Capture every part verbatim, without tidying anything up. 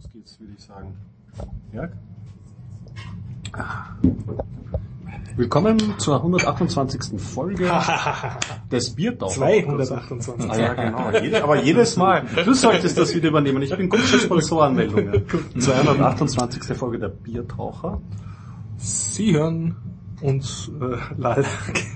Los geht's, würde ich sagen. Jörg? Willkommen zur hundertachtundzwanzigsten Folge des Biertauchers. zweihundertachtundzwanzig. Ah, ja, genau. Jede, aber jedes Mal. Du solltest das wieder übernehmen. Ich bin gut für Sponsorenmeldungen. zweihundertachtundzwanzigste Folge der Biertaucher. Sie hören uns äh, leider.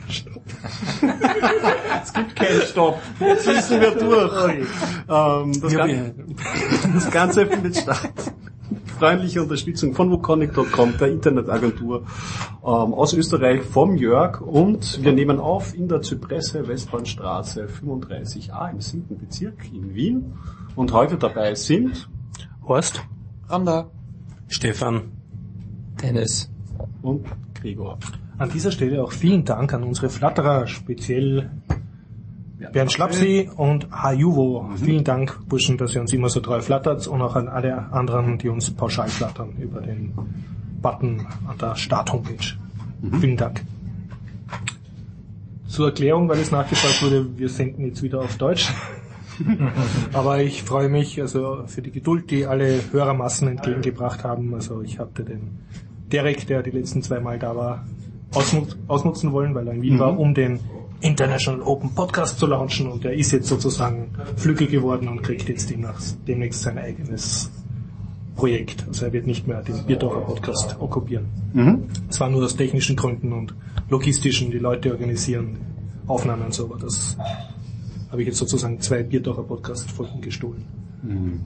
Es gibt keinen Stopp. Jetzt müssen wir durch. Ähm, das, Ja, Ganze, das Ganze findet statt. Freundliche Unterstützung von wukonic punkt com, der Internetagentur ähm, aus Österreich, vom Jörg, und wir nehmen auf in der Zypresse Westbahnstraße fünfunddreißig a im siebten Bezirk in Wien, und heute dabei sind Horst, Randa, Stefan, Dennis und Gregor. An dieser Stelle auch vielen Dank an unsere Flatterer, speziell Bernd Schlapsi und Hajuvo. Mhm. Vielen Dank, Burschen, dass ihr uns immer so treu flattert, und auch an alle anderen, die uns pauschal flattern über den Button an der Start-Homepage. Mhm. Vielen Dank. Zur Erklärung, weil es nachgefragt wurde, wir senden jetzt wieder auf Deutsch. Aber ich freue mich also für die Geduld, die alle Hörermassen entgegengebracht haben. Also ich hatte den Derek, der die letzten zwei Mal da war, ausnut- ausnutzen wollen, weil er in Wien mhm. war, um den International Open Podcast zu launchen, und der ist jetzt sozusagen flügge geworden und kriegt jetzt demnächst, demnächst sein eigenes Projekt. Also er wird nicht mehr den Biertaucher Podcast okkupieren. Mhm. Es war nur aus technischen Gründen und logistischen, die Leute organisieren Aufnahmen und so, aber das habe ich jetzt sozusagen zwei Biertaucher Podcast Folgen gestohlen. Mhm.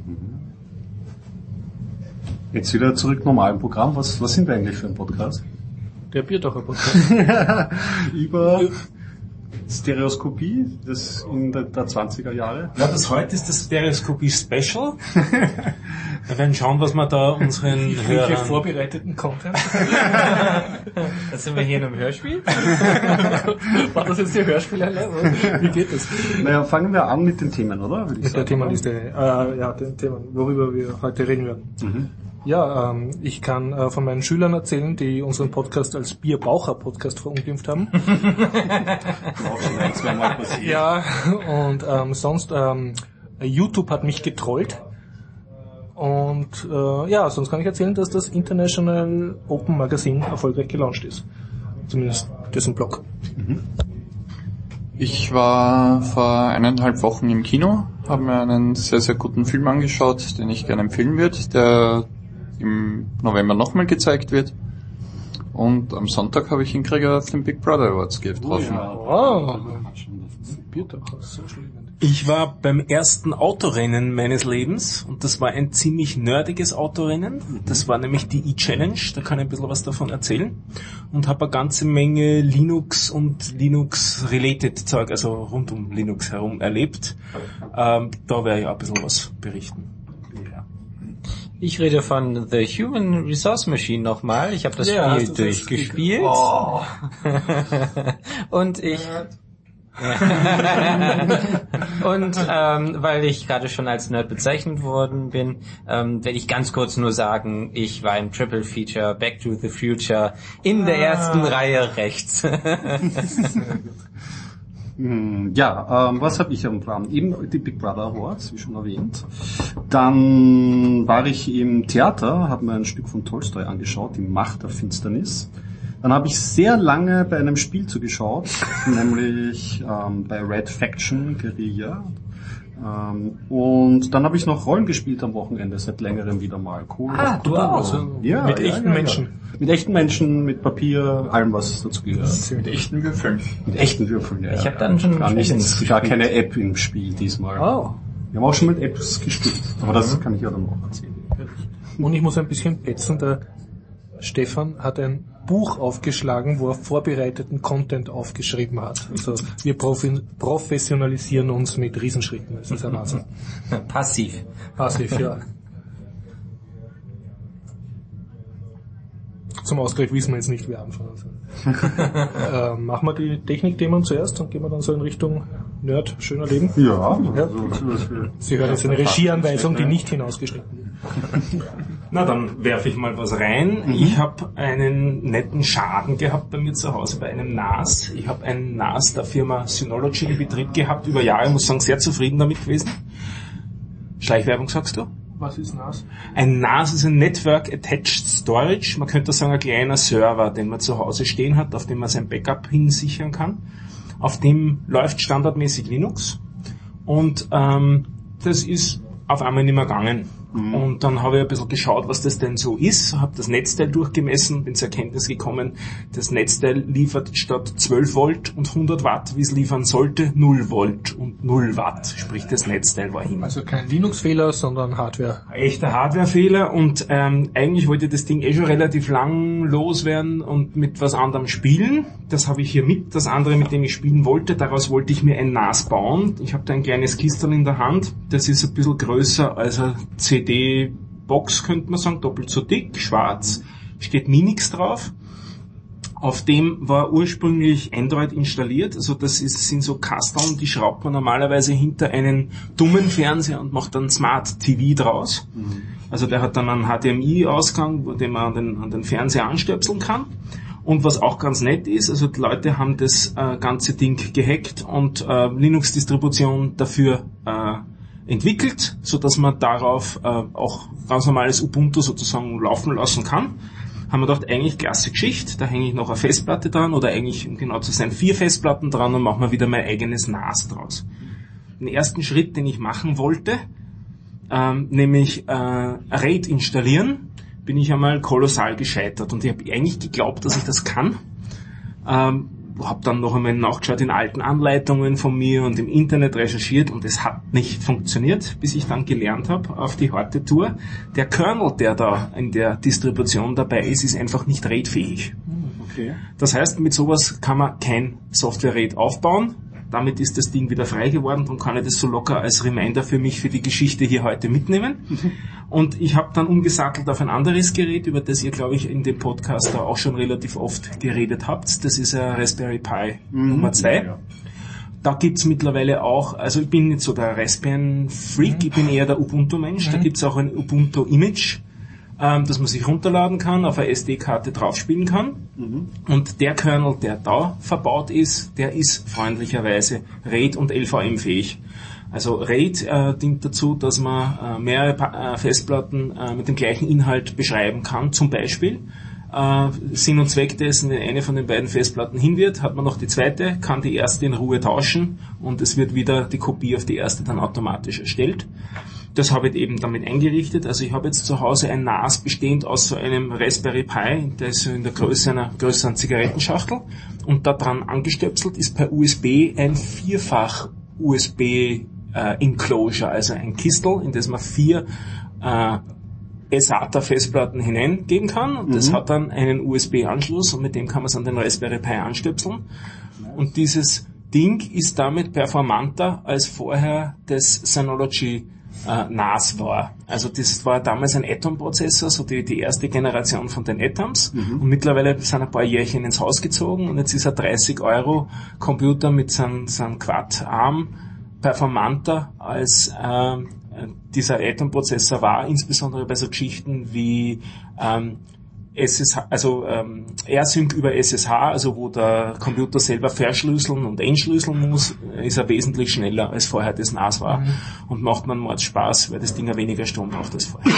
Jetzt wieder zurück normal im Programm. Was, was sind wir eigentlich für ein Podcast? Der Biertaucher Podcast. Über Stereoskopie, das in der, der zwanziger Jahre. Ja, das heute ist das Stereoskopie Special. Wir werden schauen, was wir da unseren Hörern... vorbereiteten Content. Da sind wir hier in einem Hörspiel. War das jetzt die Hörspielhalle? Wie geht das? Naja, fangen wir an mit den Themen, oder? Würde ich mit sagen, der Themenliste. Äh, ja, den Themen, worüber wir heute reden werden. Mhm. Ja, ähm, ich kann äh, von meinen Schülern erzählen, die unseren Podcast als Bierbaucher-Podcast verunglimpft haben. Auch schon ein, zwei Mal passiert. Ja, und ähm, sonst, ähm, YouTube hat mich getrollt. Und äh, ja, sonst kann ich erzählen, dass das International Open Magazine erfolgreich gelauncht ist. Zumindest dessen Blog. Mhm. Ich war vor eineinhalb Wochen im Kino, habe mir einen sehr, sehr guten Film angeschaut, den ich gerne empfehlen würde, der im November nochmal gezeigt wird. Und am Sonntag habe ich ihn Krieger auf den Big Brother Awards getroffen. Oh, Ich war beim ersten Autorennen meines Lebens, und das war ein ziemlich nerdiges Autorennen. Das war nämlich die E-Challenge, da kann ich ein bisschen was davon erzählen. Und habe eine ganze Menge Linux und Linux-related Zeug, also rund um Linux herum erlebt. Ähm, da werde ich auch ein bisschen was berichten. Ich rede von The Human Resource Machine nochmal. Ich habe das ja, Spiel durchgespielt. Oh. Und ich... Und ähm, weil ich gerade schon als Nerd bezeichnet worden bin, ähm, werde ich ganz kurz nur sagen, ich war im Triple Feature Back to the Future in der ersten ah. Reihe rechts. Ja, ähm, was habe ich am Plan? Eben die Big Brother Awards, wie schon erwähnt. Dann war ich im Theater, habe mir ein Stück von Tolstoi angeschaut, die Macht der Finsternis. Dann habe ich sehr lange bei einem Spiel zugeschaut, nämlich ähm, bei Red Faction Guerilla. Ähm, und dann habe ich noch Rollen gespielt am Wochenende, seit längerem wieder mal. Cool. Ah, du auch. Also ja, mit ja, echten ja, Menschen. Ja. Mit echten Menschen, mit Papier, allem was dazu gehört. Mit echten Würfeln. Mit echten Würfeln, ja. Ich habe dann schon gar nichts, gar keine App im Spiel diesmal. Oh. Wir haben auch schon mit Apps gespielt, aber das kann ich ja dann auch erzählen. Und ich muss ein bisschen petzen, der Stefan hat ein Buch aufgeschlagen, wo er vorbereiteten Content aufgeschrieben hat. Also wir profi- professionalisieren uns mit Riesenschritten. Das ist ein Wahnsinn. Passiv. Passiv, ja. Zum Ausgleich wissen wir jetzt nicht, wer anfangen soll. äh, machen wir die Technikthemen zuerst und gehen wir dann so in Richtung Nerd, schöner Leben? Ja. ja. So, so, Sie hören jetzt eine Regieanweisung, die nicht hinausgeschnitten wird. Na, dann werfe ich mal was rein. Mhm. Ich habe einen netten Schaden gehabt bei mir zu Hause, bei einem N A S. Ich habe ein N A S der Firma Synology in Betrieb gehabt, über Jahre, muss sagen, sehr zufrieden damit gewesen. Schleichwerbung, sagst du? Was ist N A S? Ein N A S ist ein Network Attached Storage. Man könnte sagen, ein kleiner Server, den man zu Hause stehen hat, auf dem man sein Backup hinsichern kann. Auf dem läuft standardmäßig Linux. Und ähm, das ist auf einmal nicht mehr gegangen. Mhm. Und dann habe ich ein bisschen geschaut, was das denn so ist, habe das Netzteil durchgemessen, bin zur Erkenntnis gekommen, das Netzteil liefert statt zwölf Volt und hundert Watt, wie es liefern sollte, null Volt und null Watt, sprich das Netzteil war hin. Also kein Linux-Fehler, sondern Hardware. Echter Hardware-Fehler und ähm, eigentlich wollte das Ding eh schon relativ lang loswerden und mit was anderem spielen. Das habe ich hier mit, das andere, mit dem ich spielen wollte, daraus wollte ich mir ein N A S bauen. Ich habe da ein kleines Kistel in der Hand, das ist ein bisschen größer als ein C D-Box, könnte man sagen, doppelt so dick, schwarz, steht Minix drauf. Auf dem war ursprünglich Android installiert, also das ist, sind so Kasteln, die schraubt man normalerweise hinter einen dummen Fernseher und macht dann Smart T V draus. Mhm. Also der hat dann einen H D M I-Ausgang, den man an den, an den Fernseher anstöpseln kann. Und was auch ganz nett ist, also die Leute haben das äh, ganze Ding gehackt und äh, Linux-Distribution dafür äh, entwickelt, so dass man darauf äh, auch ganz normales Ubuntu sozusagen laufen lassen kann. Haben wir gedacht, eigentlich klasse Geschichte, da hänge ich noch eine Festplatte dran oder eigentlich, um genau zu sein, vier Festplatten dran und mache mir wieder mein eigenes N A S draus. Den ersten Schritt, den ich machen wollte, ähm, nämlich äh, RAID installieren, bin ich einmal kolossal gescheitert und ich habe eigentlich geglaubt, dass ich das kann. Ähm, habe dann noch einmal nachgeschaut in alten Anleitungen von mir und im Internet recherchiert und es hat nicht funktioniert, bis ich dann gelernt habe auf die harte Tour. Der Kernel, der da in der Distribution dabei ist, ist einfach nicht RAID-fähig. Okay. Das heißt, mit sowas kann man kein Software-RAID aufbauen. Damit ist das Ding wieder frei geworden und kann ich das so locker als Reminder für mich, für die Geschichte hier heute mitnehmen. Mhm. Und ich habe dann umgesattelt auf ein anderes Gerät, über das ihr, glaube ich, in dem Podcast da auch schon relativ oft geredet habt. Das ist ein Raspberry Pi mhm. Nummer zwei. Ja, ja. Da gibt's mittlerweile auch, also ich bin nicht so der Raspbian-Freak, mhm. ich bin eher der Ubuntu-Mensch. Mhm. Da gibt's auch ein Ubuntu-Image, ähm, das man sich runterladen kann, auf eine S D-Karte draufspielen kann. Mhm. Und der Kernel, der da verbaut ist, der ist freundlicherweise RAID und L V M-fähig. Also RAID äh, dient dazu, dass man äh, mehrere pa- äh, Festplatten äh, mit dem gleichen Inhalt beschreiben kann. Zum Beispiel äh, Sinn und Zweck dessen, wenn eine von den beiden Festplatten hin wird, hat man noch die zweite, kann die erste in Ruhe tauschen und es wird wieder die Kopie auf die erste dann automatisch erstellt. Das habe ich eben damit eingerichtet. Also ich habe jetzt zu Hause ein N A S bestehend aus so einem Raspberry Pi, der ist so in der Größe einer größeren Zigarettenschachtel und da dran angestöpselt ist per U S B ein vierfach U S B äh, Enclosure, also ein Kistel, in das man vier äh, SATA-Festplatten hineingeben kann und mhm. das hat dann einen U S B-Anschluss und mit dem kann man es an den Raspberry Pi anstöpseln. Nice. Und dieses Ding ist damit performanter als vorher das Synology äh, N A S war. Also das war damals ein Atom-Prozessor, so die, die erste Generation von den Atoms mhm. und mittlerweile sind ein paar Jährchen ins Haus gezogen und jetzt ist ein dreißig Euro Computer mit seinem, seinem Quad-Arm performanter als äh, dieser Atom-Prozessor war, insbesondere bei so Geschichten wie ähm, S S H, also ähm, AirSync über S S H, also wo der Computer selber verschlüsseln und entschlüsseln muss, ist er wesentlich schneller als vorher das N A S war mhm. und macht man Mords Spaß, weil das Ding ja weniger Strom braucht als vorher.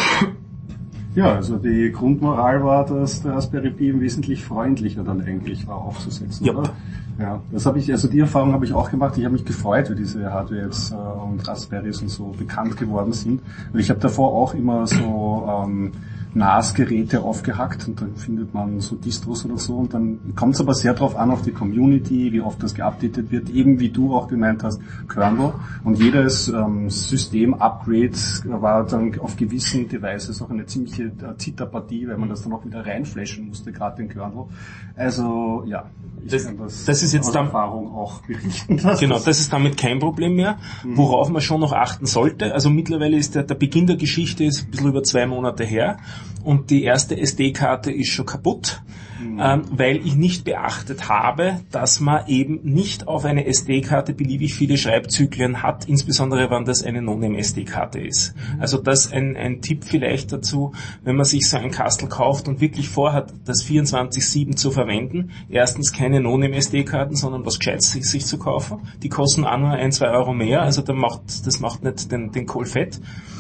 Ja, also die Grundmoral war, dass der Raspberry Pi wesentlich freundlicher dann eigentlich war aufzusetzen, yep. oder? Ja, das habe ich, also die Erfahrung habe ich auch gemacht. Ich habe mich gefreut, wie diese Hardware jetzt äh, und Raspberries und so bekannt geworden sind. Und ich habe davor auch immer so ähm, N A S-Geräte aufgehackt und dann findet man so Distros oder so und dann kommt es aber sehr drauf an, auf die Community, wie oft das geupdatet wird, eben wie du auch gemeint hast, Kernel. Und jedes ähm, System-Upgrade war dann auf gewissen Devices auch eine ziemliche äh, Zitterpartie, weil man das dann auch wieder reinflashen musste, gerade den Kernel. Also ja, ich das, kann das, das ist jetzt aus dann, Erfahrung auch berichten. Genau, das ist damit kein Problem mehr, mhm. worauf man schon noch achten sollte. Also mittlerweile ist der, der Beginn der Geschichte ist ein bisschen über zwei Monate her. Und die erste S D-Karte ist schon kaputt, mhm. ähm, weil ich nicht beachtet habe, dass man eben nicht auf eine S D-Karte beliebig viele Schreibzyklen hat, insbesondere wenn das eine Non-M-S D-Karte ist. Mhm. Also das ein, ein Tipp vielleicht dazu, wenn man sich so ein Kastel kauft und wirklich vorhat, das vierundzwanzig sieben zu verwenden, erstens keine Non-M-S D-Karten, sondern was Gescheites sich, sich zu kaufen. Die kosten auch nur ein, zwei Euro mehr, also das macht, das macht nicht den, den Kohl fett.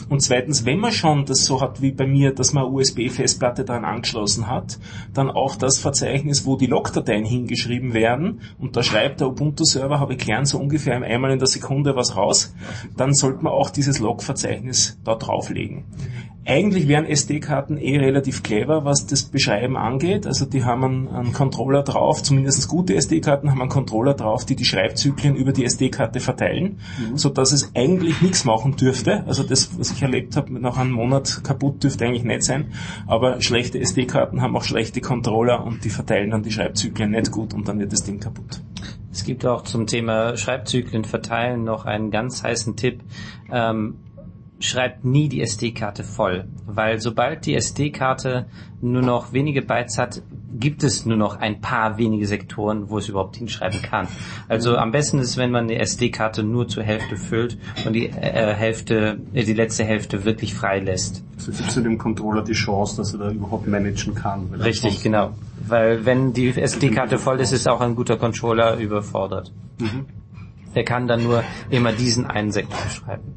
Und zweitens, wenn man schon das so hat wie bei mir, dass man eine U S B-Festplatte dran angeschlossen hat, dann auch das Verzeichnis, wo die Logdateien hingeschrieben werden, und da schreibt der Ubuntu-Server, habe ich gelernt, so ungefähr einmal in der Sekunde was raus, dann sollte man auch dieses Log-Verzeichnis da drauflegen. Eigentlich wären S D-Karten eh relativ clever, was das Beschreiben angeht. Also die haben einen, einen Controller drauf, zumindest gute S D-Karten haben einen Controller drauf, die die Schreibzyklen über die S D-Karte verteilen, mhm. so dass es eigentlich nichts machen dürfte. Also das, was ich erlebt habe, nach einem Monat kaputt dürfte eigentlich nicht sein. Aber schlechte S D-Karten haben auch schlechte Controller und die verteilen dann die Schreibzyklen nicht gut und dann wird das Ding kaputt. Es gibt auch zum Thema Schreibzyklen verteilen noch einen ganz heißen Tipp. Ähm, schreibt nie die S D-Karte voll, weil sobald die S D-Karte nur noch wenige Bytes hat, gibt es nur noch ein paar wenige Sektoren, wo es überhaupt hinschreiben kann. Also am besten ist, wenn man die S D-Karte nur zur Hälfte füllt und die äh, Hälfte, äh, die letzte Hälfte wirklich frei lässt. So gibt es dem Controller die Chance, dass er da überhaupt managen kann. Richtig, genau. Weil wenn die S D-Karte voll ist, ist auch ein guter Controller überfordert. Mhm. Der kann dann nur immer diesen einen Sektor schreiben.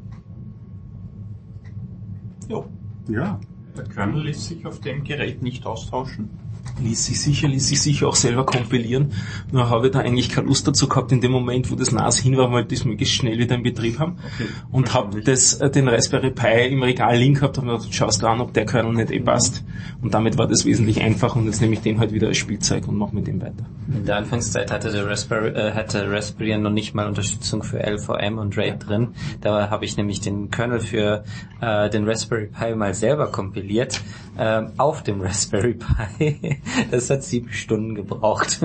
Jo. Ja. Der Kernel lässt sich auf dem Gerät nicht austauschen. Ließ sich sicher, ließ sich sicher auch selber kompilieren. Nur habe ich da eigentlich keine Lust dazu gehabt in dem Moment, wo das N A S hin war, weil das möglichst schnell wieder in Betrieb haben. Okay. Und habe das, äh, den Raspberry Pi im Regal liegen gehabt und habe gesagt, schaust du an, ob der Kernel nicht eh passt. Und damit war das wesentlich einfacher und jetzt nehme ich den halt wieder als Spielzeug und mache mit dem weiter. In der Anfangszeit hatte der Raspberry, äh, hatte Raspberry noch nicht mal Unterstützung für L V M und RAID drin. Da habe ich nämlich den Kernel für äh, den Raspberry Pi mal selber kompiliert, äh, auf dem Raspberry Pi. Das hat sieben Stunden gebraucht.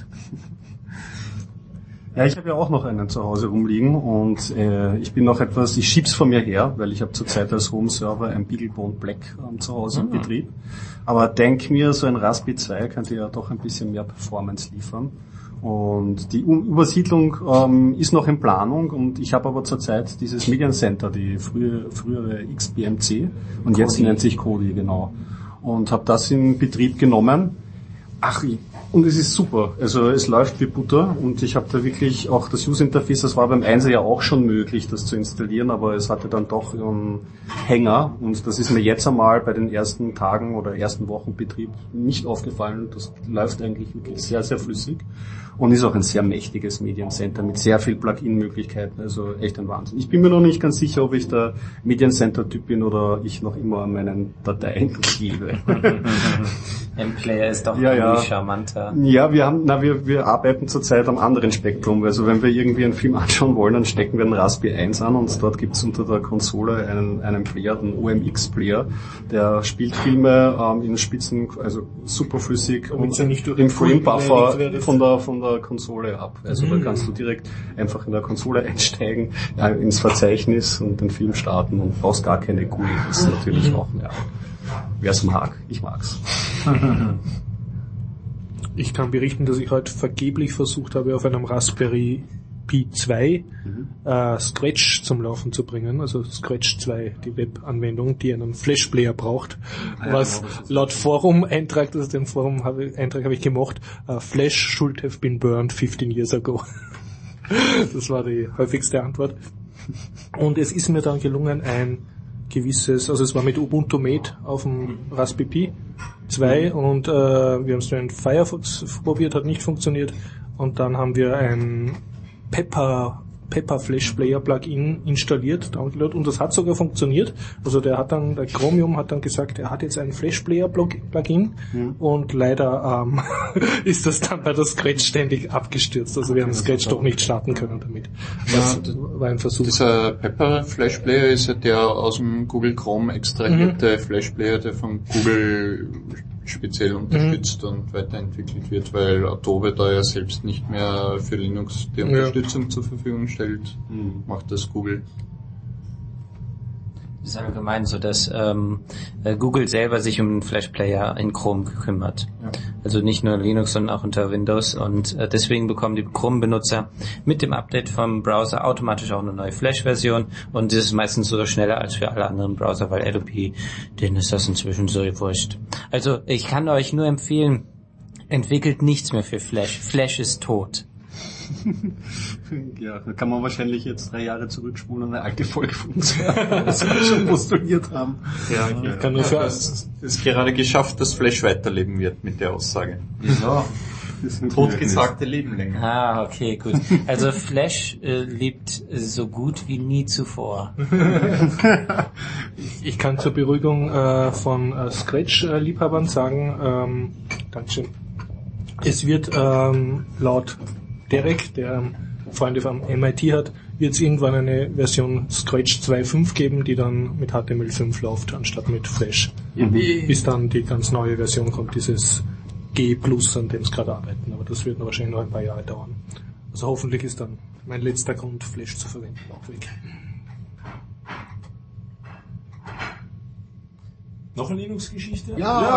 Ja, ich habe ja auch noch einen zu Hause rumliegen und äh, ich bin noch etwas, ich schieb's von mir her, weil ich habe zurzeit als Home-Server ein Beaglebone Black ähm, zu Hause im mhm. Betrieb. Aber denk mir, so ein Raspberry zwei könnte ja doch ein bisschen mehr Performance liefern. Und die U- Übersiedlung ähm, ist noch in Planung und ich habe aber zurzeit dieses Mediencenter, die frühe, frühere X B M C und Kodi. Jetzt nennt sich Kodi, genau. Und habe das in Betrieb genommen. Ach, und es ist super. Also es läuft wie Butter und ich habe da wirklich auch das User-Interface, das war beim Einser ja auch schon möglich, das zu installieren, aber es hatte dann doch einen Hänger und das ist mir jetzt einmal bei den ersten Tagen oder ersten Wochen Betrieb nicht aufgefallen. Das läuft eigentlich wirklich sehr, sehr flüssig und ist auch ein sehr mächtiges Mediencenter mit sehr viel Plugin-Möglichkeiten, also echt ein Wahnsinn. Ich bin mir noch nicht ganz sicher, ob ich der Mediencenter-Typ bin oder ich noch immer an meinen Dateien klebe. M-Player ist doch ja, irgendwie ja. charmanter. Ja, wir haben, na, wir, wir arbeiten zurzeit am anderen Spektrum. Also wenn wir irgendwie einen Film anschauen wollen, dann stecken wir einen Raspberry eins an und dort gibt's unter der Konsole einen, einen Player, den O M X-Player, der spielt Filme ähm, in Spitzen, also superflüssig und im Frame-Buffer von der, von der Konsole ab. Also mhm. da kannst du direkt einfach in der Konsole einsteigen, ja, ins Verzeichnis und den Film starten und brauchst gar keine G U I. Das ist natürlich auch, ja. Wer es mag, ich mag's. Ich kann berichten, dass ich heute vergeblich versucht habe, auf einem Raspberry Pi zwei mhm. äh, Scratch zum Laufen zu bringen. Also Scratch zwei, die Webanwendung, die einen Flash-Player braucht. Ah, was ja, laut Forum-Eintrag, also den Forum-Eintrag habe ich gemacht, uh, Flash should have been burned fifteen years ago. Das war die häufigste Antwort. Und es ist mir dann gelungen, ein gewisses, also es war mit Ubuntu Mate auf dem Raspberry Pi zwei und äh, wir haben es dann in Firefox probiert, hat nicht funktioniert und dann haben wir ein Pepper Pepper Flash Player Plugin installiert, download und das hat sogar funktioniert. Also der hat dann, der Chromium hat dann gesagt, er hat jetzt ein Flash Player Plugin mhm. und leider ähm, ist das dann bei der Scratch ständig abgestürzt. Also wir haben Scratch doch nicht starten können damit. Das ja, war ein Versuch. Dieser Pepper Flash Player ist ja der aus dem Google Chrome extrahierte mhm. Flash Player, der von Google speziell unterstützt mhm. und weiterentwickelt wird, weil Adobe da ja selbst nicht mehr für Linux die Unterstützung ja. zur Verfügung stellt, mhm. macht das Google. Das ist allgemein so, dass ähm, Google selber sich um den Flash Player in Chrome gekümmert. Ja. Also nicht nur Linux, sondern auch unter Windows und äh, deswegen bekommen die Chrome-Benutzer mit dem Update vom Browser automatisch auch eine neue Flash-Version und das ist meistens sogar schneller als für alle anderen Browser, weil Adobe, denen ist das inzwischen so wurscht. Also ich kann euch nur empfehlen, entwickelt nichts mehr für Flash. Flash ist tot. Ja, da kann man wahrscheinlich jetzt drei Jahre zurückspulen und eine alte Folge von uns hören, was wir schon postuliert haben. Ja, Ich kann nur für es ist gerade geschafft, dass Flash weiterleben wird mit der Aussage. Wieso? Totgesagte leben länger. Ah, okay, gut. Also Flash äh, lebt so gut wie nie zuvor. Ich kann zur Beruhigung äh, von äh, Scratch-Liebhabern sagen, ähm, Dankeschön. Es wird ähm, laut Derek, der Freunde vom M I T hat, wird es irgendwann eine Version Scratch zwei Punkt fünf geben, die dann mit H T M L fünf läuft, anstatt mit Flash. Mhm. Bis dann die ganz neue Version kommt, dieses G Plus, an dem es gerade arbeiten. Aber das wird noch wahrscheinlich noch ein paar Jahre dauern. Also hoffentlich ist dann mein letzter Grund, Flash zu verwenden, auch weg. Noch eine Linux-Geschichte?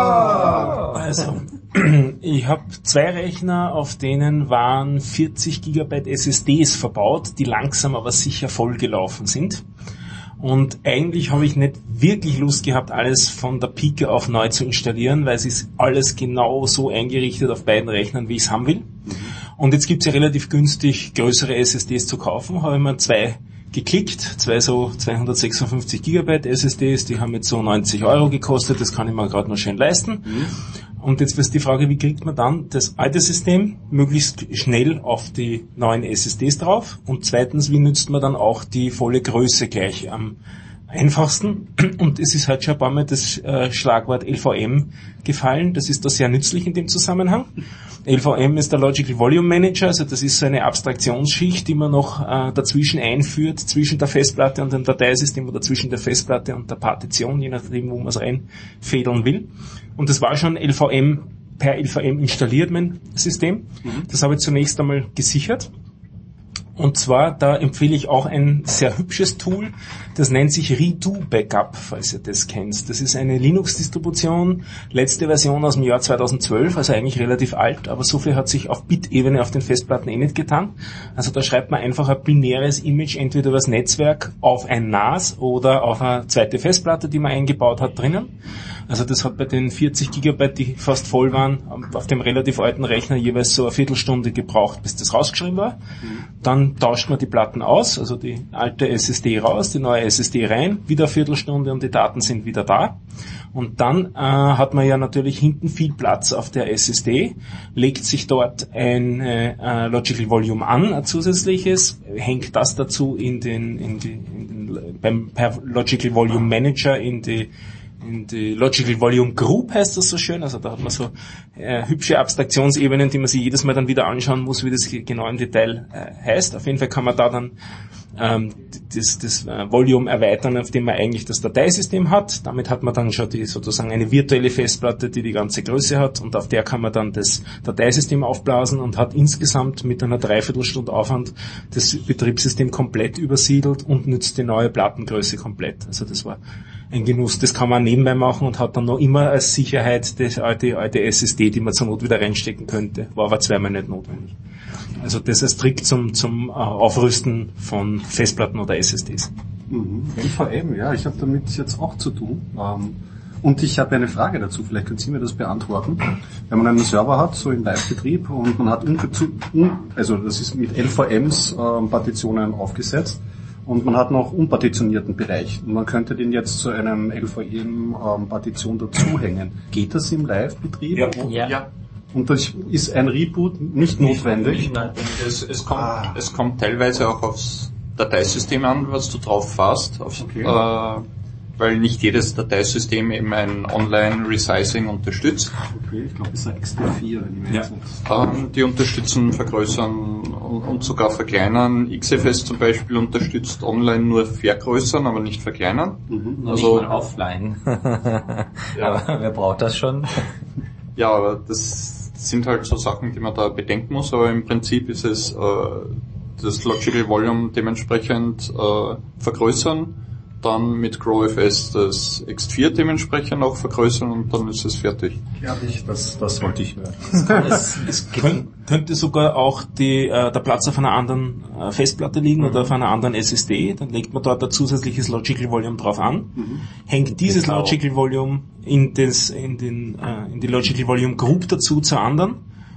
Ja! Also, ich habe zwei Rechner, auf denen waren vierzig Gigabyte S S Ds verbaut, die langsam aber sicher vollgelaufen sind. Und eigentlich habe ich nicht wirklich Lust gehabt, alles von der Pike auf neu zu installieren, weil es ist alles genau so eingerichtet auf beiden Rechnern, wie ich es haben will. Und jetzt gibt es ja relativ günstig größere S S Ds zu kaufen, habe ich mir zwei geklickt, zwei so zweihundertsechsundfünfzig Gigabyte S S Ds, die haben jetzt so neunzig Euro gekostet, das kann ich mir gerade noch schön leisten. Mhm. Und jetzt ist die Frage, wie kriegt man dann das alte System möglichst schnell auf die neuen S S Ds drauf? Und zweitens, wie nützt man dann auch die volle Größe gleich am einfachsten? Und es ist halt schon ein paar Mal das äh, Schlagwort L V M gefallen, das ist da sehr nützlich in dem Zusammenhang. L V M ist der Logical Volume Manager, also das ist so eine Abstraktionsschicht, die man noch äh, dazwischen einführt, zwischen der Festplatte und dem Dateisystem oder zwischen der Festplatte und der Partition, je nachdem, wo man es reinfädeln will. Und das war schon L V M, per L V M installiert, mein System. Das habe ich zunächst einmal gesichert. Und zwar, da empfehle ich auch ein sehr hübsches Tool, das nennt sich Redo Backup, falls ihr das kennt. Das ist eine Linux-Distribution, letzte Version aus dem Jahr zweitausendzwölf, also eigentlich relativ alt, aber so viel hat sich auf Bit-Ebene auf den Festplatten eh nicht getan. Also da schreibt man einfach ein binäres Image entweder übers Netzwerk auf ein N A S oder auf eine zweite Festplatte, die man eingebaut hat, drinnen. Also das hat bei den vierzig Gigabyte, die fast voll waren, auf dem relativ alten Rechner jeweils so eine Viertelstunde gebraucht, bis das rausgeschrieben war. Dann tauscht man die Platten aus, also die alte S S D raus, die neue S S D rein, wieder eine Viertelstunde und die Daten sind wieder da. Und dann äh, hat man ja natürlich hinten viel Platz auf der S S D, legt sich dort ein äh, Logical Volume an, ein zusätzliches, hängt das dazu in den, in die, in den beim per Logical Volume Manager in die in die Logical Volume Group heißt das so schön, also da hat man so äh, hübsche Abstraktionsebenen, die man sich jedes Mal dann wieder anschauen muss, wie das genau im Detail äh, heißt. Auf jeden Fall kann man da dann ähm, das, das äh, Volume erweitern, auf dem man eigentlich das Dateisystem hat. Damit hat man dann schon die sozusagen eine virtuelle Festplatte, die die ganze Größe hat, und auf der kann man dann das Dateisystem aufblasen und hat insgesamt mit einer Dreiviertelstunde Aufwand das Betriebssystem komplett übersiedelt und nützt die neue Plattengröße komplett. Also das war ein Genuss, das kann man nebenbei machen und hat dann noch immer als Sicherheit das alte, alte S S D, die man zur Not wieder reinstecken könnte. War aber zweimal nicht notwendig. Also das als Trick zum, zum äh, Aufrüsten von Festplatten oder S S Ds. Mhm. L V M, ja, ich habe damit jetzt auch zu tun. Ähm, und ich habe eine Frage dazu, vielleicht können Sie mir das beantworten. Wenn man einen Server hat, so im Live-Betrieb, und man hat, also das ist mit L V Ms ähm, Partitionen aufgesetzt, und man hat noch unpartitionierten Bereich. Und man könnte den jetzt zu einem L V M-Partition ähm, dazuhängen. Geht das im Live-Betrieb? Ja. Ja. Ja. Und das ist ein Reboot nicht notwendig? Nein, es, es, kommt, ah. es kommt teilweise auch aufs Dateisystem an, was du drauf fährst. Aufs, okay. äh, weil nicht jedes Dateisystem eben ein Online-Resizing unterstützt. Okay, ich glaube, es ist ein X T vier. Wenn ich ja. ähm, die unterstützen, vergrößern und, und sogar verkleinern. X F S zum Beispiel unterstützt online nur vergrößern, aber nicht verkleinern. Mhm. Also nicht mal offline. Ja. Aber wer braucht das schon? Ja, aber das sind halt so Sachen, die man da bedenken muss. Aber im Prinzip ist es äh, das Logical Volume dementsprechend äh, vergrößern, dann mit GrowFS das X vier dementsprechend auch vergrößern und dann ist es fertig. Fertig, das, das wollte ich hören. Es, es könnt, könnte sogar auch die, äh, der Platz auf einer anderen äh, Festplatte liegen, mhm, oder auf einer anderen S S D, dann legt man dort ein zusätzliches Logical Volume drauf an, mhm, hängt dieses Logical Volume in, das, in, den, äh, in die Logical Volume Group dazu zur anderen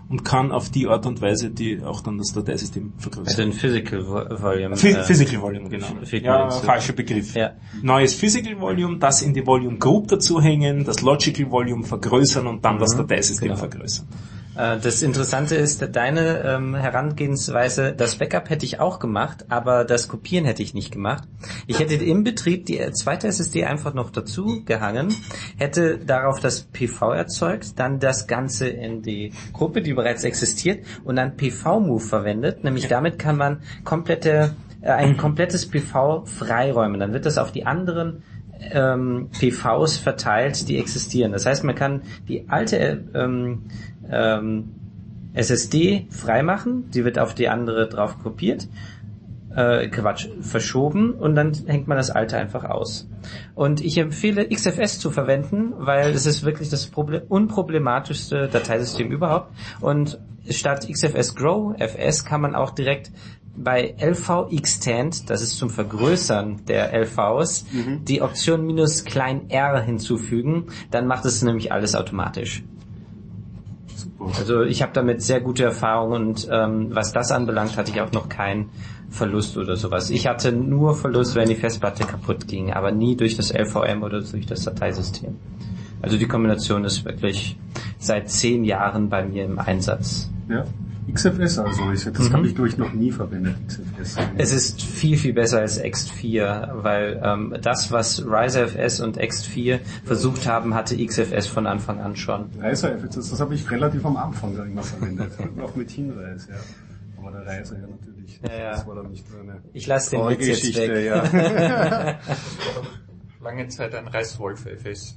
und kann auf die Art und Weise die auch dann das Dateisystem vergrößern. Also ein Physical Volume. F- äh, Physical Volume, genau. Physical Ja, Volume. falscher Begriff. Ja. Neues Physical Volume, das in die Volume Group dazuhängen, das Logical Volume vergrößern und dann das Dateisystem genau. vergrößern. Äh, Das Interessante ist, deine ähm, Herangehensweise, das Backup hätte ich auch gemacht, aber das Kopieren hätte ich nicht gemacht. Ich hätte im Betrieb die zweite S S D einfach noch dazu gehangen, hätte darauf das P V erzeugt, dann das Ganze in die Gruppe, die bereits existiert, und dann P V-Move verwendet. Nämlich damit kann man komplette, äh, ein komplettes P V freiräumen. Dann wird das auf die anderen ähm, P Vs verteilt, die existieren. Das heißt, man kann die alte äh, ähm, ähm, S S D freimachen, die wird auf die andere drauf kopiert, äh, Quatsch, verschoben, und dann hängt man das alte einfach aus. Und ich empfehle X F S zu verwenden, weil es ist wirklich das Problem, unproblematischste Dateisystem überhaupt, und statt X F S Grow F S kann man auch direkt bei L V Extend, das ist zum Vergrößern der L Vs, mhm. die Option minus klein r hinzufügen, dann macht es nämlich alles automatisch. Also ich habe damit sehr gute Erfahrungen, und ähm, was das anbelangt, hatte ich auch noch keinen Verlust oder sowas. Ich hatte nur Verlust, wenn die Festplatte kaputt ging, aber nie durch das L V M oder durch das Dateisystem. Also die Kombination ist wirklich seit zehn Jahren bei mir im Einsatz. Ja. X F S also, das mhm. habe ich glaube ich noch nie verwendet, X F S. Es ist viel, viel besser als ext vier, weil ähm, das, was RiserFS und ext vier versucht haben, hatte X F S von Anfang an schon. RiserFS, das, das habe ich relativ am Anfang immer verwendet, auch mit Hinweis, ja. Aber der Reiser ja natürlich, ja, ja. Das war dann nicht so eine ich lasse den Witz jetzt Geschichte, weg. Ja. Lange Zeit ein Reißwolf F S.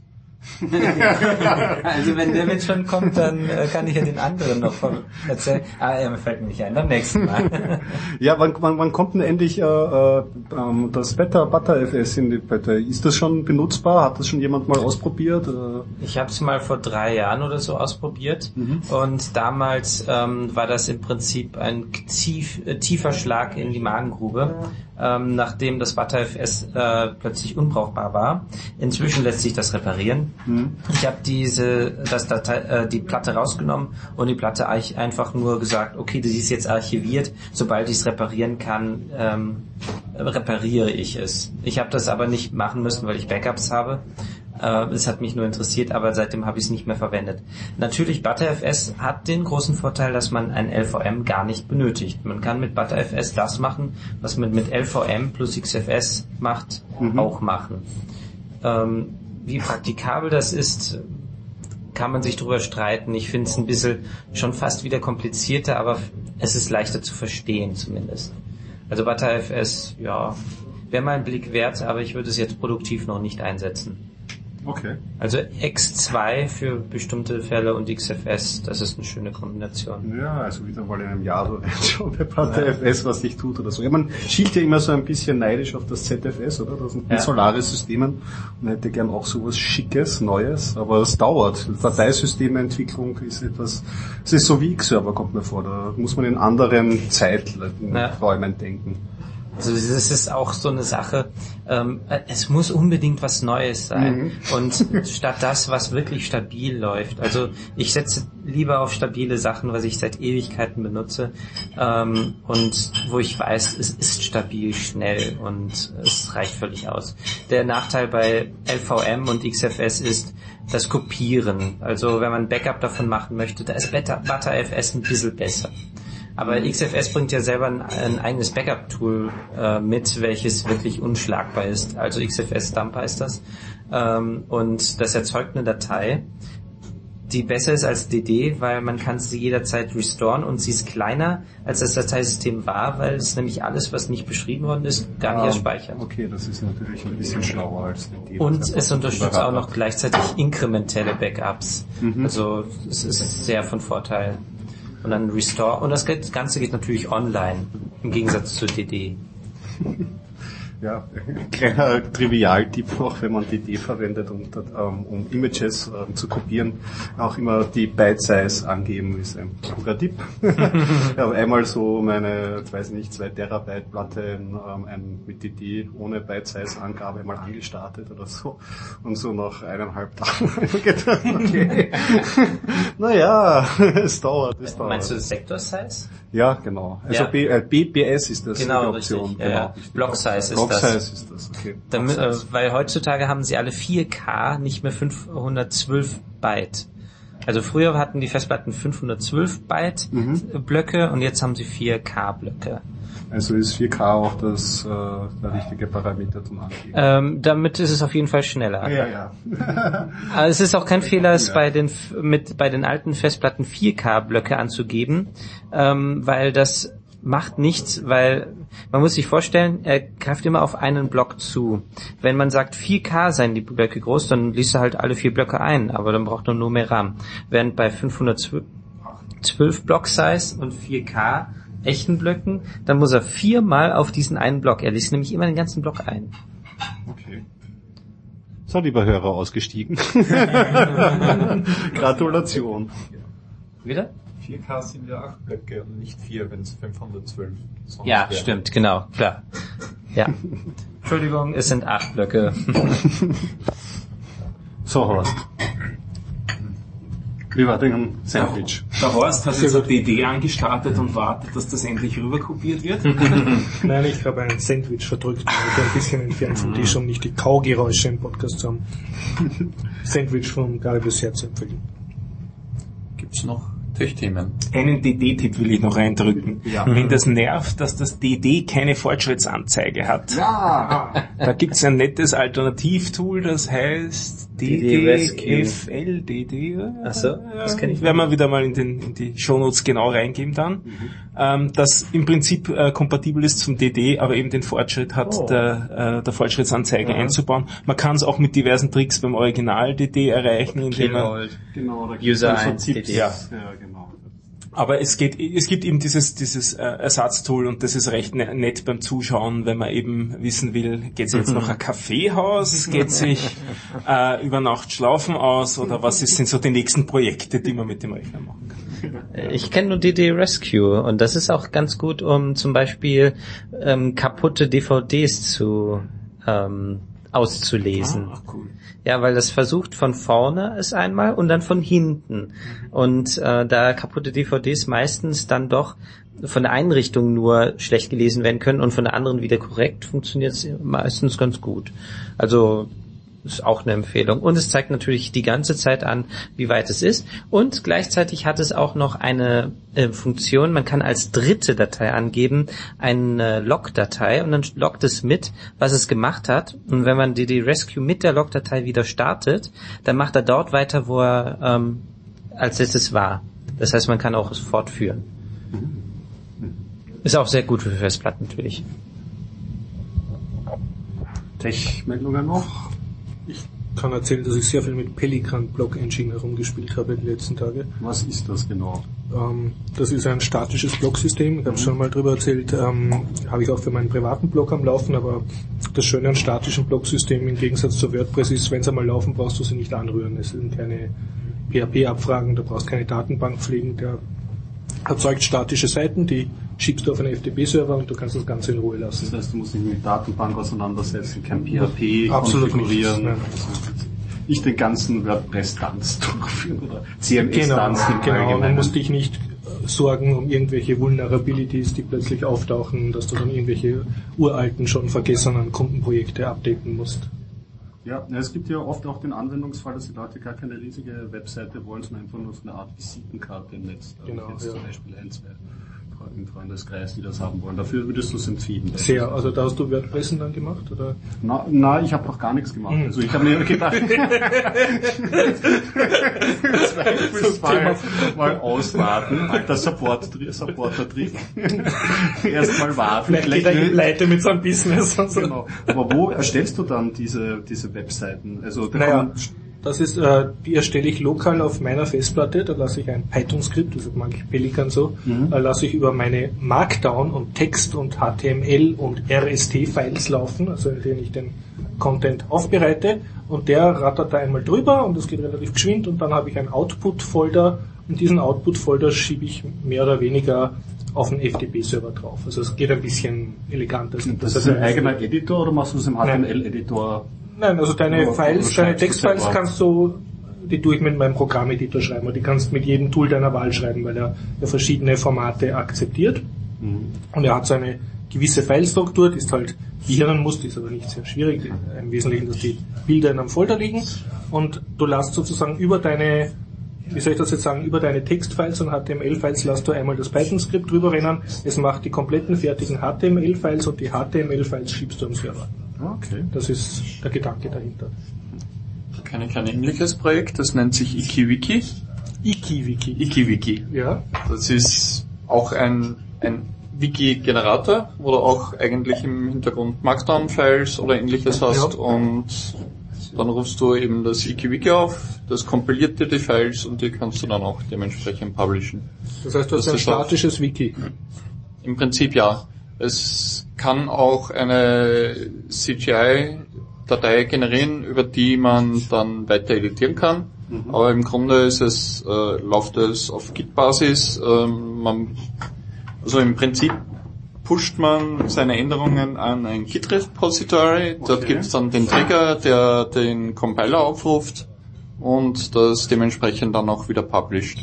Also wenn der Witz schon kommt, dann äh, kann ich ja den anderen noch von erzählen. Ah, ja, mir fällt mir nicht ein, beim nächsten Mal. Ja, wann, wann, wann kommt denn endlich äh, äh, das Beta Butter F S in die Beta? Ist das schon benutzbar? Hat das schon jemand mal ausprobiert? Äh? Ich habe es mal vor drei Jahren oder so ausprobiert, mhm. und damals ähm, war das im Prinzip ein tief, äh, tiefer Schlag in die Magengrube, ähm, nachdem das Butter F S äh, plötzlich unbrauchbar war. Inzwischen lässt sich das reparieren. Mhm. Ich habe diese, das Datei, äh, die Platte rausgenommen und die Platte einfach nur gesagt, okay, das ist jetzt archiviert, sobald ich es reparieren kann, ähm, repariere ich es. Ich habe das aber nicht machen müssen, weil ich Backups habe. Äh, es hat mich nur interessiert, aber seitdem habe ich es nicht mehr verwendet. Natürlich, ButterFS hat den großen Vorteil, dass man ein L V M gar nicht benötigt. Man kann mit ButterFS das machen, was man mit L V M plus X F S macht, mhm. auch machen. Ähm, Wie praktikabel das ist, kann man sich drüber streiten. Ich finde es ein bisschen schon fast wieder komplizierter, aber es ist leichter zu verstehen zumindest. Also ButterFS, ja, wäre mal ein Blick wert, aber ich würde es jetzt produktiv noch nicht einsetzen. Okay. Also ext zwei für bestimmte Fälle und X F S, das ist eine schöne Kombination. Ja, also wieder mal in einem Jahr so reinschauen bei ButterFS, was sich tut oder so. Ja, man schielt ja immer so ein bisschen neidisch auf das Z F S, oder? Das sind ja. Solaris-Systemen und hätte gern auch sowas Schickes, Neues, aber es dauert. Dateisystementwicklung ist etwas, es ist so wie X-Server, kommt mir vor, da muss man in anderen Zeiträumen ja. denken. Also das ist auch so eine Sache, ähm, es muss unbedingt was Neues sein mhm. und statt das, was wirklich stabil läuft. Also ich setze lieber auf stabile Sachen, was ich seit Ewigkeiten benutze ähm, und wo ich weiß, es ist stabil, schnell und es reicht völlig aus. Der Nachteil bei L V M und X F S ist das Kopieren. Also wenn man ein Backup davon machen möchte, da ist ButterFS ein bisschen besser. Aber X F S bringt ja selber ein, ein eigenes Backup-Tool äh, mit, welches wirklich unschlagbar ist. Also X F S Dump heißt das. Ähm, und das erzeugt eine Datei, die besser ist als D D, weil man kann sie jederzeit restoren und sie ist kleiner, als das Dateisystem war, weil es nämlich alles, was nicht beschrieben worden ist, gar nicht ah, erspeichert. Okay, das ist natürlich ein bisschen schlauer als D D. Und es unterstützt auch noch gleichzeitig inkrementelle Backups. Mhm. Also es ist sehr von Vorteil. Und dann Restore. Und das Ganze geht natürlich online, im Gegensatz zu D D. Ja, kleiner Trivialtipp noch, wenn man D D verwendet, um, ähm, um Images ähm, zu kopieren, auch immer die Byte-Size angeben, ist ein guter Tipp. Ich habe einmal so meine, ich weiß nicht, zwei Terabyte Platte ähm, ein, mit D D ohne Byte-Size-Angabe mal angestartet oder so und so nach eineinhalb Tagen gedacht, okay, naja, es dauert, es dauert. Meinst du das Sector-Size? Ja, genau. Also Ja. B, äh, B P S ist das Genau, die Option. richtig. Ja, ja. Block-Size ist Block das. Size ist das, okay. Damit, äh, Block-Size. weil heutzutage haben sie alle vier K, nicht mehr fünfhundertzwölf Byte. Also früher hatten die Festplatten fünfhundertzwölf Byte Mhm. Blöcke und jetzt haben sie vier K Blöcke. Also ist vier K auch das äh, der richtige Parameter zum Angeben. Ähm, damit ist es auf jeden Fall schneller. Ja, ja. Aber es ist auch kein Fehler, es Ja. bei den F- mit bei den alten Festplatten vier K Blöcke anzugeben, ähm, weil das macht nichts, weil man muss sich vorstellen, er greift immer auf einen Block zu. Wenn man sagt vier K seien die Blöcke groß, dann liest er halt alle vier Blöcke ein, aber dann braucht er nur mehr RAM. Während bei fünfhundertzwölf Block Size und vier K echten Blöcken, dann muss er viermal auf diesen einen Block. Er liest nämlich immer den ganzen Block ein. Okay. So, lieber Hörer, ausgestiegen. Gratulation. Wieder? vier K sind ja acht Blöcke und nicht vier, wenn es fünfhundertzwölf sonst Ja, wäre. stimmt, genau, klar. Ja. Entschuldigung, es sind acht Blöcke. So, Horst. Wie war denn ein Sandwich? Der Horst hat jetzt eine D D angestartet und wartet, dass das endlich rüberkopiert wird. Nein, ich habe ein Sandwich verdrückt, weil ich ein bisschen entfernt vom Tisch, um nicht die Kaugeräusche im Podcast zu haben. Sandwich von Garibus Herz empfehlen. Gibt's noch Tech-Themen? Einen D D-Tipp will ich noch reindrücken. Ja. Wenn das nervt, dass das D D keine Fortschrittsanzeige hat. Ja! Da gibt's ein nettes Alternativtool, das heißt D D D D Rescue. F L D D. Ach so, das kenn ich. Werden wir wieder mal in, den, in die Shownotes genau reingeben dann. Ähm, das im Prinzip äh, kompatibel ist zum D D, aber eben den Fortschritt hat, Oh. der, äh, der Fortschrittsanzeige Ja. einzubauen. Man kann es auch mit diversen Tricks beim Original-D D erreichen, indem man Genau, da User gibt's eins so Tipps. D D. Ja, genau. Aber es geht, es gibt eben dieses, dieses äh, Ersatztool und das ist recht ne- nett beim Zuschauen, wenn man eben wissen will, geht es jetzt noch ein Kaffeehaus, geht sich äh, über Nacht schlafen aus oder was ist, sind so die nächsten Projekte, die man mit dem Rechner machen kann. Ich kenne nur D D Rescue und das ist auch ganz gut, um zum Beispiel ähm, kaputte D V Ds zu ähm, auszulesen. Ah, cool. Ja, weil das versucht von vorne es einmal und dann von hinten. Und äh, da kaputte D V Ds meistens dann doch von der einen Richtung nur schlecht gelesen werden können und von der anderen wieder korrekt, funktioniert es meistens ganz gut. Also ist auch eine Empfehlung. Und es zeigt natürlich die ganze Zeit an, wie weit es ist. Und gleichzeitig hat es auch noch eine äh, Funktion, man kann als dritte Datei angeben, eine Log-Datei und dann loggt es mit, was es gemacht hat. Und wenn man D D Rescue mit der Log-Datei wieder startet, dann macht er dort weiter, wo er ähm, als letztes war. Das heißt, man kann auch es fortführen. Ist auch sehr gut für Festplatten natürlich. Tech-Meldungen noch? Ich kann erzählen, dass ich sehr viel mit Pelican Block Engine herumgespielt habe in den letzten Tagen. Was ist das genau? Ähm, das ist ein statisches Blocksystem. Ich habe schon mal drüber erzählt. Ähm, habe ich auch für meinen privaten Blog am Laufen, aber das Schöne an statischen Blocksystemen im Gegensatz zu WordPress ist, wenn sie einmal laufen, brauchst du sie nicht anrühren. Es sind keine P H P-Abfragen, du brauchst keine Datenbank pflegen. Der erzeugt statische Seiten, die schiebst du auf einen F T P-Server und du kannst das Ganze in Ruhe lassen. Das heißt, du musst dich mit Datenbank auseinandersetzen, kein P H P Absolut konfigurieren. nicht, nein. Also nicht den ganzen WordPress-Tanz durchführen oder C M Genau, S-Tanz im genau. Man Allgemeinen. muss dich nicht äh, sorgen um irgendwelche Vulnerabilities, die plötzlich auftauchen, dass du dann irgendwelche uralten, schon vergessenen Kundenprojekte updaten musst. Ja, es gibt ja oft auch den Anwendungsfall, dass die Leute gar keine riesige Webseite wollen, sondern einfach nur so eine Art Visitenkarte im Netz. Da Genau, habe ich jetzt ja. zum Beispiel ein, zwei im Freundeskreis, die das haben wollen. Dafür würdest du es empfehlen. Sehr, also da hast du WordPress dann gemacht, oder? Na, na ich habe noch gar nichts gemacht. Mhm. Also ich habe mir gedacht, Zweifelsfall mal auswarten. Alter Support, Supporter-Trick. Erstmal warten. Vielleicht geht er in Pleite mit seinem Business und so. Genau. Aber wo erstellst du dann diese, diese Webseiten? Also da Naja, kann man Das ist, äh, die erstelle ich lokal auf meiner Festplatte, da lasse ich ein Python-Skript, das mag ich Pelikan so, mhm. äh, lasse ich über meine Markdown und Text und H T M L und R S T-Files laufen, also in denen ich den Content aufbereite, und der rattert da einmal drüber und das geht relativ geschwind, und dann habe ich einen Output-Folder, und diesen Output-Folder schiebe ich mehr oder weniger auf den F T P-Server drauf. Also es geht ein bisschen eleganter. Das, das ist ein eigener Editor oder machst du es im H T M L-Editor? Nein, also deine Files, deine Textfiles kannst du, die tue ich mit meinem Programmeditor schreiben, und die kannst mit jedem Tool deiner Wahl schreiben, weil er ja verschiedene Formate akzeptiert. Mhm. Und er hat so eine gewisse Filestruktur, die ist halt Hirnenmuster, die ist aber nicht sehr schwierig. Im Wesentlichen, dass die Bilder in einem Folder liegen, und du lässt sozusagen über deine, wie soll ich das jetzt sagen, über deine Textfiles und H T M L-Files lässt du einmal das Python-Skript drüber rennen, es macht die kompletten fertigen H T M L-Files, und die H T M L-Files schiebst du am Server. Okay. Das ist der Gedanke dahinter. Kenne ich ein ähnliches Projekt, das nennt sich IkiWiki. IkiWiki. IkiWiki. Ja. Das ist auch ein, ein Wiki-Generator, wo du auch eigentlich im Hintergrund Markdown-Files oder ähnliches hast, ja. Und dann rufst du eben das IkiWiki auf, das kompiliert dir die Files und die kannst du dann auch dementsprechend publishen. Das heißt, du hast ein statisches Wiki. Im Prinzip ja. Es kann auch eine C G I-Datei generieren, über die man dann weiter editieren kann. Mhm. Aber im Grunde ist es, äh, läuft es auf Git-Basis. Ähm, man, also im Prinzip pusht man seine Änderungen an ein Git-Repository. Okay. Dort gibt es dann den Trigger, der den Compiler aufruft und das dementsprechend dann auch wieder published.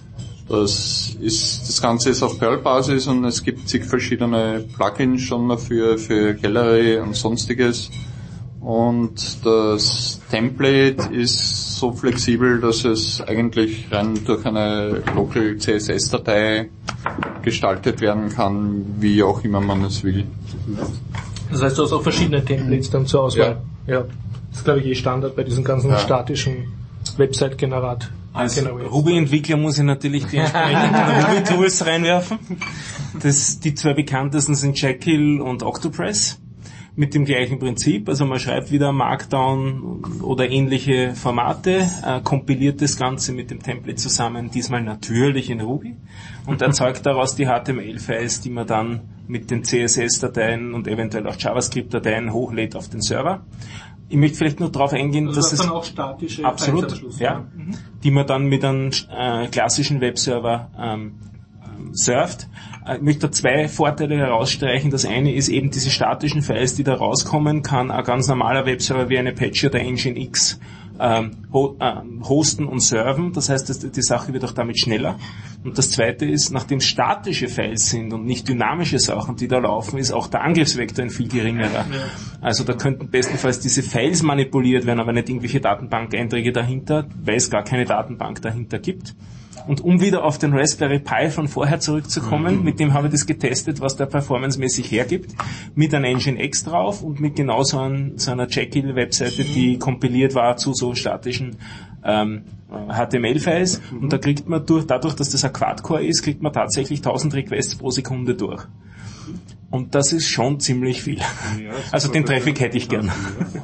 Das ist, das Ganze ist auf Perl-Basis und es gibt zig verschiedene Plugins schon dafür, für Gallery und sonstiges. Und das Template ist so flexibel, dass es eigentlich rein durch eine Local C S S-Datei gestaltet werden kann, wie auch immer man es will. Das heißt, du hast auch verschiedene Templates dann zur Auswahl. Ja. Ja. Das ist, glaube ich, eh Standard bei diesen ganzen ja. statischen Website-Generat. Als Ruby-Entwickler muss ich natürlich die entsprechenden Ruby-Tools reinwerfen. Das, die zwei bekanntesten sind Jekyll und Octopress. Mit dem gleichen Prinzip, also man schreibt wieder Markdown oder ähnliche Formate, äh, kompiliert das Ganze mit dem Template zusammen, diesmal natürlich in Ruby, und erzeugt daraus die H T M L-Files, die man dann mit den C S S-Dateien und eventuell auch JavaScript-Dateien hochlädt auf den Server. Ich möchte vielleicht nur darauf eingehen, also dass das es... dann auch statische absolut, Files am Schluss, ja, mhm. die man dann mit einem äh, klassischen Webserver ähm, surft. Ich möchte da zwei Vorteile herausstreichen. Das eine ist eben diese statischen Files, die da rauskommen, kann ein ganz normaler Webserver wie eine Apache oder Nginx ähm, ho- äh, hosten und serven. Das heißt, das, die Sache wird auch damit schneller. Und das zweite ist, nachdem statische Files sind und nicht dynamische Sachen, die da laufen, ist auch der Angriffsvektor ein viel geringerer. Also da könnten bestenfalls diese Files manipuliert werden, aber nicht irgendwelche Datenbank-Einträge dahinter, weil es gar keine Datenbank dahinter gibt. Und um wieder auf den Raspberry Pi von vorher zurückzukommen, mhm. mit dem habe ich das getestet, was der performancemäßig hergibt, mit einem Nginx drauf und mit genau so, ein, so einer Jekyll-Webseite, die kompiliert war zu so statischen ähm, H T M L-Files. Mhm. Und da kriegt man durch, dadurch, dass das ein Quad-Core ist, kriegt man tatsächlich tausend Requests pro Sekunde durch. Und das ist schon ziemlich viel. Ja, also den Traffic hätte ich gern.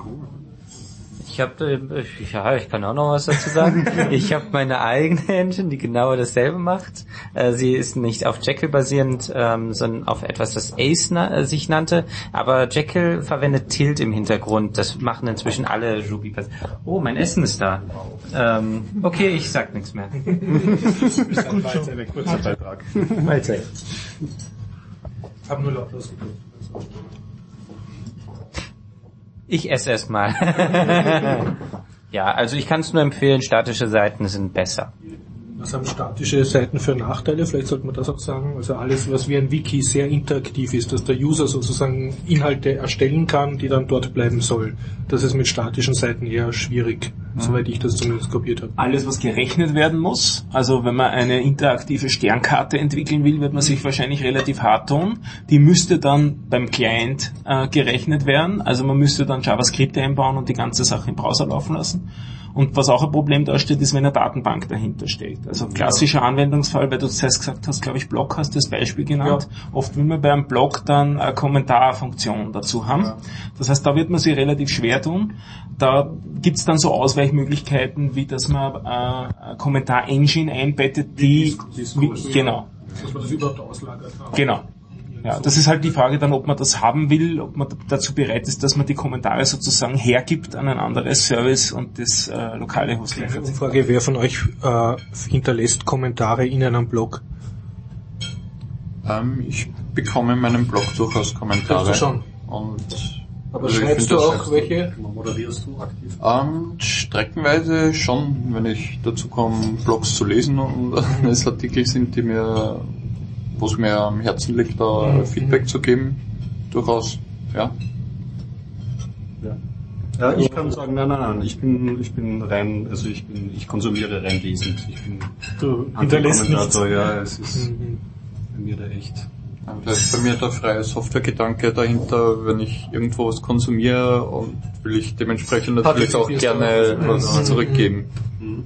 Ich habe, ja, ich kann auch noch was dazu sagen. Ich habe meine eigene Engine, die genau dasselbe macht. Äh, sie ist nicht auf Jekyll basierend, ähm, sondern auf etwas, das Ace na- äh, sich nannte. Aber Jekyll verwendet Tilt im Hintergrund. Das machen inzwischen alle Ruby. Oh, mein Essen ist da. Ähm, okay, ich sag nichts mehr. Ein kurzer Beitrag. Mahlzeit. Ich habe nur lautlos gedrückt. Ich esse erst mal. Ja, also ich kann es nur empfehlen, statische Seiten sind besser. Was haben statische Seiten für Nachteile? Vielleicht sollte man das auch sagen. Also alles, was wie ein Wiki sehr interaktiv ist, dass der User sozusagen Inhalte erstellen kann, die dann dort bleiben sollen. Das ist mit statischen Seiten eher schwierig, mhm. soweit ich das zumindest kopiert habe. Alles, was gerechnet werden muss, also wenn man eine interaktive Sternkarte entwickeln will, wird man sich wahrscheinlich relativ hart tun. Die müsste dann beim Client äh, gerechnet werden. Also man müsste dann JavaScript einbauen und die ganze Sache im Browser laufen lassen. Und was auch ein Problem darstellt, ist, wenn eine Datenbank dahinter steht. Also klassischer Anwendungsfall, weil du zuerst gesagt hast, glaube ich, Blog hast das Beispiel genannt. Ja. Oft will man bei einem Blog dann eine Kommentarfunktion dazu haben. Ja. Das heißt, da wird man sich relativ schwer tun. Da gibt's dann so Ausweichmöglichkeiten, wie dass man äh, eine Kommentar-Engine einbettet, die... Diskus, wie, genau. Dass man das überhaupt auslagert. Genau. Ja, das ist halt die Frage dann, ob man das haben will, ob man dazu bereit ist, dass man die Kommentare sozusagen hergibt an ein anderes Service und das äh, lokale Hosting. Eine Umfrage, wer von euch äh, hinterlässt Kommentare in einem Blog? Ähm, ich bekomme in meinem Blog durchaus Kommentare. Das du schon. Und aber also schreibst du auch welche? Moderierst du aktiv? Ähm, streckenweise schon, wenn ich dazu komme, Blogs zu lesen und es Artikel sind, die mir, wo es mir am Herzen liegt, da mhm. Feedback zu geben, durchaus, ja. Ja. Ja, ich kann sagen, nein, nein, nein, ich bin, ich bin rein, also ich bin, ich konsumiere rein lesend. Ich bin du hinterlässt nichts. Ja, es ist mhm. bei mir da echt. Da ist bei mir der freie Softwaregedanke dahinter, wenn ich irgendwo was konsumiere und will ich dementsprechend natürlich auch gerne was zurückgeben. Mhm.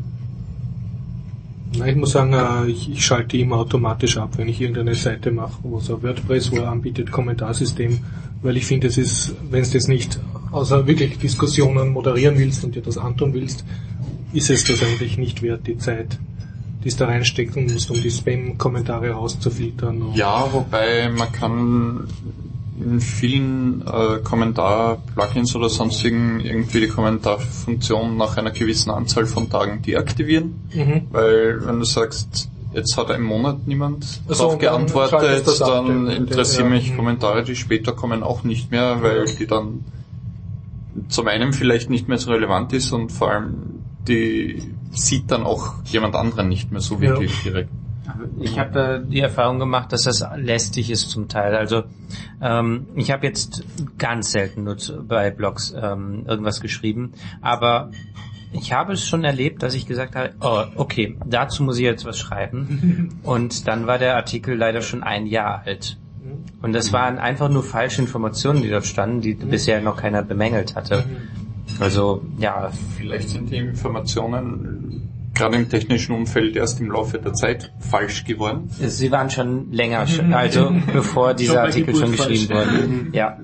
Na, ich muss sagen, ich, ich schalte immer automatisch ab, wenn ich irgendeine Seite mache, wo es ein WordPress, wo er anbietet, Kommentarsystem, weil ich finde, es ist, wenn es das nicht außer wirklich Diskussionen moderieren willst und dir das antun willst, ist es das eigentlich nicht wert, die Zeit, die es da reinstecken musst, um die Spam-Kommentare rauszufiltern. Ja, wobei man kann in vielen äh, Kommentar-Plugins oder sonstigen irgendwie die Kommentarfunktion nach einer gewissen Anzahl von Tagen deaktivieren, mhm. weil wenn du sagst, jetzt hat ein Monat niemand also, darauf geantwortet, dann, dann interessieren ja. mich Kommentare, die später kommen, auch nicht mehr, weil die dann zum einen vielleicht nicht mehr so relevant ist und vor allem die sieht dann auch jemand anderen nicht mehr so wirklich ja. direkt. Ich habe äh, die Erfahrung gemacht, dass das lästig ist zum Teil. Also ähm, ich habe jetzt ganz selten nur zu, bei Blogs ähm, irgendwas geschrieben, aber ich habe es schon erlebt, dass ich gesagt habe, oh, okay, dazu muss ich jetzt was schreiben. Und dann war der Artikel leider schon ein Jahr alt. Und das waren einfach nur falsche Informationen, die dort standen, die bisher noch keiner bemängelt hatte. Also, ja. Vielleicht sind die Informationen gerade im technischen Umfeld erst im Laufe der Zeit falsch geworden. Sie waren schon länger, also bevor dieser Artikel schon geschrieben wurde. Ja.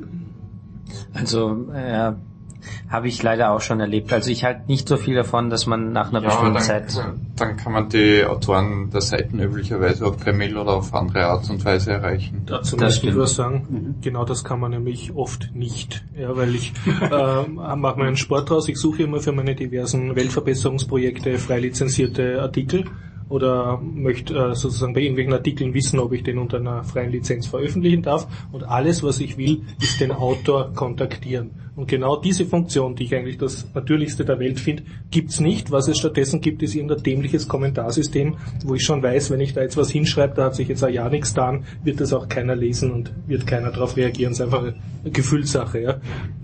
Also, äh, habe ich leider auch schon erlebt. Also ich halte nicht so viel davon, dass man nach einer ja, bestimmten dann, Zeit... Dann kann man die Autoren der Seiten üblicherweise auch per Mail oder auf andere Art und Weise erreichen. Dazu möchte ich was sagen. Mhm. Genau das kann man nämlich oft nicht. Ja, weil ich äh, mache mir einen Sport draus. Ich suche immer für meine diversen Weltverbesserungsprojekte frei lizenzierte Artikel oder möchte äh, sozusagen bei irgendwelchen Artikeln wissen, ob ich den unter einer freien Lizenz veröffentlichen darf. Und alles, was ich will, ist den Autor kontaktieren. Und genau diese Funktion, die ich eigentlich das Natürlichste der Welt finde, gibt's nicht. Was es stattdessen gibt, ist irgendein dämliches Kommentarsystem, wo ich schon weiß, wenn ich da jetzt was hinschreibe, da hat sich jetzt ein Jahr nichts getan, wird das auch keiner lesen und wird keiner darauf reagieren. Es ist einfach eine Gefühlssache, ja.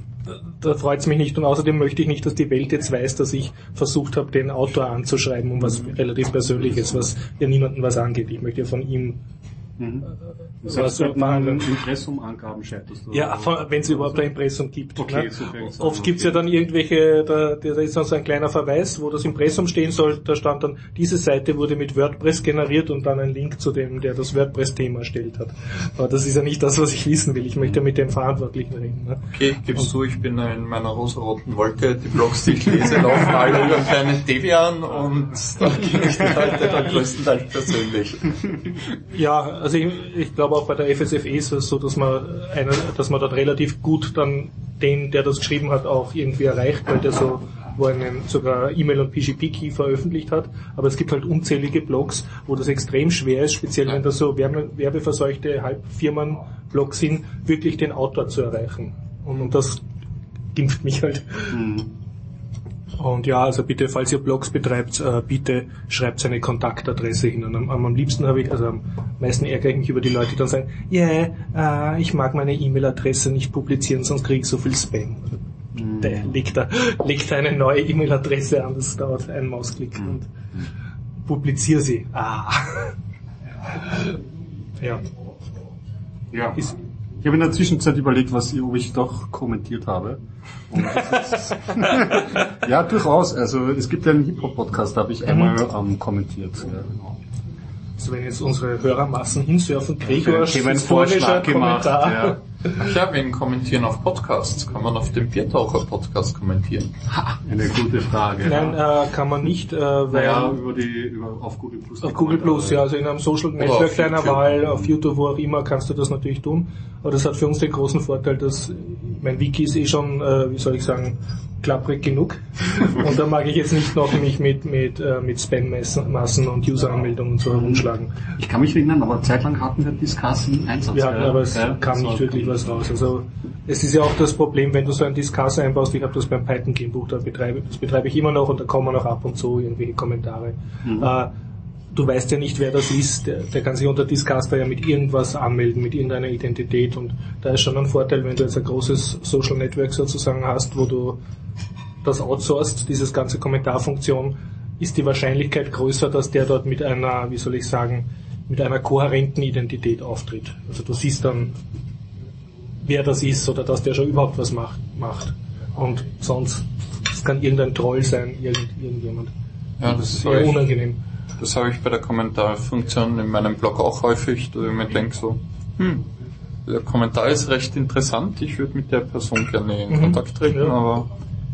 Da freut's mich nicht und außerdem möchte ich nicht, dass die Welt jetzt weiß, dass ich versucht habe, den Autor anzuschreiben, um was relativ Persönliches, was ja niemandem was angeht. Ich möchte ja von ihm Mhm. Das heißt, wenn man ein Impressum Angaben scheiterst. Ja, wenn es überhaupt ein Impressum gibt. Okay, ne? so Oft gibt's ja dann irgendwelche, da, da ist dann so ein kleiner Verweis, wo das Impressum stehen soll, da stand dann, diese Seite wurde mit WordPress generiert und dann ein Link zu dem, der das WordPress-Thema erstellt hat. Aber das ist ja nicht das, was ich wissen will. Ich möchte ja mit dem Verantwortlichen reden. Ne? Okay, gibst du, ich bin in meiner rosaroten Wolke, die Blogs, die ich lese, laufen alle über kleine Debian und da kenne ich die Leute dann größtenteils persönlich. Ja, also ich, ich glaube auch bei der F S F E ist es so, dass man eine, dass man dort relativ gut dann den, der das geschrieben hat, auch irgendwie erreicht, weil der so wo einen sogar E-Mail und P G P-Key veröffentlicht hat. Aber es gibt halt unzählige Blogs, wo das extrem schwer ist, speziell wenn das so werbe, werbeverseuchte Halbfirmen-Blogs sind, wirklich den Autor zu erreichen. Und, und das gimpft mich halt. Mhm. Und ja, also bitte, falls ihr Blogs betreibt, äh, bitte schreibt seine Kontaktadresse hin. Und am, am liebsten habe ich, also am meisten ärgere ich mich über die Leute, die dann sagen, ja, yeah, äh, ich mag meine E-Mail-Adresse nicht publizieren, sonst kriege ich so viel Spam. Mhm. Der legt da, legt da eine neue E-Mail-Adresse an, das dauert einen Mausklick mhm. und publiziere sie. Ah. Ja. Ja. Ist, habe in der Zwischenzeit überlegt, was ich, ob ich doch kommentiert habe. Und das ist ja, durchaus. Also es gibt einen Hip-Hop-Podcast, da habe ich einmal ähm, kommentiert. Ja, genau. Also wenn jetzt unsere Hörermassen hinsurfen, Gregors Ich habe einen historischer Vorschlag gemacht. Kommentar. Ja. Ach ja, wegen Kommentieren auf Podcasts. Kann man auf dem Biertaucher-Podcast kommentieren? Ha, eine gute Frage. Nein, ja. äh, kann man nicht, äh, weil Naja, über die, über, auf Google Plus. auf Google Plus, ja, also in einem Social Network auf deiner YouTube. Wahl, auf YouTube, wo auch immer, kannst du das natürlich tun. Aber das hat für uns den großen Vorteil, dass mein Wiki ist eh schon, äh, wie soll ich sagen, klapprig genug. Und da mag ich jetzt nicht noch mich mit mit äh, mit Spam-Massen und User-Anmeldungen und so herumschlagen. Ich kann mich erinnern, aber zeitlang hatten wir Discuss im Einsatz. Wir hatten ja. aber es Ja, kam das nicht war- wirklich was raus. Also es ist ja auch das Problem, wenn du so ein Discuss einbaust, ich habe das beim Python Gamebuch, da betreibe, das betreibe ich immer noch und da kommen auch ab und zu irgendwelche Kommentare. Mhm. Äh, du weißt ja nicht, wer das ist, der, der kann sich unter Discuster ja mit irgendwas anmelden, mit irgendeiner Identität und da ist schon ein Vorteil, wenn du jetzt ein großes Social Network sozusagen hast, wo du das outsourced, dieses ganze Kommentarfunktion, ist die Wahrscheinlichkeit größer, dass der dort mit einer, wie soll ich sagen, mit einer kohärenten Identität auftritt. Also du siehst dann, wer das ist oder dass der schon überhaupt was macht. macht. Und sonst, es kann irgendein Troll sein, irgend, irgendjemand. Ja, Das das ist habe eher ich, unangenehm. das habe ich bei der Kommentarfunktion in meinem Blog auch häufig, dass ich mir denke so, hm, der Kommentar ist recht interessant, ich würde mit der Person gerne in Mhm. Kontakt treten, Ja. aber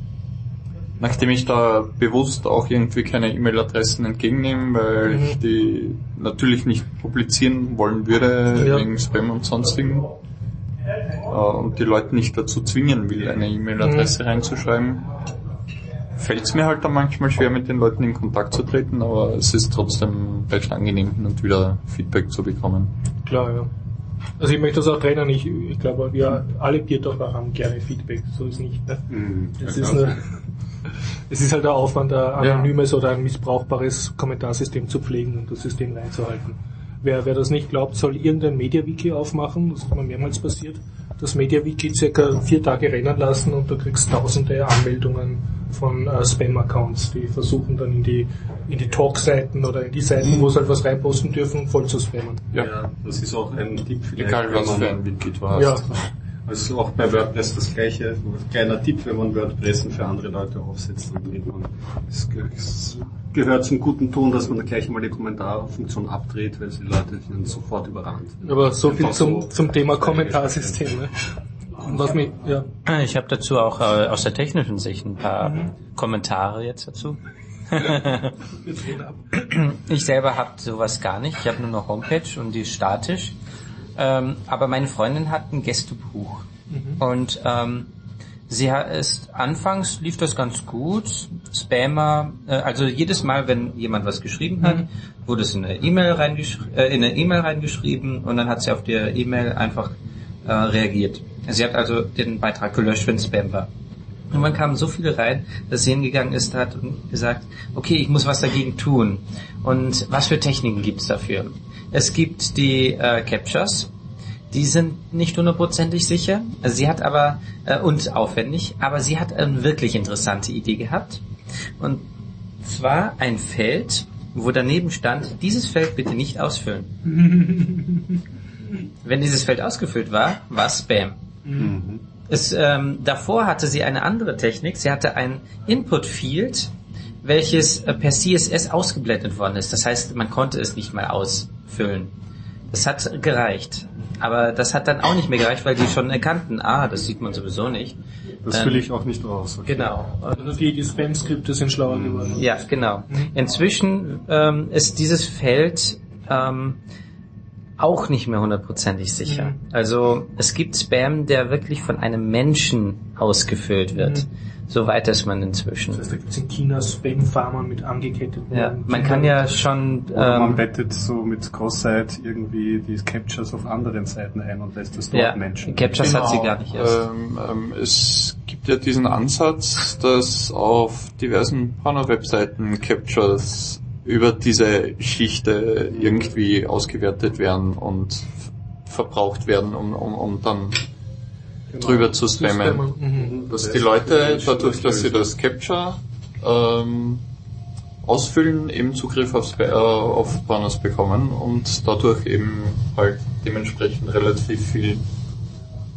nachdem ich da bewusst auch irgendwie keine E-Mail-Adressen entgegennehme, weil Mhm. ich die natürlich nicht publizieren wollen würde, Ja. wegen Spam und sonstigen, äh, und die Leute nicht dazu zwingen will, eine E-Mail-Adresse Mhm. reinzuschreiben, fällt es mir halt dann manchmal schwer, mit den Leuten in Kontakt zu treten, aber es ist trotzdem recht angenehm, hin und wieder Feedback zu bekommen. Klar, ja. Also ich möchte das auch trennen, ich, ich glaube, wir alle Biertaucher haben gerne Feedback, so ist nicht. Ne? Mhm. Es Ja, ist, klar. eine, es ist halt der Aufwand, ein anonymes oder ein missbrauchbares Kommentarsystem zu pflegen und das System reinzuhalten. Wer, wer das nicht glaubt, soll irgendein MediaWiki aufmachen, das ist mir mehrmals passiert, das MediaWiki circa vier Tage rennen lassen und du kriegst tausende Anmeldungen von äh, Spam-Accounts, die versuchen dann in die in die Talk-Seiten oder in die Seiten, wo sie halt was reinposten dürfen, voll zu spammen. Ja, Ja, das ist auch ein Tipp vielleicht. egal wenn was man- für ein Wiki du hast. Ja, Also auch bei WordPress das gleiche. Kleiner Tipp, wenn man WordPress für andere Leute aufsetzt, dann dreht man. Es ge- es gehört zum guten Ton, dass man gleich mal die Kommentarfunktion abdreht, weil die Leute sind sofort überrannt. aber so viel Einfach zum so- zum Thema Kommentarsystem. Ne? Und was mich, ja, Ich habe dazu auch äh, aus der technischen Sicht ein paar Kommentare jetzt dazu. Ich selber habe sowas gar nicht. Ich habe nur eine Homepage und die ist statisch. Ähm, aber meine Freundin hat ein Gästebuch. Und ähm, sie hat es anfangs lief das ganz gut. Spammer, äh, also jedes Mal, wenn jemand was geschrieben hat, wurde es in eine E-Mail reingeschrieben, äh, in eine E-Mail reingeschrieben und dann hat sie auf der E-Mail einfach äh, reagiert. Sie hat also den Beitrag gelöscht, wenn Spam war. Und man kamen so viele rein, dass sie hingegangen ist hat und gesagt, okay, ich muss was dagegen tun. Und was für Techniken gibt's dafür? Es gibt die äh, Captchas, die sind nicht hundertprozentig sicher. Also sie hat aber, äh, und aufwendig, aber sie hat eine wirklich interessante Idee gehabt. Und zwar ein Feld, wo daneben stand, dieses Feld bitte nicht ausfüllen. Wenn dieses Feld ausgefüllt war, war Spam. Mhm. Es, ähm, davor hatte sie eine andere Technik. Sie hatte ein Input-Field, welches äh, per C S S ausgeblendet worden ist. Das heißt, man konnte es nicht mal ausfüllen. Das hat gereicht. Aber das hat dann auch nicht mehr gereicht, weil die schon erkannten, ah, das sieht man sowieso nicht. Das Ähm, fülle ich auch nicht aus. Okay. Genau. also die, die Spam-Skripte sind schlauer geworden. Ja, genau. Inzwischen ähm, ist dieses Feld ähm, auch nicht mehr hundertprozentig sicher. Mhm. Also es gibt Spam, der wirklich von einem Menschen ausgefüllt wird. So weit ist man inzwischen. Das heißt, da gibt es in China Spam-Farmer mit angeketteten... Ja, man kann ja schon... Oder man Ähm, bettet so mit Cross-Site irgendwie die Captures auf anderen Seiten ein und lässt es dort ja, Menschen. Captchas hat sie Genau. gar nicht erst. Ähm, ähm, es gibt ja diesen Ansatz, dass auf diversen Porno-Webseiten Captures über diese Schichte irgendwie ausgewertet werden und f- verbraucht werden, um, um, um dann drüber zu spammen. Mhm. Dass die Leute, dadurch, dass sie das Capture ähm, ausfüllen, eben Zugriff auf, Spa- äh, auf Pornos bekommen und dadurch eben halt dementsprechend relativ viel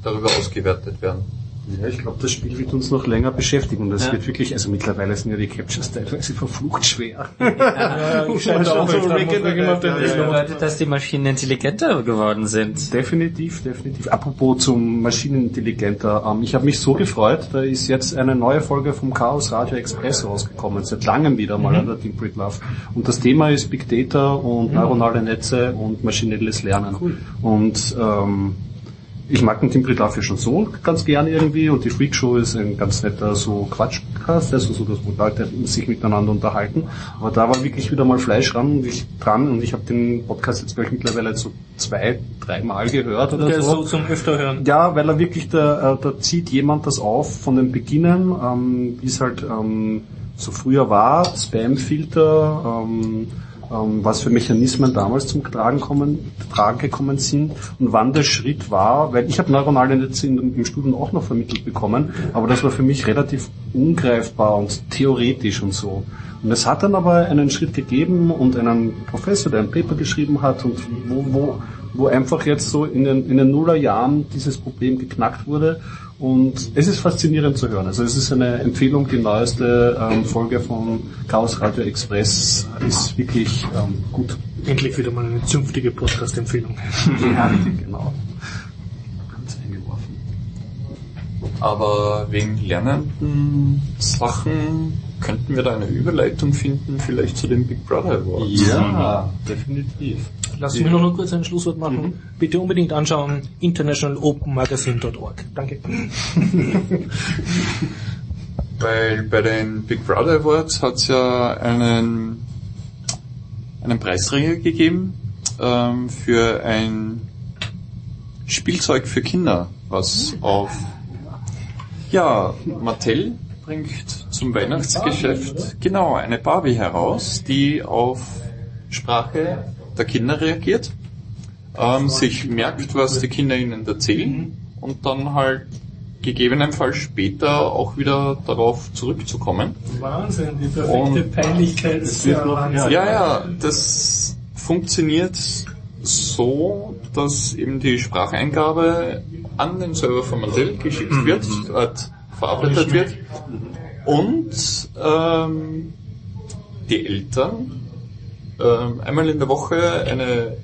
darüber ausgewertet werden. Ja, ich glaube, das Spiel wird uns noch länger beschäftigen und das ja. wird wirklich, also mittlerweile sind ja die Captures teilweise verflucht schwer. Ja, ich scheine auch so öfter, muss man immer auf den Das Weg noch- bedeutet, dass die Maschinen intelligenter geworden sind. Definitiv, definitiv. Apropos zum Maschinenintelligenter, ähm, ich habe mich so gefreut, da ist jetzt eine neue Folge vom Chaos Radio Express rausgekommen, seit langem wieder mal an der Team Breedlove. Und das Thema ist Big Data und neuronale Netze und maschinelles Lernen. Cool. Und ähm, ich mag den Team Breedlove schon so ganz gerne irgendwie und die Freak Show ist ein ganz netter so Quatsch-Podcast, also so, dass Leute sich miteinander unterhalten. Aber da war wirklich wieder mal Fleisch ran und ich dran und ich habe den Podcast jetzt gleich mittlerweile so zwei, dreimal gehört oder Der ist so. so zum öfter hören. Ja, weil er wirklich, da, äh, da zieht jemand das auf von den Beginnen, ähm, wie es halt ähm, so früher war, Spam-Filter, ähm, ähm, was für Mechanismen damals zum Tragen, kommen, Tragen gekommen sind und wann der Schritt war, weil ich habe neuronale Netze in, im Studium auch noch vermittelt bekommen, aber das war für mich relativ ungreifbar und theoretisch und so. Und es hat dann aber einen Schritt gegeben und einen Professor, der ein Paper geschrieben hat und wo, wo, wo einfach jetzt so in den, in den Nullerjahren dieses Problem geknackt wurde. Und es ist faszinierend zu hören. Also es ist eine Empfehlung, die neueste ähm, Folge von Chaos Radio Express ist wirklich ähm, gut. Endlich wieder mal eine zünftige Podcast-Empfehlung. Ja, genau. Ganz eingeworfen. Aber wegen lernenden Sachen könnten wir da eine Überleitung finden, vielleicht zu den Big Brother Awards. Ja, definitiv. Lass mich nur noch kurz ein Schlusswort machen. Mhm. Bitte unbedingt anschauen, international open magazine dot org. Danke. Weil bei den Big Brother Awards hat es ja einen, einen Preisträger gegeben ähm, für ein Spielzeug für Kinder, was auf ja Mattel bringt zum Weihnachtsgeschäft genau eine Barbie heraus, die auf Sprache der Kinder reagiert, ähm, sich merkt, was die Kinder ihnen erzählen und dann halt gegebenenfalls später auch wieder darauf zurückzukommen. Wahnsinn, die perfekte Und Peinlichkeit. es wird noch- Wahnsinn. Ja, ja, das funktioniert so, dass eben die Spracheingabe an den Server von Mattel geschickt wird, dort verarbeitet wird und ähm, die Eltern ähm, einmal in der Woche eine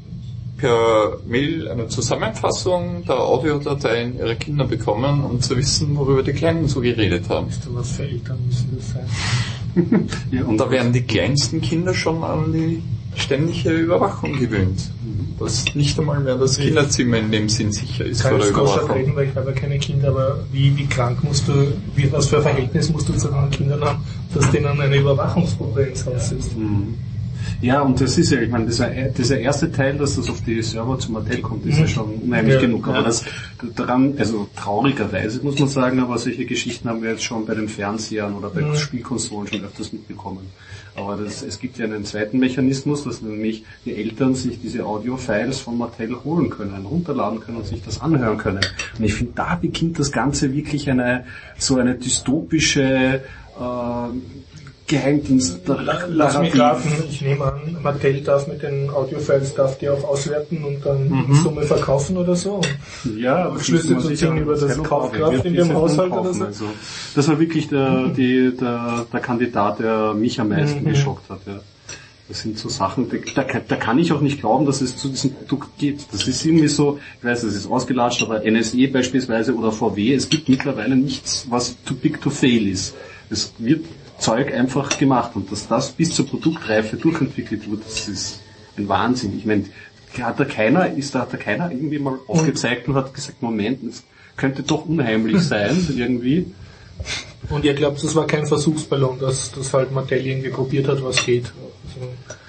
per Mail eine Zusammenfassung der Audiodateien ihrer Kinder bekommen, um zu wissen, worüber die Kleinen so geredet haben. Was für Eltern müssen das sein? Ja, Und da werden die kleinsten Kinder schon an die ständige Überwachung gewöhnt. Dass nicht einmal mehr das Kinderzimmer in dem Sinn sicher ist vor Kann der ich Gott Überwachung. reden, weil ich habe ja keine Kinder, aber wie, wie krank musst du, wie, was für ein Verhältnis musst du zu deinen Kindern haben, dass denen eine Überwachungsgruppe ins Haus sitzt? Ja, und das ist ja, ich meine, dieser, dieser erste Teil, dass das auf die Server zum Mattel kommt, ist ja schon unheimlich Ja. genug. Aber das daran, also traurigerweise muss man sagen, aber solche Geschichten haben wir jetzt schon bei den Fernsehern oder bei Mhm. Spielkonsolen schon öfters mitbekommen. Aber das, es gibt ja einen zweiten Mechanismus, dass nämlich die Eltern sich diese Audio-Files von Mattel holen können, runterladen können und sich das anhören können. Und ich finde, da beginnt das Ganze wirklich eine, so eine dystopische, äh, Geheimdienst. Lass mich raten, ich nehme an, Mattel darf mit den Audiofiles, darf die auch auswerten und dann in Summe verkaufen oder so. Ja, Und Schlüsse zu ziehen über das Kaufkraft in dem Haushalt oder so. Also, das war wirklich der, die, der, der Kandidat, der mich am meisten Mhm. geschockt hat. Ja. Das sind so Sachen, da, da kann ich auch nicht glauben, dass es zu diesem Produkt geht. Das ist irgendwie so, ich weiß, das ist ausgelatscht, aber N S E beispielsweise oder V W, es gibt mittlerweile nichts, was too big to fail ist. Es wird Zeug einfach gemacht und dass das bis zur Produktreife durchentwickelt wird, das ist ein Wahnsinn. Ich meine, hat da keiner, ist da hat da keiner irgendwie mal aufgezeigt und hat gesagt, Moment, das könnte doch unheimlich sein, irgendwie. Und ihr glaubt, das war kein Versuchsballon, dass das halt Mattel irgendwie probiert hat, was geht. Also,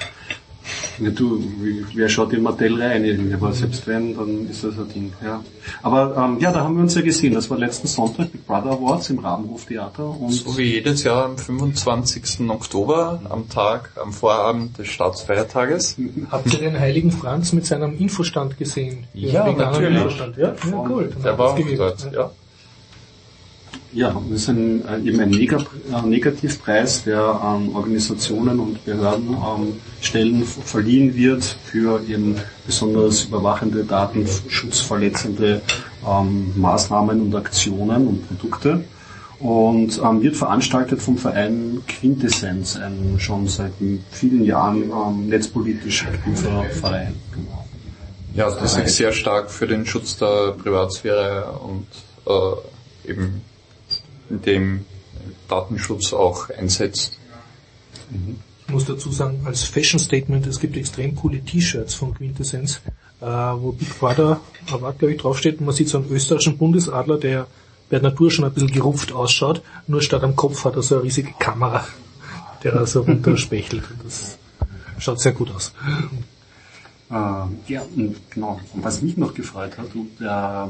Ja, du, wie- wer schaut in Mattel rein irgendwie, aber selbst wenn, dann ist das ein Ding, ja. Aber, ähm, ja, da haben wir uns ja gesehen, das war letzten Sonntag Big Brother Awards im Rabenhof Theater und So wie jedes Jahr am fünfundzwanzigsten Oktober, am Tag, am Vorabend des Staatsfeiertages. habt ihr den heiligen Franz mit seinem Infostand gesehen? Ja, Den veganen natürlich. Infostand, ja? Ja, cool. Dann Der hat war es auch gegeben. dort, ja. ja, das ist ein, äh, eben ein Neg äh, Negativpreis, der an Organisationen und Behörden ähm, Stellen verliehen wird für eben besonders überwachende, datenschutzverletzende ähm, Maßnahmen und Aktionen und Produkte. Und ähm, wird veranstaltet vom Verein Quintessenz, ein schon seit vielen Jahren ähm, netzpolitisch aktiver Verein. Genau. Ja, das ist sehr stark für den Schutz der Privatsphäre und äh, eben in dem Datenschutz auch einsetzt. Mhm. Ich muss dazu sagen, als Fashion Statement, es gibt extrem coole T-Shirts von Quintessenz, äh, wo Big Brother Award, glaube ich, draufsteht. Und man sieht so einen österreichischen Bundesadler, der bei der Natur schon ein bisschen gerupft ausschaut, nur statt am Kopf hat er so eine riesige Kamera, der da so runterspechelt. Und das schaut sehr gut aus. Äh, ja, genau. Und was mich noch gefreut hat, der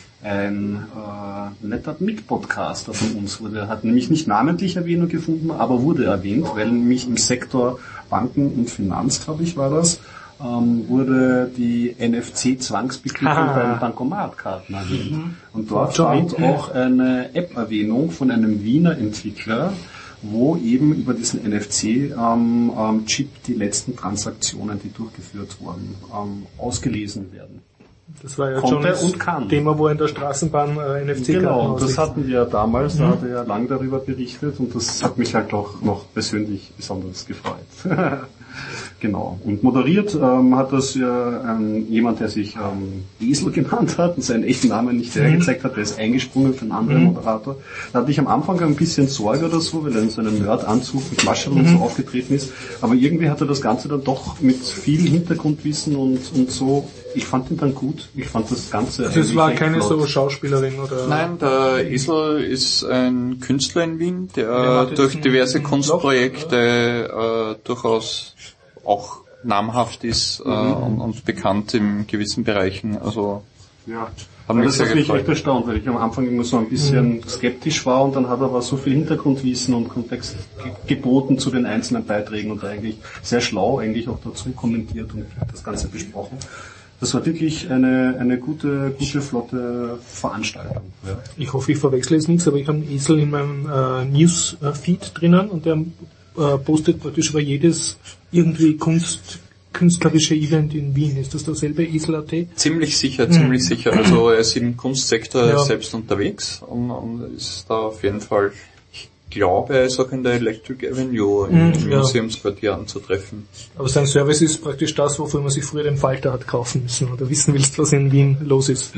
ein äh, netter Mitpodcaster von uns wurde, hat nämlich nicht namentlich Erwähnung gefunden, aber wurde erwähnt, weil nämlich im Sektor Banken und Finanz, glaube ich, war das, ähm, wurde die N F C-Zwangsbeglückung bei den Bankomatkarten erwähnt. Mhm. Und dort stand auch eine App-Erwähnung von einem Wiener Entwickler, wo eben über diesen N F C-Chip ähm, ähm, die letzten Transaktionen, die durchgeführt wurden, ähm, ausgelesen werden. Das war ja Konnte schon das und kann. Thema, wo in der Straßenbahn äh, N F C-Karten Genau, das hatten wir damals, mhm. da hat er ja lang darüber berichtet und das hat mich halt auch noch persönlich besonders gefreut. Genau. Und moderiert ähm, hat das ja ähm, jemand, der sich ähm, Esel genannt hat und seinen echten Namen nicht hergezeigt hat, der ist eingesprungen für einen anderen mhm. Moderator. Da hatte ich am Anfang ein bisschen Sorge oder so, weil er in so einem Nerd-Anzug mit Maschel mhm. und so aufgetreten ist. Aber irgendwie hat er das Ganze dann doch mit viel Hintergrundwissen und, und so. Ich fand ihn dann gut. Ich fand das Ganze also es war keine flott. So Schauspielerin oder? Nein, der Esel ist ein Künstler in Wien, der durch diverse Kunstprojekte äh, durchaus auch namhaft ist äh, mhm. und, und bekannt in gewissen Bereichen. Also ja, hat mich das hat mich echt erstaunt, weil ich am Anfang immer so ein bisschen mhm. skeptisch war und dann hat er aber so viel Hintergrundwissen und Kontext ge- geboten zu den einzelnen Beiträgen und eigentlich sehr schlau eigentlich auch dazu kommentiert und das Ganze besprochen. Das war wirklich eine eine gute, gute, flotte Veranstaltung. Ja. Ich hoffe, ich verwechsle jetzt nichts, aber ich habe einen Esel in meinem äh, News-Feed drinnen und der äh, postet praktisch über jedes irgendwie Kunst, künstlerische Event in Wien. Ist das derselbe Esel Punkt at? Ziemlich sicher, mhm. ziemlich sicher. Also er ist im Kunstsektor ja. selbst unterwegs und, und ist da auf jeden Fall, ich glaube, er ist auch in der Electric Avenue im, im ja. Museumsquartier anzutreffen. Aber sein Service ist praktisch das, wofür man sich früher den Falter hat kaufen müssen oder wissen willst, was in Wien los ist.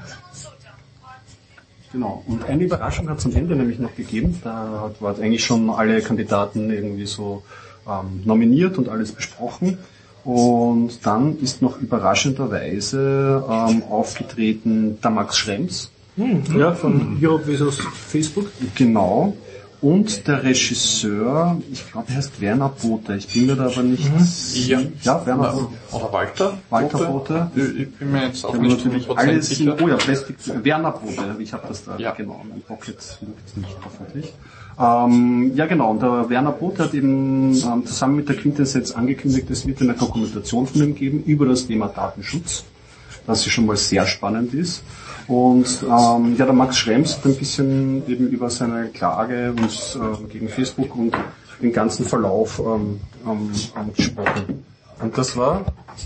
Genau. Und eine Überraschung hat es am Ende nämlich noch gegeben. Da hat, war eigentlich schon alle Kandidaten irgendwie so ähm, nominiert und alles besprochen. Und dann ist noch überraschenderweise ähm, aufgetreten der Max Schrems. Hm, ja, von Europe versus Facebook. Genau. Und der Regisseur, ich glaube, er heißt Werner Bothe. Ich bin mir da aber nicht... Mhm. Ja, ja Werner Bothe. Oder Walter? Walter Bothe. Ich bin mir jetzt auch nicht natürlich alles sicher. In, oh ja, Plastik. Werner Bothe. Ich habe das da ja. genau. Mein Pocket liegt nicht hoffentlich. Ähm, ja genau, und der Werner Bothe hat eben ähm, zusammen mit der Quintessenz angekündigt, es wird eine Dokumentation von ihm geben über das Thema Datenschutz, das ja schon mal sehr spannend ist. Und ähm, ja, der Max Schrems hat ein bisschen eben über seine Klage und, äh, gegen Facebook und den ganzen Verlauf ähm, ähm, gesprochen. Und das war,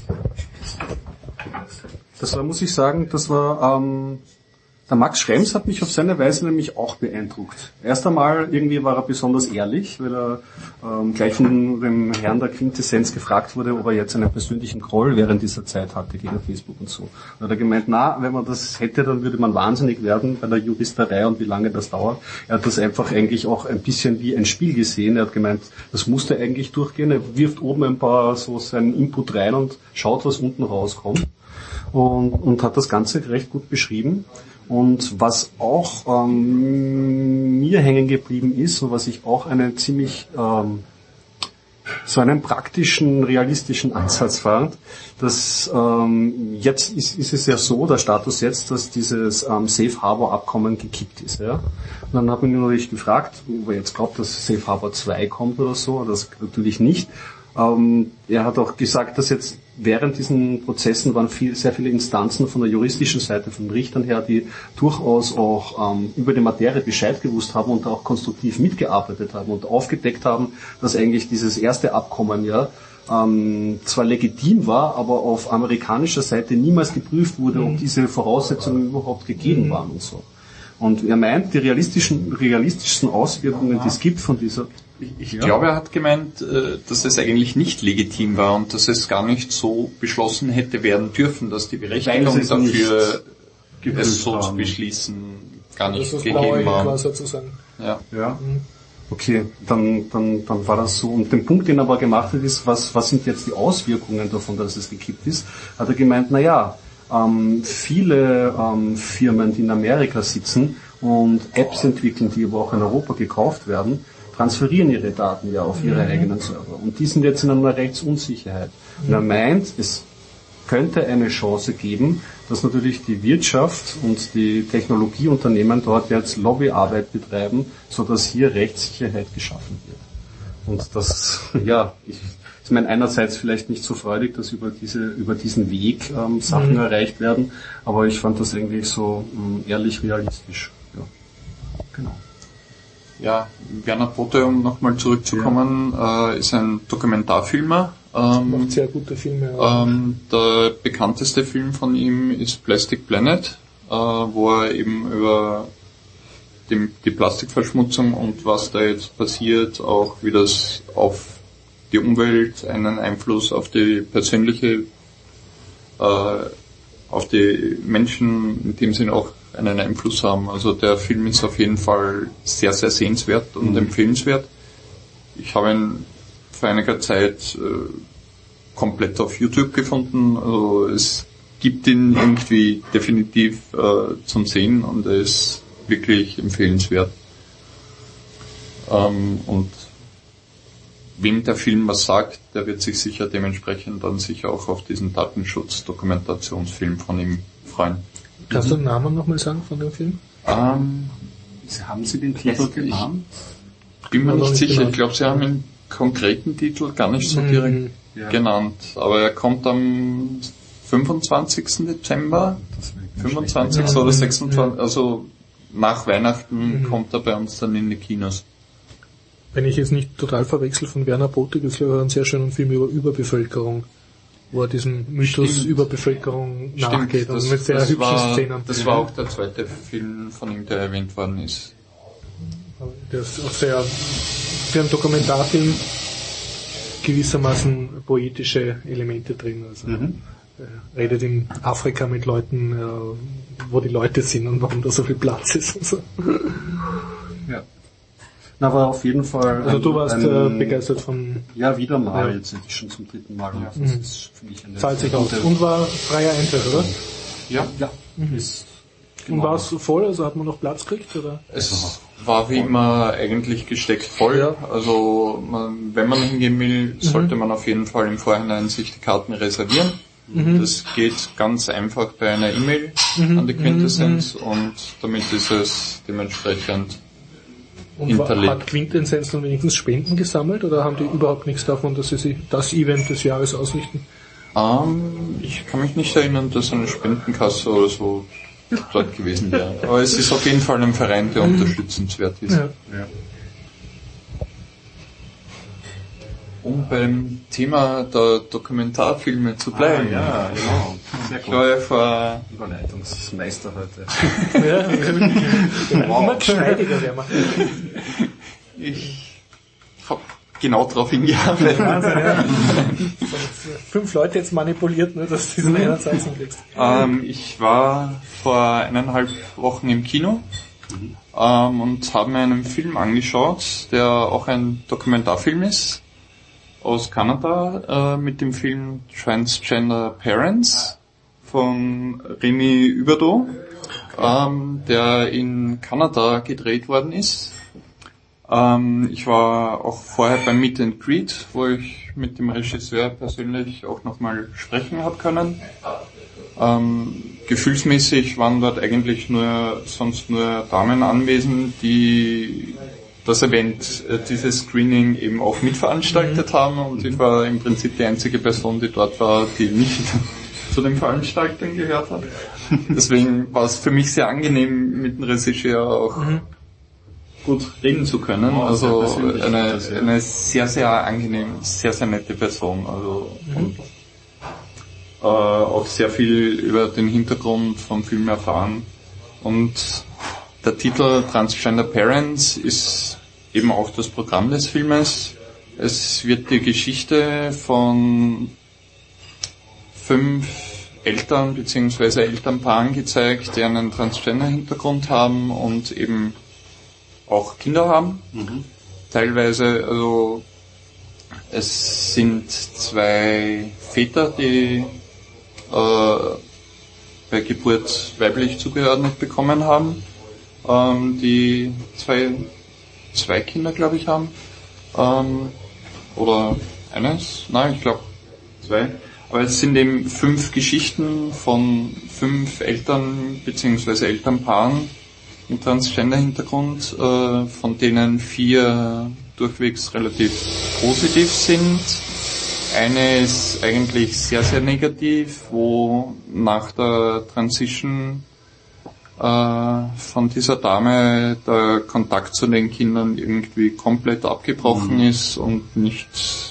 das war, muss ich sagen, das war, ähm, der Max Schrems hat mich auf seine Weise nämlich auch beeindruckt. Erst einmal irgendwie war er besonders ehrlich, weil er ähm, gleich von dem Herrn der Quintessenz gefragt wurde, ob er jetzt einen persönlichen Groll während dieser Zeit hatte gegen Facebook und so. Da hat er gemeint, na, wenn man das hätte, dann würde man wahnsinnig werden bei der Juristerei und wie lange das dauert. Er hat das einfach eigentlich auch ein bisschen wie ein Spiel gesehen. Er hat gemeint, das musste eigentlich durchgehen. Er wirft oben ein paar so seinen Input rein und schaut, was unten rauskommt. Und, und hat das Ganze recht gut beschrieben. Und was auch ähm, mir hängen geblieben ist und was ich auch einen ziemlich ähm, so einen praktischen, realistischen Ansatz fand, dass ähm, jetzt ist, ist es ja so, der Status jetzt, dass dieses ähm, Safe Harbor Abkommen gekippt ist. Ja? Und dann hat man ihn natürlich gefragt, ob er jetzt glaubt, dass Safe Harbor zwei kommt oder so, das natürlich nicht. Ähm, er hat auch gesagt, dass jetzt während diesen Prozessen waren viel, sehr viele Instanzen von der juristischen Seite, von Richtern her, die durchaus auch ähm, über die Materie Bescheid gewusst haben und auch konstruktiv mitgearbeitet haben und aufgedeckt haben, dass eigentlich dieses erste Abkommen ja ähm, zwar legitim war, aber auf amerikanischer Seite niemals geprüft wurde, ob diese Voraussetzungen überhaupt gegeben waren und so. Und er meint, die realistischen, realistischsten Auswirkungen, die es gibt von dieser... Ich, ich ja. glaube, er hat gemeint, dass es eigentlich nicht legitim war und dass es gar nicht so beschlossen hätte werden dürfen, dass die Berechtigung es dafür, nicht es so haben. zu beschließen, gar nicht Das ist gegeben war. war sozusagen. Ja. Ja. Okay, dann, dann, dann war das so. Und den Punkt, den er aber gemacht hat, ist, was, was sind jetzt die Auswirkungen davon, dass es gekippt ist, hat er gemeint, na ja, ähm, viele ähm, Firmen, die in Amerika sitzen und Apps entwickeln, die aber auch in Europa gekauft werden, transferieren ihre Daten ja auf ihre mhm. eigenen Server. Und die sind jetzt in einer Rechtsunsicherheit. Mhm. Und er meint, es könnte eine Chance geben, dass natürlich die Wirtschaft und die Technologieunternehmen dort jetzt Lobbyarbeit betreiben, sodass hier Rechtssicherheit geschaffen wird. Und das, ja, ich, ich meine, einerseits vielleicht nicht so freudig, dass über diese, über diesen Weg ähm, Sachen mhm. erreicht werden, aber ich fand das eigentlich so ähm, ehrlich realistisch. Ja, genau. Ja, Werner Bothe, um nochmal zurückzukommen, ja. äh, ist ein Dokumentarfilmer. Ähm, Macht sehr gute Filme. Ja. Ähm, der bekannteste Film von ihm ist Plastic Planet, äh, wo er eben über die, die Plastikverschmutzung und was da jetzt passiert, auch wie das auf die Umwelt einen Einfluss auf die persönliche, äh, auf die Menschen in dem Sinn auch einen Einfluss haben. Also der Film ist auf jeden Fall sehr, sehr sehenswert und mhm. empfehlenswert. Ich habe ihn vor einiger Zeit äh, komplett auf YouTube gefunden. Also es gibt ihn irgendwie definitiv äh, zum Sehen und er ist wirklich empfehlenswert. Ähm, und wem der Film was sagt, der wird sich sicher dementsprechend dann sicher auch auf diesen Datenschutz-Dokumentationsfilm von ihm freuen. Kannst du den Namen nochmal sagen von dem Film? Ähm, haben Sie den Titel genannt? Ich bin mir nicht sicher. Genannt. Ich glaube, Sie haben den konkreten Titel gar nicht so direkt mhm. ja. genannt. Aber er kommt am fünfundzwanzigsten Dezember, fünfundzwanzigsten oder sechsundzwanzigsten Also nach Weihnachten mhm. kommt er bei uns dann in die Kinos. Wenn ich jetzt nicht total verwechsel, von Werner Bothe, das ist einen sehr schönen Film über Überbevölkerung, wo er diesem Mythos Stimmt. Überbevölkerung Stimmt, nachgeht das, und mit sehr das hübschen war, Szenen. Das war auch der zweite Film von ihm, der erwähnt worden ist. Der ist auch sehr, für einen Dokumentarfilm gewissermaßen poetische Elemente drin. Also Mhm. er redet in Afrika mit Leuten, wo die Leute sind und warum da so viel Platz ist. Und so. Ja. Na, aber auf jeden Fall... Also ein, du warst ein, äh, begeistert von... Ja, wieder mal, Ja. jetzt schon zum dritten Mal. Ja. Das Mhm. ist für mich eine Zahlt sich aus. gute- Und war freier Eintritt, oder? Ja, Ja, Mhm. ist... Und war es voll, also hat man noch Platz gekriegt, oder? es war wie immer eigentlich gesteckt voll. Ja. Also man, wenn man hingehen will, sollte man auf jeden Fall im Vorhinein sich die Karten reservieren. Mhm. Das geht ganz einfach bei einer E-Mail Mhm. an die Quintessenz und damit ist es dementsprechend Und war, hinterlegt. hat Quintessenz dann wenigstens Spenden gesammelt, oder haben die überhaupt nichts davon, dass sie sich das Event des Jahres ausrichten? Ähm, ich kann mich nicht erinnern, dass eine Spendenkasse oder so dort gewesen wäre. Aber es ist auf jeden Fall ein Verein, der unterstützenswert ist. Ja. Ja. Um beim Thema der Dokumentarfilme zu bleiben. Ah, ja, genau. Sehr Ich war ja vor, Überleitungsmeister heute. Ja, immer geschmeidiger wäre man. ich habe genau darauf hingearbeitet. Wahnsinn, ja. Fünf Leute jetzt manipuliert, nur dass du diesen einen Satz kriegst. Ähm, ich war vor eineinhalb Wochen im Kino ähm, und habe mir einen Film angeschaut, der auch ein Dokumentarfilm ist, aus Kanada, äh, mit dem Film Transgender Parents von Remy Huberdeau, ähm, der in Kanada gedreht worden ist. Ähm, ich war auch vorher beim Meet and Greet, wo ich mit dem Regisseur persönlich auch nochmal sprechen habe können. Ähm, gefühlsmäßig waren dort eigentlich nur sonst nur Damen anwesend, die das Event, äh, dieses Screening eben auch mitveranstaltet mhm. haben und ich war im Prinzip die einzige Person, die dort war, die nicht zu den Veranstaltungen gehört hat. Deswegen war es für mich sehr angenehm, mit dem Regisseur auch mhm. gut reden zu können. Oh, also eine, eine sehr, sehr angenehm, sehr, sehr nette Person. Also mhm. und äh, auch sehr viel über den Hintergrund vom Film erfahren. Und der Titel Transgender Parents ist eben auch das Programm des Filmes. Es wird die Geschichte von fünf Eltern bzw. Elternpaaren gezeigt, die einen Transgender-Hintergrund haben und eben auch Kinder haben. Mhm. Teilweise, also es sind zwei Väter, die äh, bei Geburt weiblich zugeordnet bekommen haben, ähm, die zwei, zwei Kinder, glaube ich, haben. Ähm, oder eines? Nein, ich glaube zwei. Aber es sind eben fünf Geschichten von fünf Eltern bzw. Elternpaaren mit Transgender-Hintergrund, äh, von denen vier durchwegs relativ positiv sind. Eine ist eigentlich sehr, sehr negativ, wo nach der Transition äh, von dieser Dame der Kontakt zu den Kindern irgendwie komplett abgebrochen mhm. ist und nicht,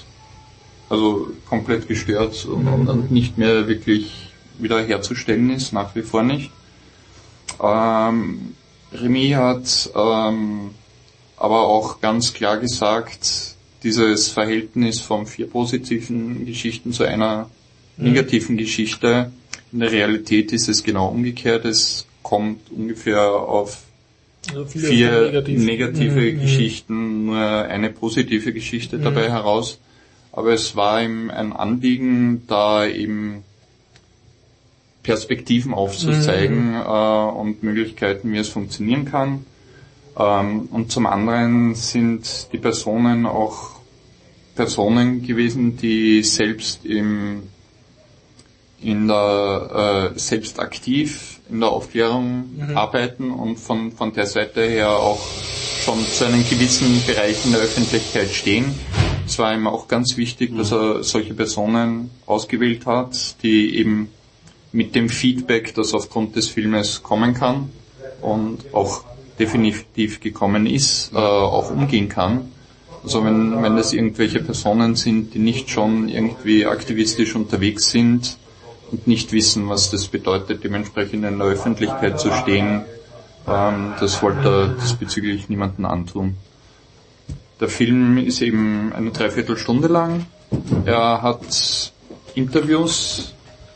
also komplett gestört und, mhm. und nicht mehr wirklich wieder herzustellen ist, nach wie vor nicht. Ähm, Remy hat ähm, aber auch ganz klar gesagt, dieses Verhältnis von vier positiven Geschichten zu einer negativen mhm. Geschichte, in der Realität ist es genau umgekehrt. Es kommt ungefähr auf also vier negativ. negative mhm. Geschichten, nur eine positive Geschichte mhm. dabei heraus. Aber es war ihm ein Anliegen, da eben Perspektiven aufzuzeigen mhm. äh, und Möglichkeiten, wie es funktionieren kann. Ähm, und zum anderen sind die Personen auch Personen gewesen, die selbst im, in der, äh, selbst aktiv in der Aufklärung mhm. arbeiten und von, von der Seite her auch schon zu einem gewissen Bereich in der Öffentlichkeit stehen. Es war ihm auch ganz wichtig, mhm. dass er solche Personen ausgewählt hat, die eben mit dem Feedback, das aufgrund des Filmes kommen kann und auch definitiv gekommen ist, äh, auch umgehen kann. Also wenn, wenn das irgendwelche Personen sind, die nicht schon irgendwie aktivistisch unterwegs sind und nicht wissen, was das bedeutet, dementsprechend in der Öffentlichkeit zu stehen, ähm, das wollte er diesbezüglich niemanden antun. Der Film ist eben eine Dreiviertelstunde lang. Er hat Interviews,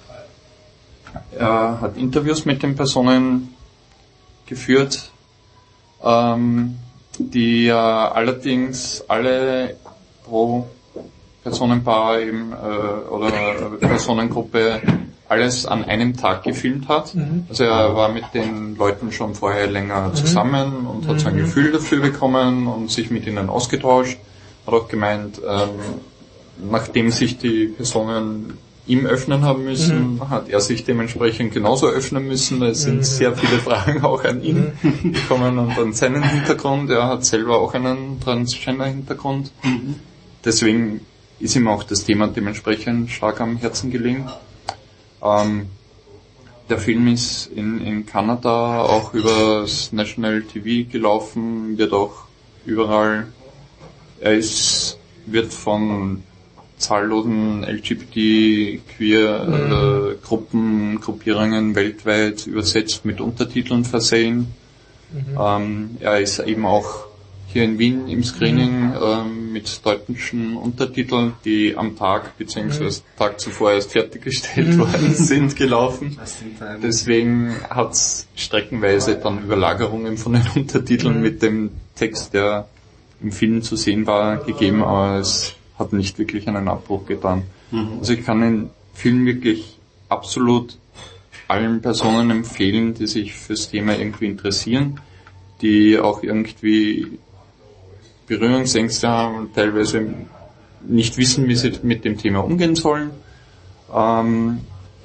er hat Interviews mit den Personen geführt, ähm, die äh, allerdings alle pro Personenpaar eben, äh, oder Personengruppe alles an einem Tag gefilmt hat. Mhm. Also er war mit den Leuten schon vorher länger mhm. zusammen und hat so ein Gefühl dafür bekommen und sich mit ihnen ausgetauscht. Hat auch gemeint, ähm, nachdem sich die Personen ihm öffnen haben müssen, mhm. hat er sich dementsprechend genauso öffnen müssen. Es sind mhm. sehr viele Fragen auch an ihn mhm. gekommen und an seinen Hintergrund. Er hat selber auch einen Transgender-Hintergrund. Mhm. Deswegen ist ihm auch das Thema dementsprechend stark am Herzen gelegen. Ähm, der Film ist in, in Kanada auch über das National T V gelaufen, wird auch überall, er ist, wird von zahllosen L G B T queer mhm. äh, Gruppen, Gruppierungen weltweit übersetzt, mit Untertiteln versehen. Mhm. Ähm, er ist eben auch hier in Wien im Screening mhm. ähm, mit deutschen Untertiteln, die am Tag bzw. Mhm. Tag zuvor erst fertiggestellt mhm. worden sind, gelaufen. Deswegen hat es streckenweise dann Überlagerungen von den Untertiteln mhm. mit dem Text, der im Film zu sehen war, gegeben, aber es hat nicht wirklich einen Abbruch getan. Mhm. Also ich kann den Film wirklich absolut allen Personen empfehlen, die sich fürs Thema irgendwie interessieren, die auch irgendwie Berührungsängste haben und teilweise nicht wissen, wie sie mit dem Thema umgehen sollen. Ähm,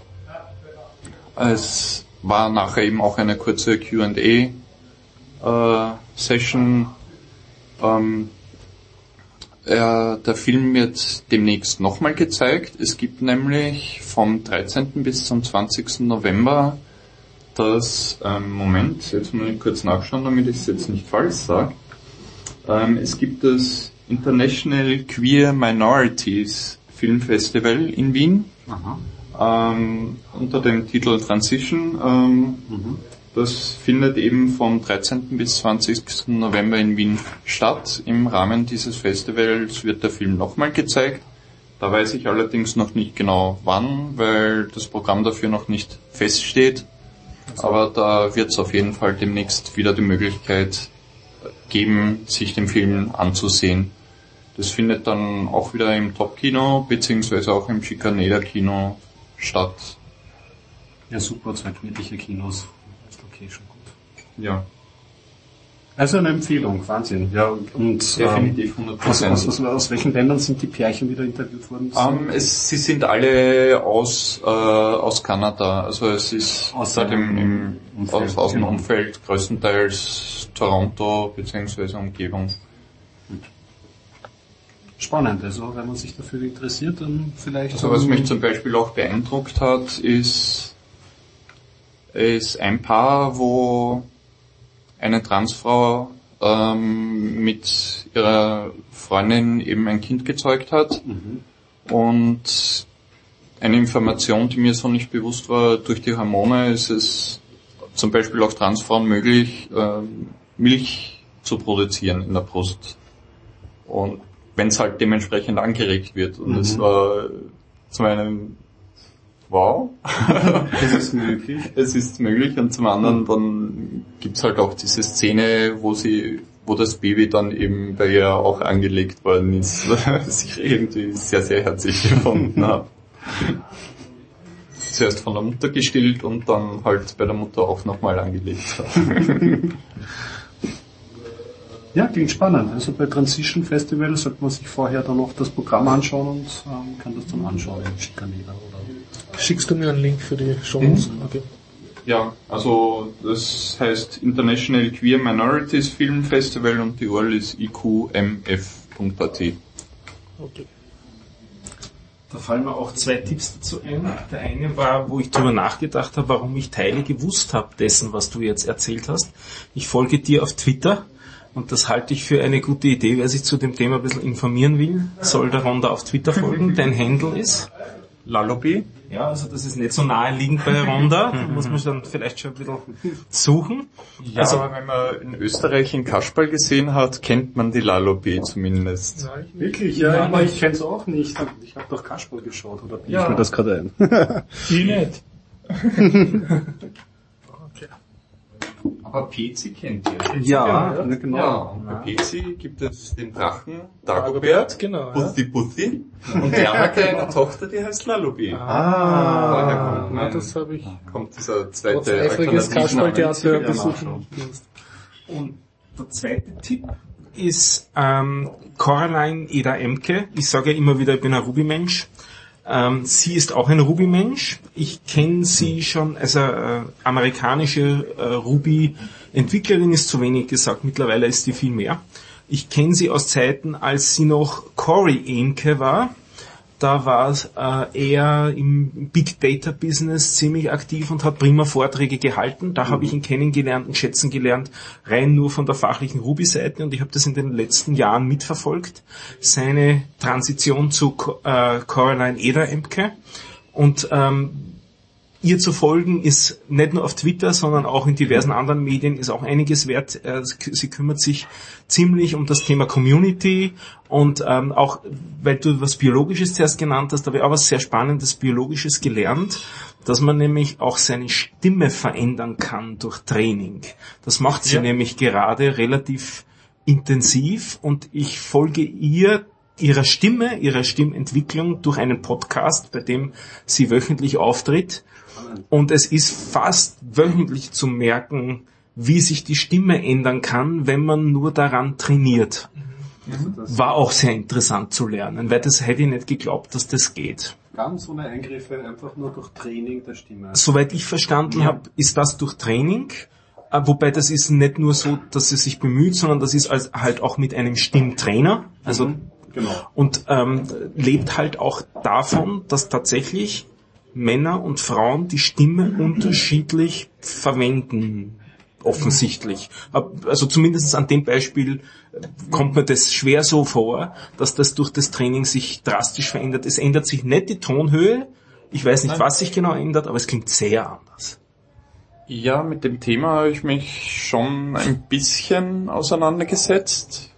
es war nachher eben auch eine kurze Q and A äh, Session, Ähm, äh, der Film wird demnächst nochmal gezeigt. Es gibt nämlich vom dreizehnten bis zum zwanzigsten November das, ähm, Moment, jetzt muss ich kurz nachschauen, damit ich es jetzt nicht falsch sage. Ähm, es gibt das International Queer Minorities Film Festival in Wien. Aha. Ähm, unter dem Titel Transition. Ähm, mhm. Das findet eben vom dreizehnten bis zwanzigsten November in Wien statt. Im Rahmen dieses Festivals wird der Film nochmal gezeigt. Da weiß ich allerdings noch nicht genau wann, weil das Programm dafür noch nicht feststeht. Aber da wird es auf jeden Fall demnächst wieder die Möglichkeit geben, sich den Film anzusehen. Das findet dann auch wieder im Top-Kino, beziehungsweise auch im Schikaneder-Kino statt. Ja, super, zwei gemütliche Kinos. Ist okay, schon gut. Ja. Also eine Empfehlung, Wahnsinn. Ja, und definitiv hundert Prozent. Aus, aus, aus welchen Ländern sind die Pärchen wieder interviewt worden? Um, es, sie sind alle aus äh, aus Kanada. Also es ist aus dem im, Umfeld, aus, aus dem genau. Umfeld, größtenteils Toronto beziehungsweise Umgebung. Spannend, also wenn man sich dafür interessiert, dann vielleicht... Also was mich zum Beispiel auch beeindruckt hat, ist, ist ein Paar, wo eine Transfrau ähm, mit ihrer Freundin eben ein Kind gezeugt hat. Mhm. Und eine Information, die mir so nicht bewusst war, durch die Hormone ist es zum Beispiel auch Transfrauen möglich, ähm, Milch zu produzieren in der Brust. Und wenn es halt dementsprechend angeregt wird. Und es mhm. war zum einen, wow, es ist möglich. Es ist möglich und zum anderen dann gibt's halt auch diese Szene, wo sie, wo das Baby dann eben bei ihr auch angelegt worden ist, was ich irgendwie sehr, sehr herzlich gefunden habe. Zuerst von der Mutter gestillt und dann halt bei der Mutter auch nochmal angelegt. Ja, klingt spannend. Also bei Transition Festival sollte man sich vorher dann noch das Programm anschauen und ähm, kann das dann anschauen in Schikaneder oder. Schickst du mir einen Link für die Shows? Mhm. Okay. Ja, also das heißt International Queer Minorities Film Festival und die U R L ist i q m f punkt a t. Okay. Da fallen mir auch zwei Tipps dazu ein. Der eine war, wo ich darüber nachgedacht habe, warum ich Teile gewusst habe dessen, was du jetzt erzählt hast. Ich folge dir auf Twitter. Und das halte ich für eine gute Idee. Wer sich zu dem Thema ein bisschen informieren will, soll der Ronda auf Twitter folgen. Dein Handle ist Lalobi. Ja, also das ist nicht so naheliegend bei Ronda. Da muss man dann vielleicht schon ein bisschen suchen. Ja, also, aber wenn man in Österreich in Kasperl gesehen hat, kennt man die Lalobi zumindest. Nein, wirklich? Ja, ja, aber ich kenne es auch nicht. Ich habe doch Kasperl geschaut, oder bin ja. ich mir das gerade ein? Ich nicht. Aber Pezi kennt ihr. Ja, ja, genau. Ja, und bei Pezi gibt es den Drachen Dagobert, genau, Butti Butti, und der hat eine Tochter, die heißt Lalobi. Ah, daher kommt, mein, das habe ich. Kommt dieser zweite eifriges Kasperltheater besuchen. Und der zweite Tipp ist ähm, Coraline Eder-Emke. Ich sage ja immer wieder, ich bin ein Ruby-Mensch. Ähm, sie ist auch ein Ruby-Mensch. Ich kenne sie schon als eine äh, amerikanische äh, Ruby-Entwicklerin, ist zu wenig gesagt, mittlerweile ist sie viel mehr. Ich kenne sie aus Zeiten, als sie noch Cory Emke war. Da war äh, er im Big Data Business ziemlich aktiv und hat prima Vorträge gehalten. Da mhm. habe ich ihn kennengelernt und schätzen gelernt, rein nur von der fachlichen Ruby-Seite, und ich habe das in den letzten Jahren mitverfolgt. Seine Transition zu äh, Coraline Eder-Emke. Und ähm, ihr zu folgen ist nicht nur auf Twitter, sondern auch in diversen anderen Medien ist auch einiges wert. Sie kümmert sich ziemlich um das Thema Community und ähm, auch, weil du was Biologisches zuerst genannt hast, habe ich auch was sehr Spannendes Biologisches gelernt, dass man nämlich auch seine Stimme verändern kann durch Training. Das macht sie ja. nämlich gerade relativ intensiv, und ich folge ihr ihrer Stimme, ihrer Stimmentwicklung durch einen Podcast, bei dem sie wöchentlich auftritt. Und es ist fast wöchentlich zu merken, wie sich die Stimme ändern kann, wenn man nur daran trainiert. Mhm. War auch sehr interessant zu lernen, weil das hätte ich nicht geglaubt, dass das geht. Ganz ohne Eingriffe, einfach nur durch Training der Stimme. Soweit ich verstanden ja. habe, ist das durch Training. Äh, wobei das ist nicht nur so, dass sie sich bemüht, sondern das ist als, halt auch mit einem Stimmtrainer. Also Mhm, genau. und ähm, lebt halt auch davon, dass tatsächlich Männer und Frauen die Stimme unterschiedlich verwenden, offensichtlich. Also zumindest an dem Beispiel kommt mir das schwer so vor, dass das durch das Training sich drastisch verändert. Es ändert sich nicht die Tonhöhe, ich weiß nicht, was sich genau ändert, aber es klingt sehr anders. Ja, mit dem Thema habe ich mich schon ein bisschen auseinandergesetzt.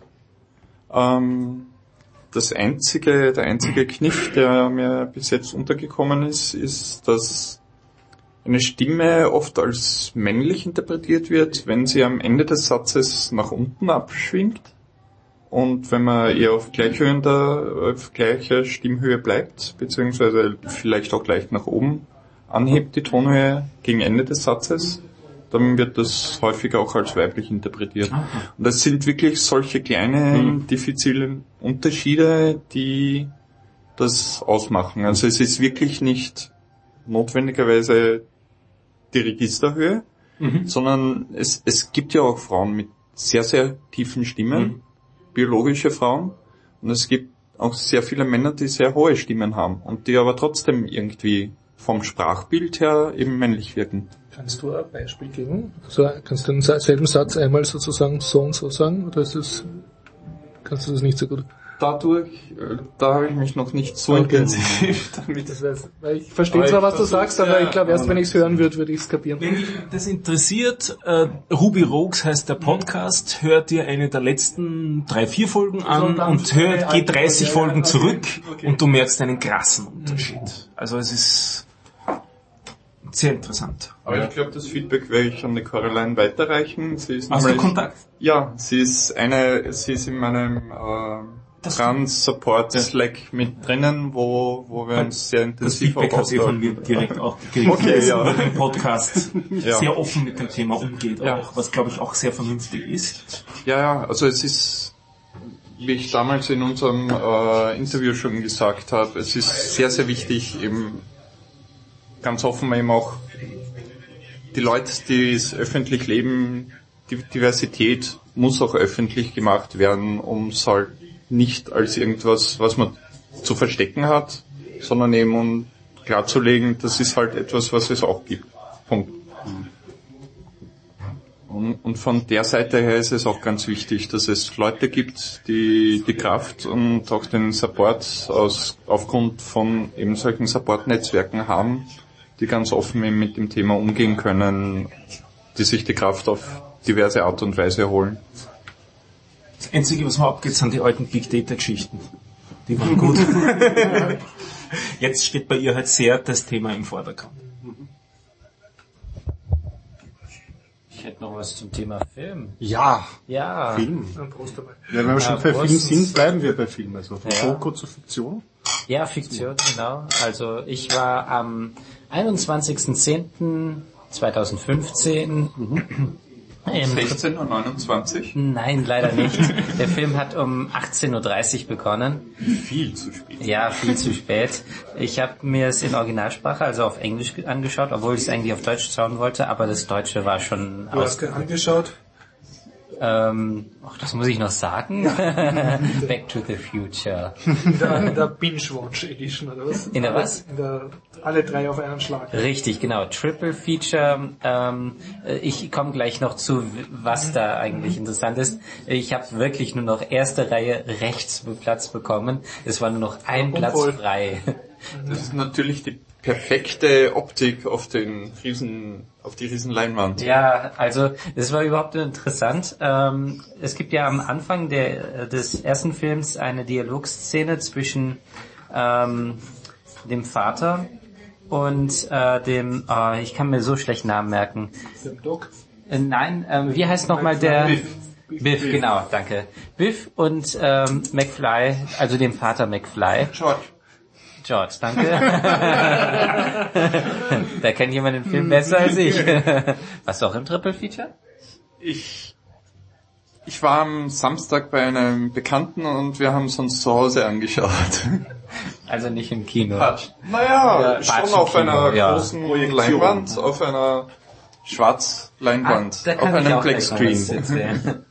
Ähm, das einzige, der einzige Kniff, der mir bis jetzt untergekommen ist, ist, dass eine Stimme oft als männlich interpretiert wird, wenn sie am Ende des Satzes nach unten abschwingt. Und wenn man eher auf gleichhöhender, auf gleicher Stimmhöhe bleibt, beziehungsweise vielleicht auch leicht nach oben anhebt die Tonhöhe gegen Ende des Satzes, dann wird das häufig auch als weiblich interpretiert. Okay. Und das sind wirklich solche kleinen, mhm. diffizilen Unterschiede, die das ausmachen. Also es ist wirklich nicht notwendigerweise die Registerhöhe, mhm. sondern es, es gibt ja auch Frauen mit sehr, sehr tiefen Stimmen, mhm. biologische Frauen, und es gibt auch sehr viele Männer, die sehr hohe Stimmen haben und die aber trotzdem irgendwie vom Sprachbild her eben männlich wirken. Kannst du ein Beispiel geben? Also kannst du denselben Satz einmal sozusagen so und so sagen, oder ist das, kannst du das nicht so gut? Dadurch, da habe ich mich noch nicht so okay. intensiv damit. Das heißt, weil ich verstehe zwar, was du sagst, aber ich glaube, erst wenn ich es hören würde, würde ich es kapieren. Wenn dich das interessiert, äh, Ruby Rogues heißt der Podcast, hört ihr eine der letzten drei, vier Folgen an so, und hört, geht dreißig okay, Folgen okay, zurück okay. und du merkst einen krassen Unterschied. Also es ist sehr interessant. Aber ja. ich glaube, das Feedback werde ich an die Caroline weiterreichen. Sie ist Hast du Kontakt? Ja, sie ist eine, sie ist in meinem äh, Trans-Support-Slack mit drinnen, wo, wo wir uns sehr intensiv auch austauschen. Das Feedback hat sie von mir direkt auch gekriegt, okay, dass ja. über den Podcast ja. sehr offen mit dem Thema umgeht, ja. auch, was glaube ich auch sehr vernünftig ist. Ja, ja, also es ist, wie ich damals in unserem äh, Interview schon gesagt habe, es ist sehr, sehr wichtig, eben ganz offen eben auch die Leute, die es öffentlich leben, die Diversität muss auch öffentlich gemacht werden, um es halt nicht als irgendwas, was man zu verstecken hat, sondern eben um klarzulegen, das ist halt etwas, was es auch gibt. Punkt. Und, und von der Seite her ist es auch ganz wichtig, dass es Leute gibt, die die Kraft und auch den Support aus, aufgrund von eben solchen Support-Netzwerken haben, die ganz offen eben mit dem Thema umgehen können, die sich die Kraft auf diverse Art und Weise holen. Das Einzige, was mir abgeht, sind die alten Big Data Geschichten. Die waren gut. Jetzt steht bei ihr halt sehr das Thema im Vordergrund. Ich hätte noch was zum Thema Film. Ja. Ja. Film. Ja, wenn wir schon bei Film sind, bleiben wir bei Film. Also von ja. Doku zur Fiktion. Ja, Fiktion, genau. Also ich war am einundzwanzigsten zehnten zweitausendfünfzehn mhm. sechzehn Uhr neunundzwanzig? Nein, leider nicht. Der Film hat um achtzehn Uhr dreißig begonnen. Viel zu spät. Ja, viel zu spät. Ich habe mir es in Originalsprache, also auf Englisch angeschaut, obwohl ich es eigentlich auf Deutsch schauen wollte, aber das Deutsche war schon aus... Du hast dir angeschaut? Ähm, ach, das muss ich noch sagen. Back to the Future. In der, in der Binge-Watch Edition, oder was? In der was? In der alle drei auf einen Schlag. Richtig, genau. Triple Feature. Ähm, ich komme gleich noch zu, was da eigentlich interessant ist. Ich habe wirklich nur noch erste Reihe rechts Platz bekommen. Es war nur noch ein Platz Unvoll. frei. Das ist natürlich die perfekte Optik auf den riesen, auf die riesen Leinwand. Ja, also es war überhaupt interessant. Ähm, es gibt ja am Anfang der, des ersten Films eine Dialogszene zwischen ähm, dem Vater und äh, dem, oh, ich kann mir so schlecht Namen merken. Dem Doc? Äh, nein, ähm, wie heißt nochmal der... Biff. Biff, Biff, genau, danke. Biff und ähm, McFly, also dem Vater McFly. George. George, danke. Da kennt jemand den Film besser als ich. Warst du auch im Triple Feature? Ich, ich war am Samstag bei einem Bekannten und wir haben es uns zu Hause angeschaut. Also nicht im Kino. Patsch. Naja, ja, schon auf Kino, einer ja. großen Leinwand, auf einer Schwarzleinwand Ah, da kann auf ich einem auch Black gleich noch was Screen. erzählen.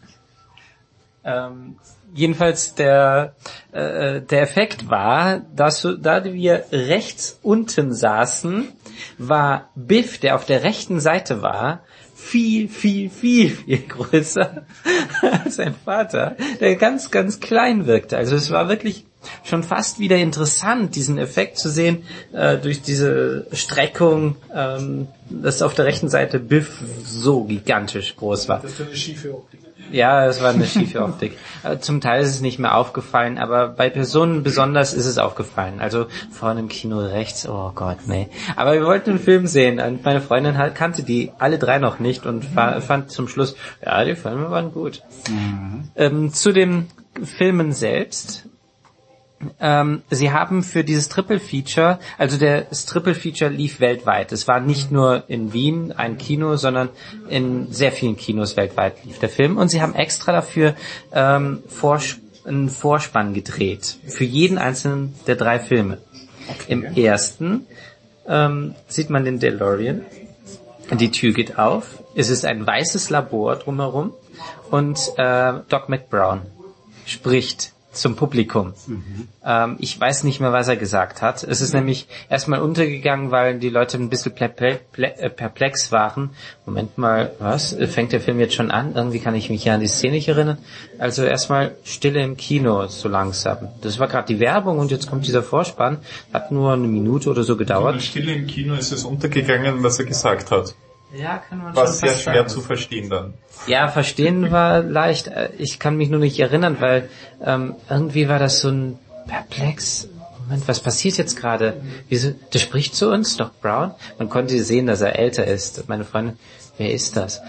ähm, jedenfalls der äh, der Effekt war, dass so- da wir rechts unten saßen, war Biff, der auf der rechten Seite war, viel, viel, viel, viel größer als sein Vater, der ganz, ganz klein wirkte. Also es war wirklich schon fast wieder interessant, diesen Effekt zu sehen, äh, durch diese Streckung, ähm, dass auf der rechten Seite Biff so gigantisch groß war. Das ist eine schiefe Optik. Ja, es war eine schiefe Optik. Äh, Zum Teil ist es nicht mehr aufgefallen, aber bei Personen besonders ist es aufgefallen. Also vorne im Kino rechts, oh Gott, nee. Aber wir wollten einen Film sehen und meine Freundin halt kannte die alle drei noch nicht und fa- fand zum Schluss, ja, die Filme waren gut. Ähm, zu den Filmen selbst. Ähm, sie haben für dieses Triple Feature, also der, das Triple Feature lief weltweit. Es war nicht nur in Wien ein Kino, sondern in sehr vielen Kinos weltweit lief der Film. Und sie haben extra dafür ähm, Vors- einen Vorspann gedreht. Für jeden einzelnen der drei Filme. Im ersten ähm, sieht man den DeLorean. Die Tür geht auf. Es ist ein weißes Labor drumherum. Und äh, Doc McBrown spricht zum Publikum. Ähm, ich weiß nicht mehr, was er gesagt hat. Es ist nämlich erstmal untergegangen, weil die Leute ein bisschen ple- ple- ple- äh, perplex waren. Moment mal, was? Fängt der Film jetzt schon an? Irgendwie kann ich mich ja an die Szene nicht erinnern. Also erstmal Stille im Kino, so langsam. Das war gerade die Werbung und jetzt kommt dieser Vorspann. Hat nur eine Minute oder so In gedauert. Stille im Kino ist es untergegangen, was er gesagt hat. Ja, kann man War schon sehr fast schwer sagen. zu verstehen dann. Ja, verstehen war leicht. Ich kann mich nur nicht erinnern, weil ähm, irgendwie war das so ein perplex. Moment, was passiert jetzt gerade? Wieso? Der spricht zu uns, Doc Brown. Man konnte sehen, dass er älter ist. Meine Freundin, wer ist das?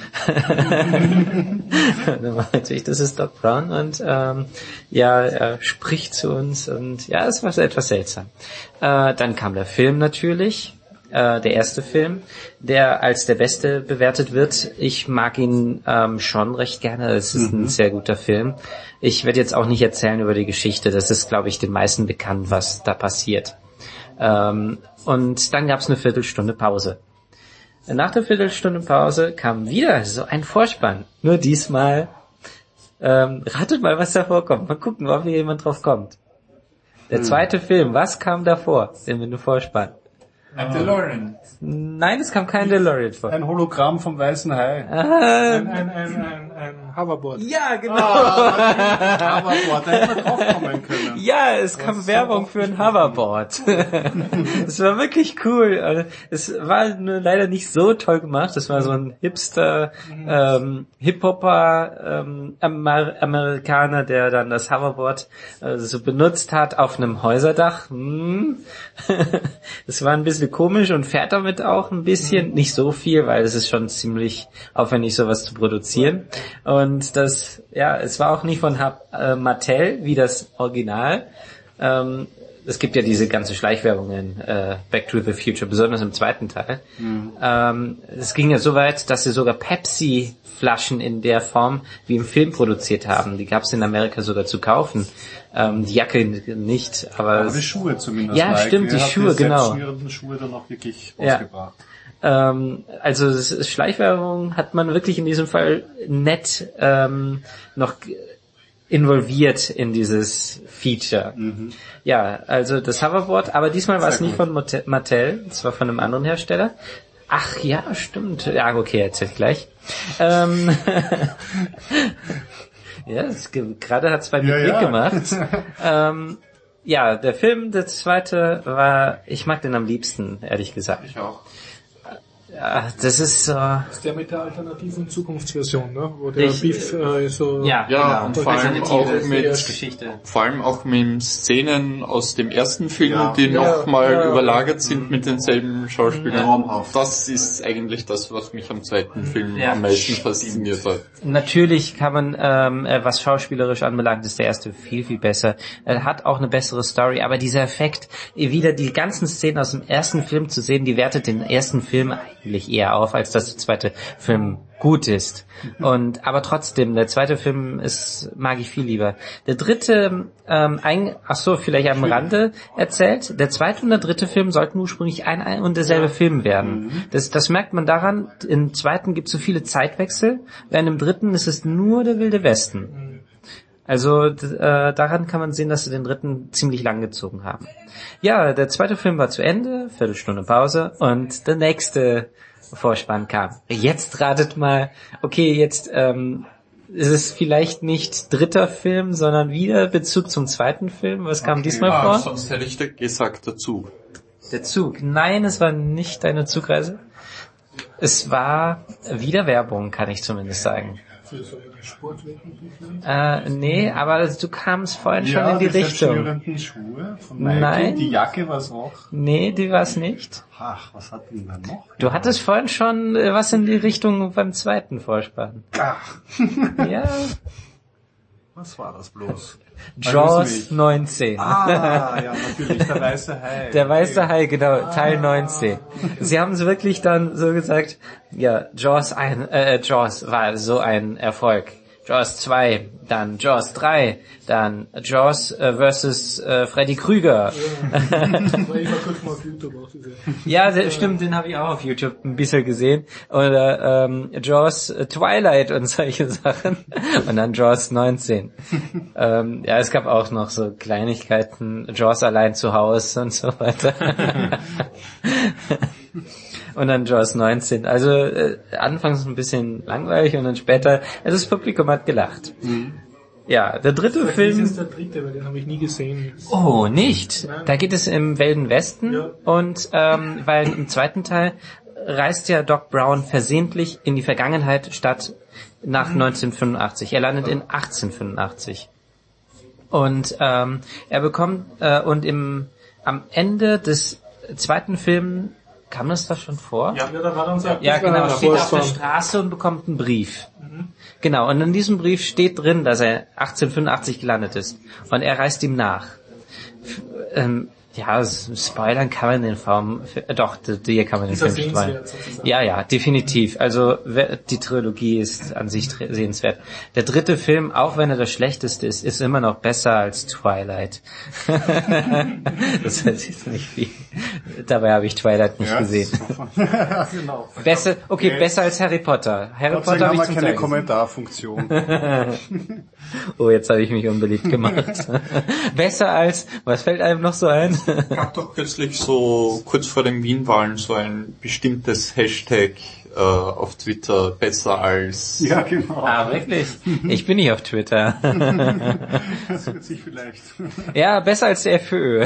Dann meinte ich, das ist Doc Brown und ähm, ja, er spricht zu uns und ja, es war etwas seltsam. Äh, dann kam der Film natürlich. Äh, der erste Film, der als der beste bewertet wird. Ich mag ihn ähm, schon recht gerne. Es ist ein sehr guter Film. Ich werde jetzt auch nicht erzählen über die Geschichte. Das ist, glaube ich, den meisten bekannt, was da passiert. Ähm, und dann gab es eine Viertelstunde Pause. Nach der Viertelstunde Pause kam wieder so ein Vorspann. Nur diesmal, ähm, ratet mal, was davor kommt. Mal gucken, ob hier jemand drauf kommt. Der zweite Film, was kam davor? Den mit dem Vorspann. Ein DeLorean. Nein, es kam kein DeLorean vor. Ein Hologramm vom Weißen Hai. Ah, Ein, ein, ein, ein, ein Hoverboard. ja, genau. Aber boah, da hätte man drauf kommen können. Ja, es kam Werbung für ein Hoverboard. Es war wirklich cool. Also, es war nur leider nicht so toll gemacht. Es war so ein Hipster, ähm, Hip-Hopper, ähm, Amer Amerikaner, der dann das Hoverboard äh, so benutzt hat auf einem Häuserdach. Hm. Das war ein bisschen komisch und fährt damit auch ein bisschen, nicht so viel, weil es ist schon ziemlich aufwendig, sowas zu produzieren. Und das, ja, es war auch nicht von Hab, äh, Mattel wie das Original. Ähm, es gibt ja diese ganze Schleichwerbung in äh, Back to the Future, besonders im zweiten Teil. Mhm. Ähm, es ging ja so weit, dass sie sogar Pepsi-Flaschen in der Form wie im Film produziert haben. Die gab es in Amerika sogar zu kaufen. Ähm, die Jacke nicht, aber... Aber die Schuhe zumindest. Ja, Nike stimmt, die hat Schuhe, genau. selbstschnürenden Schuhe dann auch wirklich Ja. rausgebracht. Ähm, also es ist Schleichwerbung hat man wirklich in diesem Fall nett ähm, noch g- involviert in dieses Feature. Mhm. Ja, also das Hoverboard, aber diesmal war es Sehr nicht gut. von Mote- Mattel, es war von einem anderen Hersteller. Ach ja, stimmt. Ja, okay, erzähl ich gleich. Ähm, ja, es ge- gerade hat es bei mir Ja, Klick ja. gemacht. ähm, ja, der Film, der zweite war, ich mag den am liebsten, ehrlich gesagt. Ich auch. Ja, das ist so... Das ist der mit der alternativen Zukunftsversion, ne? Wo der Ich- Beef äh, so... Ja, Ja, genau. und vor allem auch mit, Geschichte. vor allem auch mit Szenen aus dem ersten Film, Ja. die Ja, nochmal ja. überlagert sind mit denselben Schauspielern. Traumhaft. Das ist eigentlich das, was mich am zweiten Film Ja. am meisten fasziniert hat. Natürlich kann man, ähm, äh, was schauspielerisch anbelangt, ist der erste viel, viel besser. Er hat auch eine bessere Story, aber dieser Effekt, wieder die ganzen Szenen aus dem ersten Film zu sehen, die wertet den ersten Film eigentlich eher auf, als dass der zweite Film gut ist. Und aber trotzdem, der zweite Film ist, mag ich viel lieber. Der dritte, ähm, ein, ach so, vielleicht am Rande erzählt, der zweite und der dritte Film sollten ursprünglich ein, ein und derselbe Film werden. Das, das merkt man daran, im zweiten gibt es so viele Zeitwechsel, während im dritten ist es nur der Wilde Westen. Also d- äh, daran kann man sehen, dass sie den dritten ziemlich lang gezogen haben. Ja, der zweite Film war zu Ende, Viertelstunde Pause, und der nächste Vorspann kam. Jetzt ratet mal, okay, jetzt ähm, ist es vielleicht nicht dritter Film, sondern wieder Bezug zum zweiten Film. Was kam Okay. diesmal Ah, vor? sonst hätte ich da gesagt, der Zug. Der Zug. Nein, es war nicht eine Zugreise. Es war wieder Werbung, kann ich zumindest sagen. Für so eine Sportwetten. Äh, nee, aber du kamst vorhin schon Ja, in die die Richtung. verschnürenden Schuhe von Nike. Nein. Die Jacke war es auch. Nee, die war es nicht. Ach, was hat denn da noch? Du hattest vorhin schon äh, was in die Richtung beim zweiten Vorspann. Ach, Ja, was war das bloß? Jaws neunzehn. Ah, ja, natürlich, der weiße Hai. Der weiße Hai, genau, Teil neunzehn. Sie haben es wirklich dann so gesagt, ja, Jaws ein, äh, Jaws war so ein Erfolg. Jaws zwei, dann Jaws drei, dann Jaws äh, versus äh, Freddy Krüger. Weil ich war kurz mal auf YouTube auch diese. Ja, der, stimmt, den habe ich auch auf YouTube ein bisschen gesehen. Oder ähm, Jaws äh, Twilight und solche Sachen. Und dann Jaws neunzehn. ähm, ja, es gab auch noch so Kleinigkeiten, Jaws allein zu Hause und so weiter. Und dann Jaws neunzehn. Also äh, anfangs ein bisschen langweilig und dann später, also das Publikum hat gelacht. Mhm. Ja, der dritte Das Film... ist der dritte, weil den habe ich nie gesehen. Oh, nicht? Da geht es im Wilden Westen Ja. und ähm, weil im zweiten Teil reist ja Doc Brown versehentlich in die Vergangenheit statt nach neunzehnhundertfünfundachtzig. Er landet in achtzehnhundertfünfundachtzig. Und ähm, er bekommt äh, und im am Ende des zweiten Films kam das da schon vor? Ja, da war dann so. Ja, das war genau, der steht auf der Vorspann. Straße und bekommt einen Brief. Genau, und in diesem Brief steht drin, dass er achtzehnhundertfünfundachtzig gelandet ist. Und er reist ihm nach. F- ähm, ja, s- spoilern kann man den Film, äh, doch, die, die kann man den Ist er Film spoilern. sehenswert, sozusagen. Ja, ja, definitiv. Also wer- die Trilogie ist an sich tr- sehenswert. Der dritte Film, auch wenn er der schlechteste ist, ist immer noch besser als Twilight. Das heißt jetzt nicht viel. Dabei habe ich Twilight nicht gesehen. Ja, genau. Besser, okay, Okay. besser als Harry Potter. Harry Gott sei Potter Dank habe haben ich wir zum keine Teil gesehen. Kommentarfunktion. Oh, jetzt habe ich mich unbeliebt gemacht. Besser als, was fällt einem noch so ein? Es gab doch kürzlich so kurz vor den Wien-Wahlen so ein bestimmtes Hashtag äh, auf Twitter, besser als... Ja, genau. Ah, wirklich? Ich bin nicht auf Twitter. Das wird sich vielleicht. Ja, besser als der FÖ.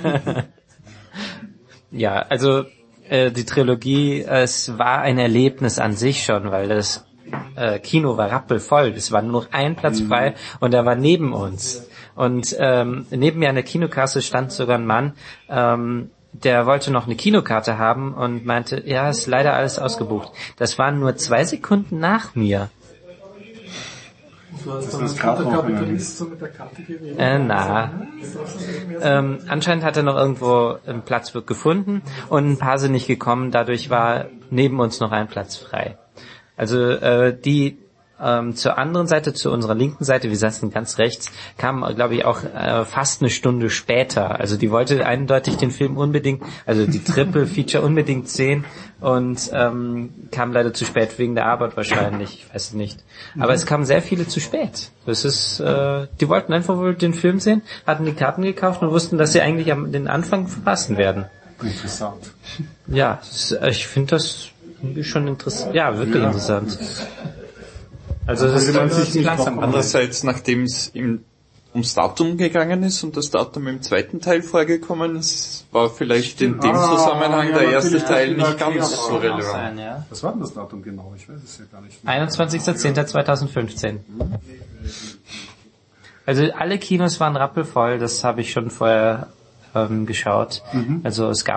Ja, also äh, die Trilogie, es war ein Erlebnis an sich schon, weil das äh, Kino war rappelvoll. Es war nur noch ein Platz frei und er war neben uns. Und ähm, neben mir an der Kinokasse stand sogar ein Mann, ähm, der wollte noch eine Kinokarte haben und meinte, ja, ist leider alles ausgebucht. Das waren nur zwei Sekunden nach mir. Das war Das dann ist der gerade noch Kapitalist so mit der Karte gewesen. Äh, na. Ähm, anscheinend hat er noch irgendwo einen Platz gefunden und ein paar sind nicht gekommen. Dadurch war neben uns noch ein Platz frei. Also äh, die ähm, zur anderen Seite, zu unserer linken Seite, wir saßen ganz rechts, kam, glaube ich, auch äh, fast eine Stunde später. Also die wollte eindeutig den Film unbedingt, also die Triple-Feature unbedingt sehen und ähm, kam leider zu spät wegen der Arbeit wahrscheinlich, ich weiß es nicht. Aber es kamen sehr viele zu spät. Das ist, äh, die wollten einfach wohl den Film sehen, hatten die Karten gekauft und wussten, dass sie eigentlich am den Anfang verpassen werden. Interessant. Ja, es ist, ich finde das irgendwie schon interessant. Ja, wirklich Ja. interessant. Also das Würde man ist sich nicht klasse. noch- Andererseits, nachdem es im, ums Datum gegangen ist und das Datum im zweiten Teil vorgekommen ist, war vielleicht in dem Ah, Zusammenhang ja, der erste natürlich, Teil das nicht kann ganz auch so sein, relevant. Ja. Was war denn das Datum genau? Ich weiß es ja gar nicht. einundzwanzigster zehnter zweitausendfünfzehn. Also alle Kinos waren rappelvoll, das habe ich schon vorher ähm, geschaut. Also es gab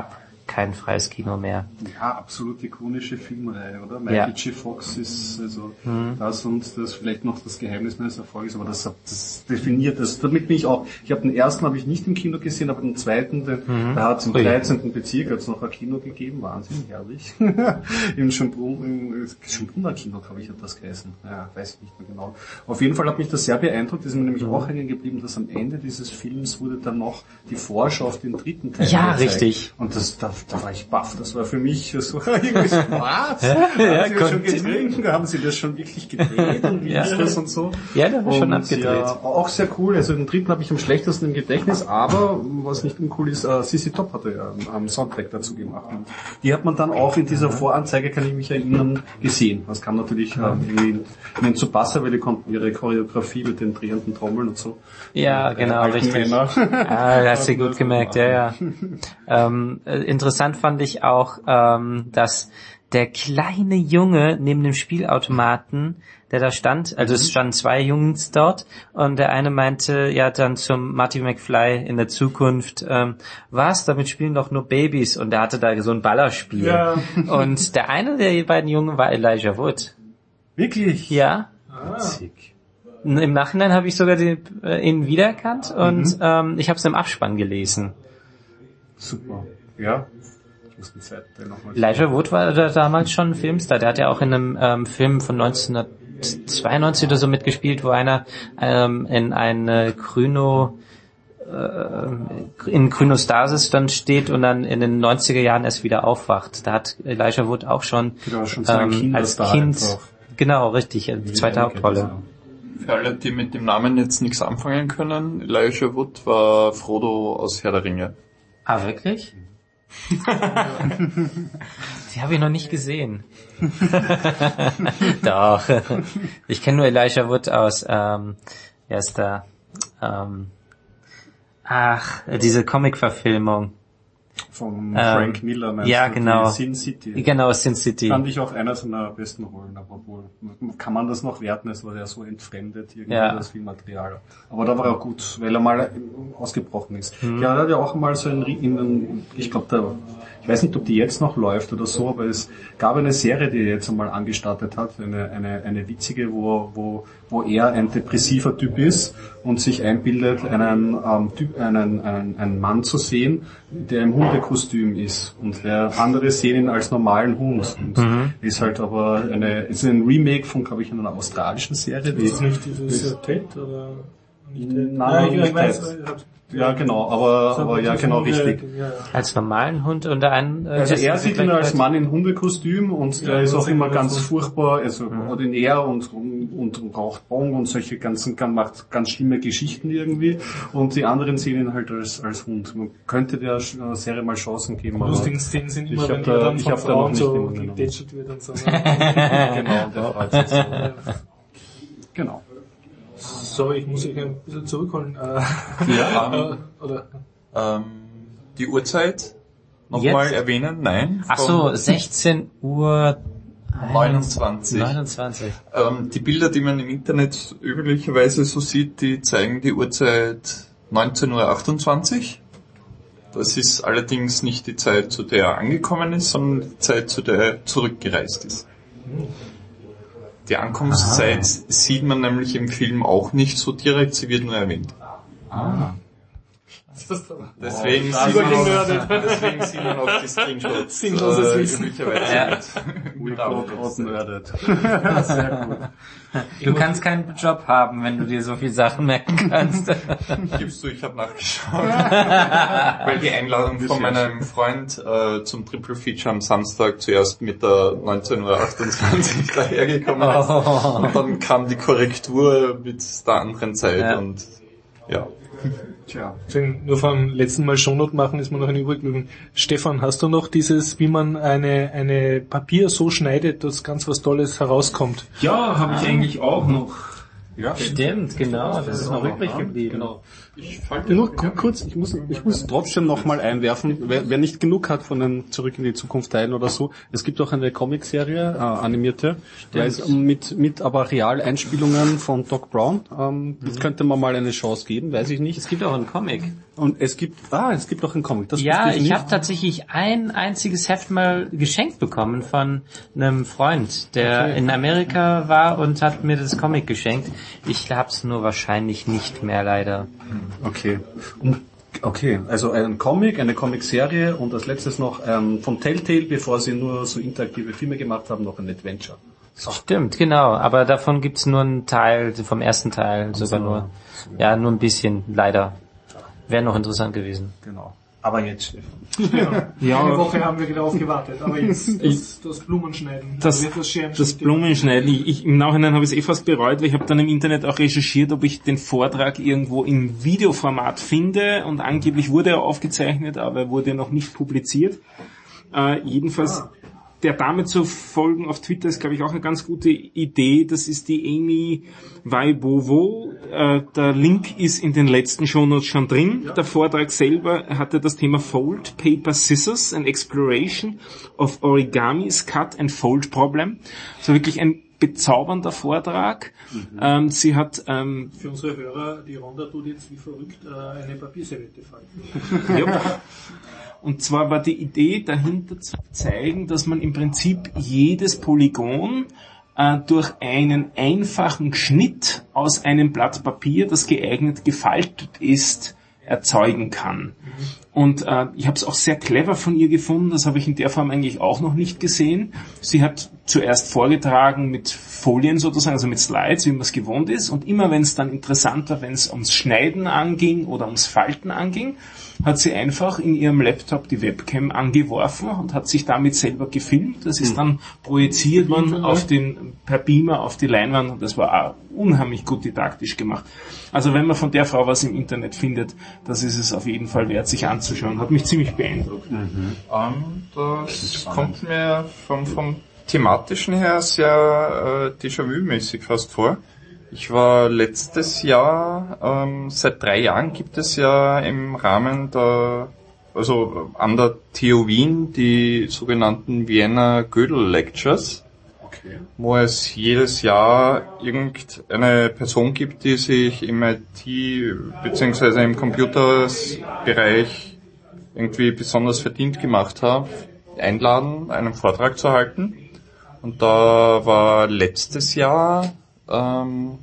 kein freies Kino mehr. Ja, absolut ikonische Filmreihe, oder? Michael Ja. J. Fox ist also Mhm. das und das vielleicht noch das Geheimnis meines Erfolgs, aber das, das definiert das. Damit bin ich auch. Ich habe den ersten habe ich nicht im Kino gesehen, aber den zweiten, den, Mhm. da hat es im Ui. dreizehnten Bezirk hat's noch ein Kino gegeben, Wahnsinn, herrlich. Im Schönbrunn, im Schönbrunner Kino, glaube ich, hat das geheißen. Ja, weiß ich nicht mehr genau. Auf jeden Fall hat mich das sehr beeindruckt, ist mir nämlich Mhm. auch hängen geblieben, dass am Ende dieses Films wurde dann noch die Vorschau auf den dritten Teil Ja, gezeigt. richtig. Und das, da, da war ich baff. Das war für mich so, irgendwie so, was? Ja, haben Sie das schon continue. gedreht? Haben Sie das schon wirklich gedreht? Und wie Ja. ist das und so? Ja, der war schon Und abgedreht. Ja, auch sehr cool. Also den dritten habe ich am schlechtesten im Gedächtnis, aber was nicht uncool ist, äh, C C Top hatte ja am Soundtrack dazu gemacht. Und die hat man dann auch in dieser Voranzeige, kann ich mich erinnern, gesehen. Das kam natürlich äh, irgendwie ihnen zu passen, weil die konnten ihre Choreografie mit den drehenden Trommeln und so. Ja, Und, äh, genau, alten richtig. Männer. Ah, hast du gut gemerkt, ja, ja. Ähm, äh, interessant fand ich auch, ähm, dass der kleine Junge neben dem Spielautomaten, der da stand, also es standen zwei Jungs dort und der eine meinte ja dann zum Marty McFly in der Zukunft, ähm, was, damit spielen doch nur Babys, und der hatte da so ein Ballerspiel. Ja. Und der eine der beiden Jungen war Elijah Wood. Wirklich? Ja. Witzig. Im Nachhinein habe ich sogar den, äh, ihn wiedererkannt und ähm, ich habe es im Abspann gelesen. Super. Ja. Ich muss den zweiten Teil nochmal Elijah Wood war da damals schon ein Filmstar. Der hat ja auch in einem ähm, Film von neunzehnhundertzweiundneunzig oder so mitgespielt, wo einer ähm, in eine Chrono äh, in Chronostasis dann steht und dann in den neunziger Jahren erst wieder aufwacht. Da hat Elijah Wood auch schon, Genau, schon so ein ähm, als Kinderstar Kind, einfach. genau, richtig, die zweite Hauptrolle. Für alle, die mit dem Namen jetzt nichts anfangen können, Elijah Wood war Frodo aus Herr der Ringe. Ah, wirklich? Die habe ich noch nicht gesehen. Doch. Ich kenne nur Elijah Wood aus, ähm, wer ist da? Ähm, ach, diese Comic-Verfilmung. Von Ähm, Frank Miller, meinst ja, du? genau. Die Sin City. Genau, Sin City. Fand ich auch einer seiner besten Rollen, aber wohl, kann man das noch werten, es war ja so entfremdet, irgendwie Ja. das Filmmaterial. Aber da war er gut, weil er mal ausgebrochen ist. Mhm. Ja, er hat ja auch mal so ein, in einen, ich glaube, da, ich weiß nicht, ob die jetzt noch läuft oder so, aber es gab eine Serie, die er jetzt einmal angestartet hat, eine, eine, eine witzige, wo, wo, wo er ein depressiver Typ ist und sich einbildet, einen, ähm, Typ, einen, einen, einen Mann zu sehen, der im Hundekostüm ist, und der andere sehen ihn als normalen Hund. Und Mhm. ist halt aber eine, ist ein Remake von, glaube ich, einer australischen Serie. Die Ist das nicht dieses äh, Ted oder nicht Ted? Nein, ja, nicht ich weiß, Ted. ich hab's- Ja, genau, aber, So, aber ja, so genau, viele- richtig. Ja, ja. Als normalen Hund und der einen... Äh, Also das er ist sieht ihn gleich- als Mann in Hundekostüm und der Ja, ist das auch ist immer immer ganz so. furchtbar, also ordinär und, und, und raucht Bong und solche ganzen, kann, macht ganz schlimme Geschichten irgendwie, und die anderen sehen ihn halt als, als Hund. Man könnte der äh, Serie mal Chancen geben, aber Lustigen Szenen sind ich immer, hab wenn da- der dann ich von hab da noch Frauen nicht so immer genommen. getätschelt wird und so. Ne? genau, der freut sich so. Genau. So, ich muss euch ein bisschen zurückholen. Äh, Ja, äh, oder ähm, die Uhrzeit nochmal Jetzt? erwähnen? Nein. Ach so, sechzehn Uhr neunundzwanzig. neunundzwanzig. Ähm, die Bilder, die man im Internet üblicherweise so sieht, die zeigen die Uhrzeit neunzehn Uhr achtundzwanzig. Das ist allerdings nicht die Zeit, zu der er angekommen ist, sondern die Zeit, zu der er zurückgereist ist. Die Ankunftszeit sieht man nämlich im Film auch nicht so direkt, sie wird nur erwähnt. Deswegen, Oh, sieht man auch, übergenördet. deswegen sieht man auch die Screenshots Sinnloses äh, Wissen. üblicherweise Ja. mit, mit Autos. Nerdet. Du kannst keinen Job haben, wenn du dir so viele Sachen merken kannst. Gibst du, ich habe nachgeschaut. Weil die Einladung von meinem Freund äh, zum Triple Feature am Samstag zuerst mit der neunzehn Uhr achtundzwanzig dahergekommen ist. Oh. Und dann kam die Korrektur mit der anderen Zeit Ja. und ja. Tja. Deswegen nur vom letzten Mal Shownote machen ist mir noch ein übrig geblieben. Stefan, hast du noch dieses, wie man eine eine Papier so schneidet, dass ganz was Tolles herauskommt? Ja, habe ich eigentlich auch noch. Ja, Stimmt, genau, das ist noch übrig Ja, geblieben. Genau. Ich falte Nur k- kurz, ich muss, ich muss trotzdem nochmal einwerfen, wer, wer nicht genug hat von den Zurück in die Zukunft Teilen oder so, es gibt auch eine Comicserie, äh, animierte, der ist ähm, mit, mit aber Realeinspielungen von Doc Brown, ähm, das Mhm. könnte man mal eine Chance geben, weiß ich nicht. Es gibt auch einen Comic. Und es gibt, ah, es gibt auch einen Comic, das Ja, wusste ich ich nicht. habe tatsächlich ein einziges Heft mal geschenkt bekommen von einem Freund, der Okay. in Amerika war und hat mir das Comic geschenkt. Ich hab's nur wahrscheinlich nicht mehr, leider. Okay. Und, okay, also ein Comic, eine Comicserie und als letztes noch ähm, von Telltale, bevor sie nur so interaktive Filme gemacht haben, noch ein Adventure. So. Stimmt, genau. Aber davon gibt's nur einen Teil, vom ersten Teil sogar nur. Ja, nur ein bisschen, leider. Wäre noch interessant gewesen. Genau. Aber jetzt, Stefan. Ja, eine Woche haben wir darauf gewartet, aber jetzt das, das Blumenschneiden. Das, wird das Scheren das Blumenschneiden, ich, ich, im Nachhinein habe ich es eh fast bereut, weil ich habe dann im Internet auch recherchiert, ob ich den Vortrag irgendwo im Videoformat finde und angeblich wurde er aufgezeichnet, aber er wurde noch nicht publiziert. Äh, jedenfalls, ah. der Dame zu folgen auf Twitter ist, glaube ich, auch eine ganz gute Idee. Das ist die Amy Weibowo. Äh, der Link ist in den letzten Shownotes schon drin. Ja. Der Vortrag selber hatte das Thema Fold, Paper, Scissors, an Exploration of Origamis Cut and Fold Problem. Also wirklich ein bezaubernder Vortrag. Mhm. Ähm, sie hat ähm, für unsere Hörer, die Ronda tut jetzt wie verrückt äh, eine Papierserviette falten. Ja. Und zwar war die Idee dahinter zu zeigen, dass man im Prinzip jedes Polygon äh, durch einen einfachen Schnitt aus einem Blatt Papier, das geeignet gefaltet ist, erzeugen kann. Und äh, ich habe es auch sehr clever von ihr gefunden, das habe ich in der Form eigentlich auch noch nicht gesehen. Sie hat zuerst vorgetragen mit Folien sozusagen, also mit Slides, wie man es gewohnt ist. Und immer wenn es dann interessant war, wenn es ums Schneiden anging oder ums Falten anging, hat sie einfach in ihrem Laptop die Webcam angeworfen und hat sich damit selber gefilmt. Das ist dann projiziert worden auf den, per Beamer auf die Leinwand und das war auch unheimlich gut didaktisch gemacht. Also wenn man von der Frau was im Internet findet, das ist es auf jeden Fall wert, sich anzuschauen. Hat mich ziemlich beeindruckt. Mhm. Um, das kommt mir vom, vom thematischen her sehr äh, Déjà-vu-mäßig fast vor. Ich war letztes Jahr, ähm, seit drei Jahren gibt es ja im Rahmen der, also an der T U Wien die sogenannten Vienna Gödel Lectures, okay, wo es jedes Jahr irgendeine Person gibt, die sich im I T bzw. im Computerbereich irgendwie besonders verdient gemacht hat, einladen, einen Vortrag zu halten. Und da war letztes Jahr ähm,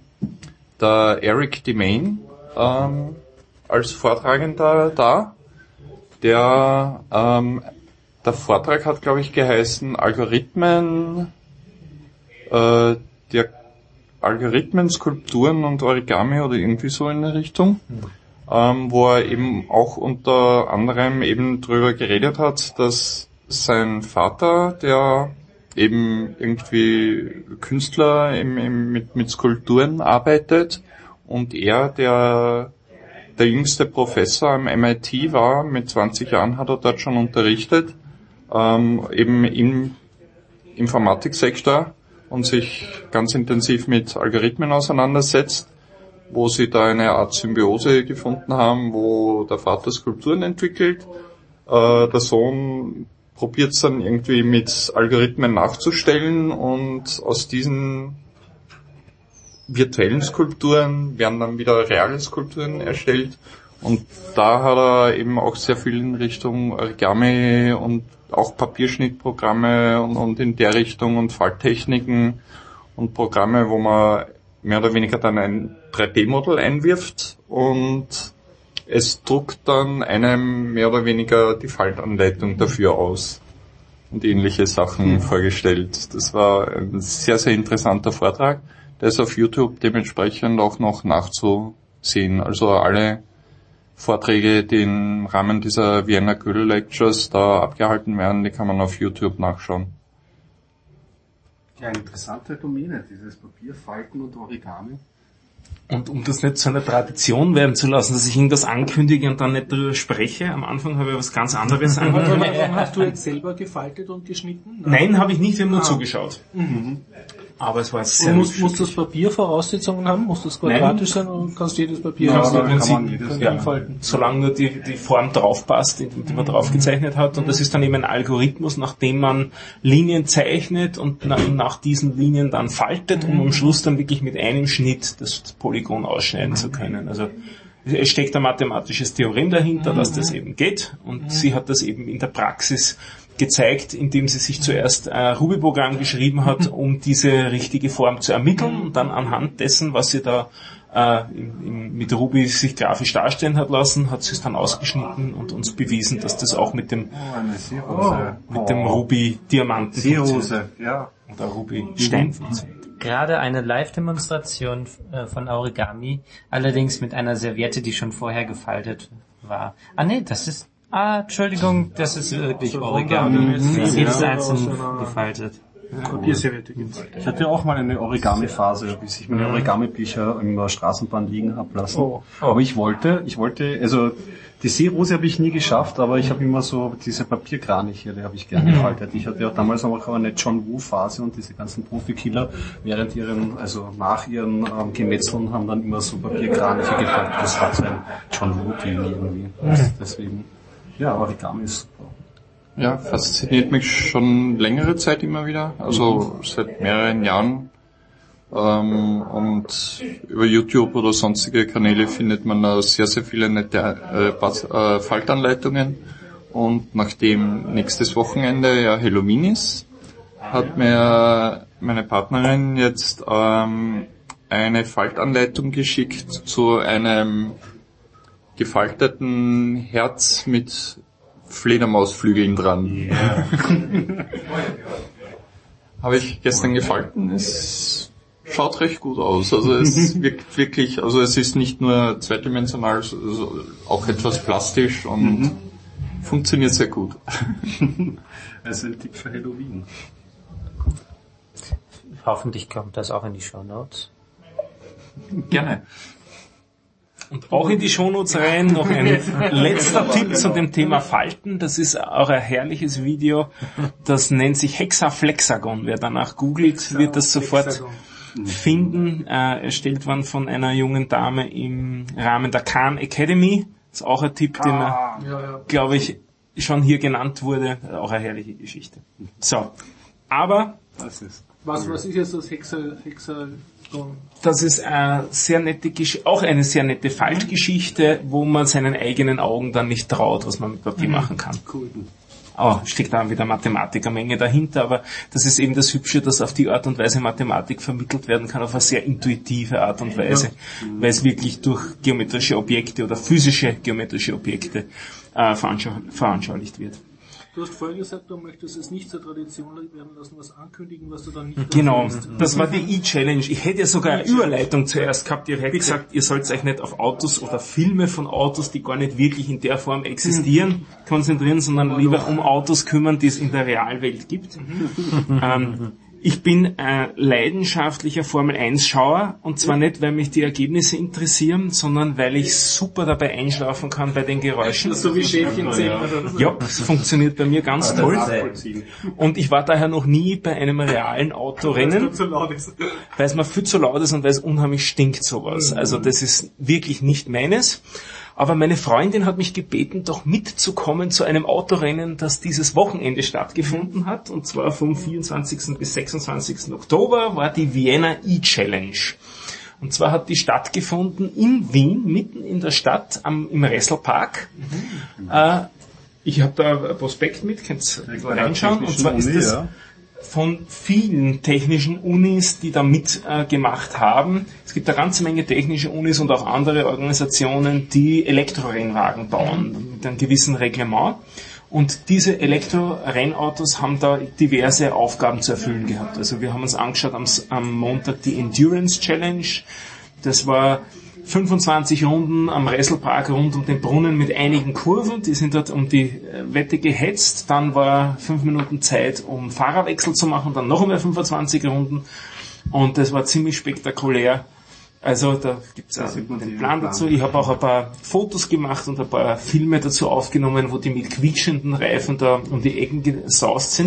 der Eric Demain ähm, als Vortragender da. Der, ähm, der Vortrag hat, glaube ich, geheißen Algorithmen, äh, der Algorithmen, Skulpturen und Origami oder irgendwie so in der Richtung, mhm. ähm, wo er eben auch unter anderem eben drüber geredet hat, dass sein Vater, der eben irgendwie Künstler im, im, mit, mit Skulpturen arbeitet und er, der der jüngste Professor am M I T war, mit zwanzig Jahren hat er dort schon unterrichtet, ähm, eben im Informatiksektor und sich ganz intensiv mit Algorithmen auseinandersetzt, wo sie da eine Art Symbiose gefunden haben, wo der Vater Skulpturen entwickelt, äh, der Sohn probiert es dann irgendwie mit Algorithmen nachzustellen und aus diesen virtuellen Skulpturen werden dann wieder reale Skulpturen erstellt und da hat er eben auch sehr viel in Richtung Origami und auch Papierschnittprogramme und, und in der Richtung und Falttechniken und Programme, wo man mehr oder weniger dann ein drei D-Modell einwirft und es druckt dann einem mehr oder weniger die Faltanleitung dafür aus und ähnliche Sachen mhm. vorgestellt. Das war ein sehr, sehr interessanter Vortrag. Der ist auf YouTube dementsprechend auch noch nachzusehen. Also alle Vorträge, die im Rahmen dieser Vienna Gödel Lectures da abgehalten werden, die kann man auf YouTube nachschauen. Ja, eine interessante Domäne, dieses Papierfalten und Origami. Und um das nicht zu einer Tradition werden zu lassen, dass ich irgendwas ankündige und dann nicht darüber spreche, am Anfang habe ich was ganz anderes angekündigt. Hast du jetzt selber gefaltet und geschnitten? Nein, habe ich nicht, wir haben nur ah. zugeschaut. Mhm. aber es war sehr Und muss, muss das Papier Voraussetzungen haben? Muss das quadratisch sein oder kannst du jedes Papier Ja, also im Prinzip, kann man jedes ja, falten? solange nur die, die Form draufpasst, die, die man draufgezeichnet hat. Und das ist dann eben ein Algorithmus, nachdem man Linien zeichnet und na, nach diesen Linien dann faltet, um am Schluss dann wirklich mit einem Schnitt das Polygon ausschneiden zu können. Also es steckt ein mathematisches Theorem dahinter, dass das eben geht. Und sie hat das eben in der Praxis gezeigt, indem sie sich zuerst ein Ruby-Programm geschrieben hat, um diese richtige Form zu ermitteln und dann anhand dessen, was sie da äh, im, im, mit Ruby sich grafisch darstellen hat lassen, hat sie es dann ausgeschnitten und uns bewiesen, dass das auch mit dem, Oh, eine Seerose. mit dem Ruby-Diamanten Seerose, ja. oder Ruby-Stein funktioniert. Gerade eine Live-Demonstration äh, von Origami, allerdings mit einer Serviette, die schon vorher gefaltet war. Ah nee, das ist, ah, Entschuldigung, das ist wirklich So Origami. Origami. Mhm. Jedes Ja. einzeln Aus einer- gefaltet. Papierserviette gibt's. Ich hatte auch mal eine Origami-Phase, bis ich meine Origami-Bücher in der Straßenbahn liegen habe lassen. Oh. Aber ich wollte, ich wollte, also die Seerose habe ich nie geschafft, aber ich habe immer so diese Papierkraniche, die habe ich gerne gefaltet. Ich hatte ja damals auch eine John Woo-Phase und diese ganzen Profikiller während ihren, also nach ihren ähm, Gemetzeln haben dann immer so Papierkraniche gefaltet. Das war so ein John Woo-Ding irgendwie. Das, deswegen, ja, Origami ist super. Ja, fasziniert mich schon längere Zeit immer wieder, also seit mehreren Jahren. Ähm, und über YouTube oder sonstige Kanäle findet man da sehr, sehr viele nette äh, Bas- äh, Faltanleitungen. Und nachdem nächstes Wochenende ja Halloween ist, hat mir meine Partnerin jetzt ähm, eine Faltanleitung geschickt zu einem gefalteten Herz mit Fledermausflügeln dran. Yeah. Habe ich gestern gefalten. Es schaut recht gut aus. Also es wirkt wirklich, also es ist nicht nur zweidimensional, also auch etwas plastisch und mhm. funktioniert sehr gut. Also ein Tipp für Halloween. Hoffentlich kommt das auch in die Shownotes. Gerne. Und auch in die Shownotes rein noch ein letzter Tipp zu dem Thema Falten. Das ist auch ein herrliches Video. Das nennt sich Hexaflexagon. Wer danach googelt, wird das sofort finden. Äh, erstellt worden von einer jungen Dame im Rahmen der Khan Academy. Das ist auch ein Tipp, den man, Ja, ja. glaube ich, schon hier genannt wurde. Auch eine herrliche Geschichte. So. Aber Das ist Was, was ist jetzt das Hexa, Hexa, das ist eine sehr nette Gesch- auch eine sehr nette Faltgeschichte, wo man seinen eigenen Augen dann nicht traut, was man mit Papier machen kann. cool. Oh, steckt da wieder Mathematikermenge dahinter, aber das ist eben das Hübsche, dass auf die Art und Weise Mathematik vermittelt werden kann, auf eine sehr intuitive Art und Weise, weil es wirklich durch geometrische Objekte oder physische geometrische Objekte äh, veranschau- veranschaulicht wird. Du hast vorher gesagt, du möchtest es nicht zur Tradition werden lassen, was ankündigen, was du dann nicht Genau, erzählst. das war die E-Challenge. Ich hätte ja sogar eine Überleitung zuerst gehabt. Ihr hättet gesagt, ihr sollt euch nicht auf Autos oder Filme von Autos, die gar nicht wirklich in der Form existieren, konzentrieren, sondern lieber um Autos kümmern, die es in der Realwelt gibt. ähm, ich bin äh, leidenschaftlicher Formel eins Schauer und zwar nicht, weil mich die Ergebnisse interessieren, sondern weil ich super dabei einschlafen kann bei den Geräuschen. So wie Schäfchen zählen. Ja, das funktioniert bei mir ganz toll. Und ich war daher noch nie bei einem realen Autorennen, so laut ist. weil es mir viel zu laut ist und weil es unheimlich stinkt sowas. Also das ist wirklich nicht meines. Aber meine Freundin hat mich gebeten, doch mitzukommen zu einem Autorennen, das dieses Wochenende stattgefunden hat. Und zwar vom vierundzwanzigsten bis sechsundzwanzigsten Oktober war die Vienna E-Challenge. Und zwar hat die stattgefunden in Wien, mitten in der Stadt, am, im Resselpark. Mhm. Äh, ich habe da ein Prospekt mit, könnt ihr reinschauen. Und zwar ist das von vielen technischen Unis, die da mitgemacht äh, haben. Es gibt eine ganze Menge technische Unis und auch andere Organisationen, die Elektrorennwagen bauen, mit einem gewissen Reglement. Und diese Elektrorennautos haben da diverse Aufgaben zu erfüllen gehabt. Also wir haben uns angeschaut am, am Montag die Endurance Challenge. Das war fünfundzwanzig Runden am Resselpark rund um den Brunnen mit einigen Kurven. Die sind dort um die Wette gehetzt. Dann war fünf Minuten Zeit, um Fahrerwechsel zu machen. Dann noch einmal fünfundzwanzig Runden. Und das war ziemlich spektakulär. Also da gibt's auch den Plan dazu. Ich habe auch ein paar Fotos gemacht und ein paar Filme dazu aufgenommen, wo die mit quietschenden Reifen da um die Ecken gesaust sind.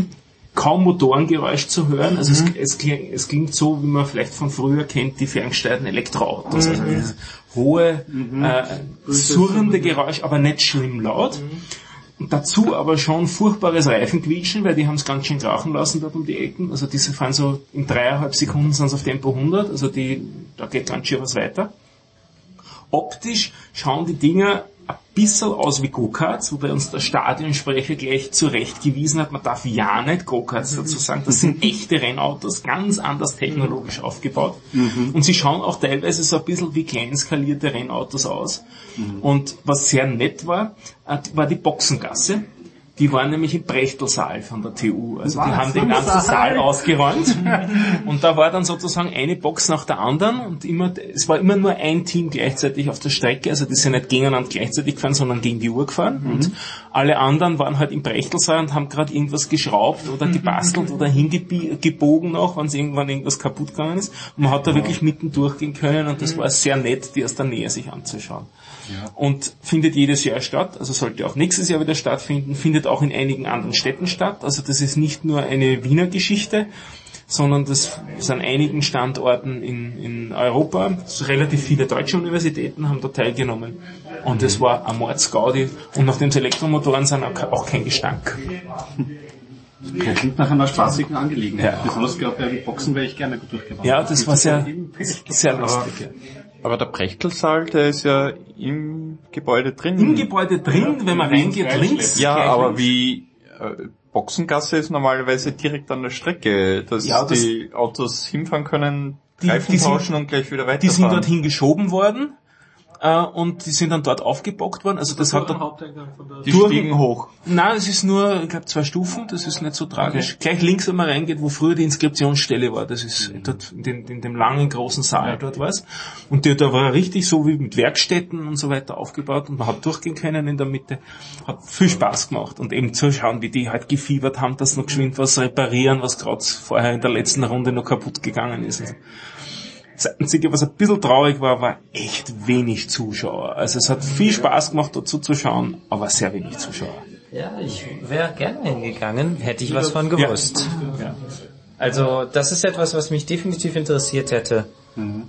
kaum Motorengeräusch zu hören. Also mhm. es, es, klingt, es klingt so, wie man vielleicht von früher kennt, die ferngesteuerten Elektroautos. Mhm. Also dieses hohe, mhm. äh, surrende Geräusch, aber nicht schlimm laut. Mhm. Und dazu aber schon furchtbares Reifenquietschen, weil die haben es ganz schön krachen lassen dort um die Ecken. Also diese fahren so in dreieinhalb Sekunden sind sie auf Tempo hundert. Also die, da geht ganz schön was weiter. Optisch schauen die Dinger ein bisschen aus wie Go-Karts, wobei uns der Stadionsprecher gleich zurechtgewiesen hat, man darf ja nicht Go-Karts dazu sagen, das sind echte Rennautos, ganz anders technologisch aufgebaut. Mhm. Und sie schauen auch teilweise so ein bisschen wie klein skalierte Rennautos aus. Mhm. Und was sehr nett war, war die Boxengasse. Die waren nämlich im Brechtelsaal von der T U. Also die haben den ganzen Saal ausgeräumt. Und da war dann sozusagen eine Box nach der anderen. Und immer, es war immer nur ein Team gleichzeitig auf der Strecke. Also die sind nicht gegeneinander gleichzeitig gefahren, sondern gegen die Uhr gefahren. Mhm. Und alle anderen waren halt im Brechtelsaal und haben gerade irgendwas geschraubt oder gebastelt oder hingebogen noch, wenn es irgendwann irgendwas kaputt gegangen ist. Und man hat da wirklich mitten durchgehen können. Und das war sehr nett, die aus der Nähe sich anzuschauen. Ja. Und findet jedes Jahr statt, also sollte auch nächstes Jahr wieder stattfinden, findet auch in einigen anderen Städten statt. Also das ist nicht nur eine Wiener Geschichte, sondern das ist an einigen Standorten in, in Europa. Also relativ viele deutsche Universitäten haben da teilgenommen. Und es war ein Mordsgaudi. Und nachdem es Elektromotoren sind, auch kein Gestank. Okay, klingt nach einer spaßigen Angelegenheit. Ja. Besonders gerade bei den Boxen wäre ich gerne gut durchgefahren. Ja, das war sehr, sehr lustig. Ja. Aber der Brechtelsaal, der ist ja im Gebäude drin. Im Gebäude drin, wenn man reingeht, links. Ja, aber wie äh, Boxengasse ist normalerweise direkt an der Strecke, dass ja, das die Autos hinfahren können, Reifen tauschen sind, und gleich wieder weiterfahren. Die sind dorthin geschoben worden. Uh, und die sind dann dort aufgebockt worden. Also das, das hat dann die stiegen hoch. Nein, es ist nur, ich glaube, zwei Stufen. Das ist nicht so tragisch. Okay. Gleich links, wenn man reingeht, wo früher die Inskriptionsstelle war. Das ist mhm. dort in, den, in dem langen großen Saal dort was. Und der, da war richtig so wie mit Werkstätten und so weiter aufgebaut. Und man hat durchgehen können in der Mitte. Hat viel Spaß gemacht. Und eben zu schauen, wie die halt gefiebert haben, dass noch geschwind was reparieren, was gerade vorher in der letzten Runde noch kaputt gegangen ist. Also das Einzige, was ein bisschen traurig war, war echt wenig Zuschauer. Also es hat viel Spaß gemacht, dazu zu schauen, aber sehr wenig Zuschauer. Ja, ich wäre gerne hingegangen, hätte ich was von gewusst. Ja. Ja. Also das ist etwas, was mich definitiv interessiert hätte. Mhm.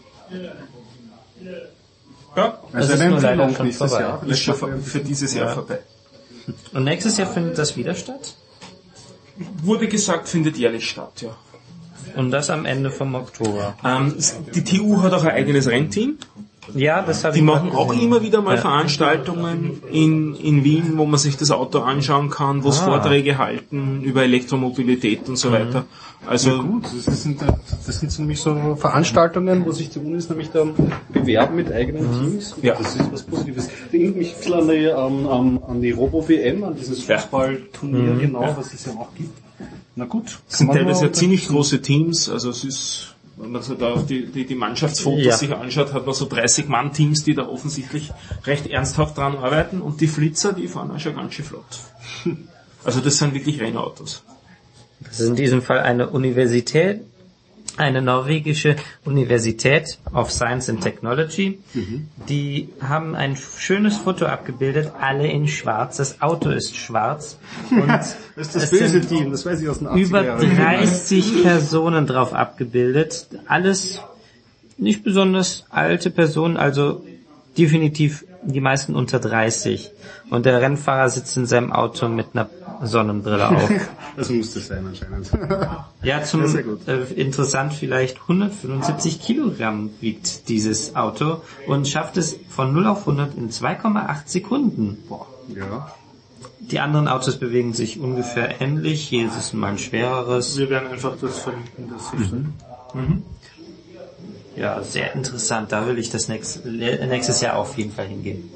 Ja, also das ist nur leider schon vorbei. Jahr. Ist schon für, für dieses Jahr ja. vorbei. Und nächstes Jahr findet das wieder statt? Wurde gesagt, findet jährlich statt, ja. Und das am Ende vom Oktober. Ähm, die T U hat auch ein eigenes Rennteam. Ja, das habe ich. Die machen auch immer wieder mal ja. Veranstaltungen in, in Wien, wo man sich das Auto anschauen kann, wo es ah. Vorträge halten über Elektromobilität und so mhm. weiter. Also ja, gut, das sind, das sind nämlich so Veranstaltungen, wo sich die Unis nämlich dann bewerben mit eigenen mhm. Teams. Ja. Das ist was Positives. Ich erinnere mich ein bisschen an die, an, an die Robo-W M, an dieses Fußballturnier, mhm. genau, ja. was es ja auch gibt. Na gut. Es sind teilweise ja ziemlich große Teams, also es ist, wenn man so da auf die, die, die Mannschaftsfotos ja. sich anschaut, hat man so dreißig Mann Teams, die da offensichtlich recht ernsthaft dran arbeiten, und die Flitzer, die fahren auch schon ganz schön flott. Also das sind wirklich Rennautos. Das ist in diesem Fall eine Universität, eine norwegische Universität of Science and Technology. Mhm. Die haben ein schönes Foto abgebildet, alle in schwarz. Das Auto ist schwarz. Und das ist das böse Team, das weiß ich aus den achtziger Jahren. Über dreißig Personen drauf abgebildet. Alles nicht besonders alte Personen, also definitiv die meisten unter dreißig. Und der Rennfahrer sitzt in seinem Auto mit einer Sonnenbrille auf. Das muss das sein anscheinend. Ja, zum äh, interessant vielleicht hundertfünfundsiebzig Kilogramm wiegt dieses Auto und schafft es von null auf hundert in zwei Komma acht Sekunden. Boah, ja. Die anderen Autos bewegen sich ungefähr ähnlich, jedes ist mal ein schwereres. Wir werden einfach das verlinken, das mhm. mhm. Ja, sehr interessant, da will ich das nächst, nächstes Jahr auf jeden Fall hingehen.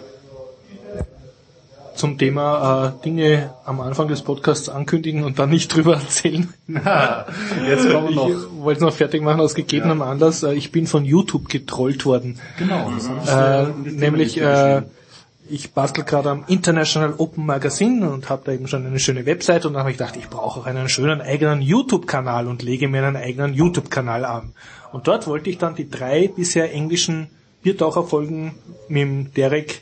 Zum Thema äh, Dinge am Anfang des Podcasts ankündigen und dann nicht drüber erzählen. Na, jetzt kommen wir noch. Ich wollte es noch fertig machen aus gegebenem ja. Anlass. Äh, ich bin von YouTube getrollt worden. Genau. Äh, nämlich, äh, ich bastel gerade am International Open Magazine und habe da eben schon eine schöne Website, und dann habe ich gedacht, ich brauche auch einen schönen eigenen YouTube-Kanal und lege mir einen eigenen YouTube-Kanal an. Und dort wollte ich dann die drei bisher englischen Biertaucherfolgen mit dem Derek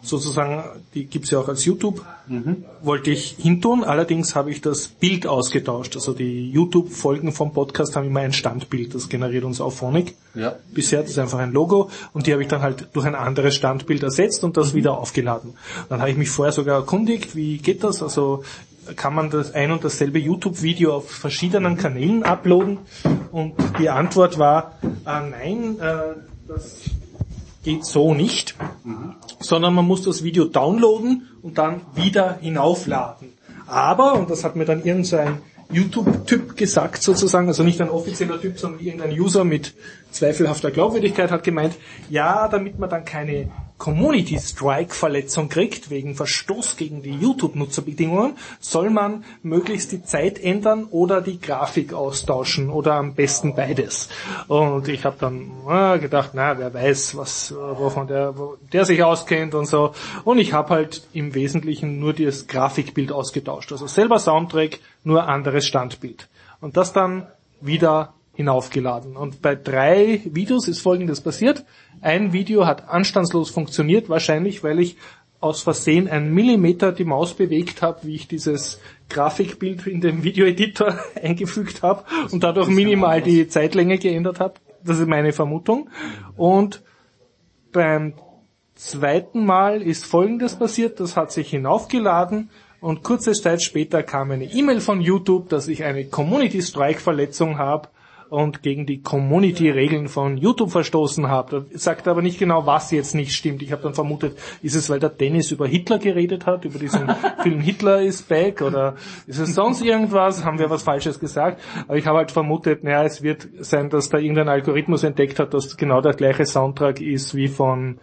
sozusagen, die gibt's ja auch als YouTube, mhm. wollte ich hintun. Allerdings habe ich das Bild ausgetauscht. Also die YouTube-Folgen vom Podcast haben immer ein Standbild. Das generiert uns Auphonic. Ja. Bisher, das ist einfach ein Logo. Und die habe ich dann halt durch ein anderes Standbild ersetzt und das mhm. wieder aufgeladen. Dann habe ich mich vorher sogar erkundigt, wie geht das? Also kann man das ein und dasselbe YouTube-Video auf verschiedenen Kanälen uploaden? Und die Antwort war, äh, nein, äh, das geht so nicht, mhm. sondern man muss das Video downloaden und dann wieder hinaufladen. Aber, und das hat mir dann irgend so ein YouTube-Typ gesagt sozusagen, also nicht ein offizieller Typ, sondern irgendein User mit zweifelhafter Glaubwürdigkeit hat gemeint, ja, damit man dann keine Community-Strike-Verletzung kriegt, wegen Verstoß gegen die YouTube-Nutzerbedingungen, soll man möglichst die Zeit ändern oder die Grafik austauschen oder am besten beides. Und ich habe dann äh, gedacht, na, wer weiß, was wovon der, wo der sich auskennt und so. Und ich habe halt im Wesentlichen nur das Grafikbild ausgetauscht. Also selber Soundtrack, nur anderes Standbild. Und das dann wieder hinaufgeladen. Und bei drei Videos ist Folgendes passiert. Ein Video hat anstandslos funktioniert, wahrscheinlich, weil ich aus Versehen einen Millimeter die Maus bewegt habe, wie ich dieses Grafikbild in den Videoeditor eingefügt habe und dadurch minimal die Zeitlänge geändert habe. Das ist meine Vermutung. Und beim zweiten Mal ist Folgendes passiert. Das hat sich hinaufgeladen. Und kurze Zeit später kam eine E-Mail von YouTube, dass ich eine Community-Strike-Verletzung habe und gegen die Community-Regeln von YouTube verstoßen habe. Da sagt aber nicht genau, was jetzt nicht stimmt. Ich habe dann vermutet, ist es, weil der Dennis über Hitler geredet hat, über diesen Film Hitler is Back, oder ist es sonst irgendwas? Haben wir was Falsches gesagt? Aber ich habe halt vermutet, naja, es wird sein, dass da irgendein Algorithmus entdeckt hat, dass genau der gleiche Soundtrack ist wie von,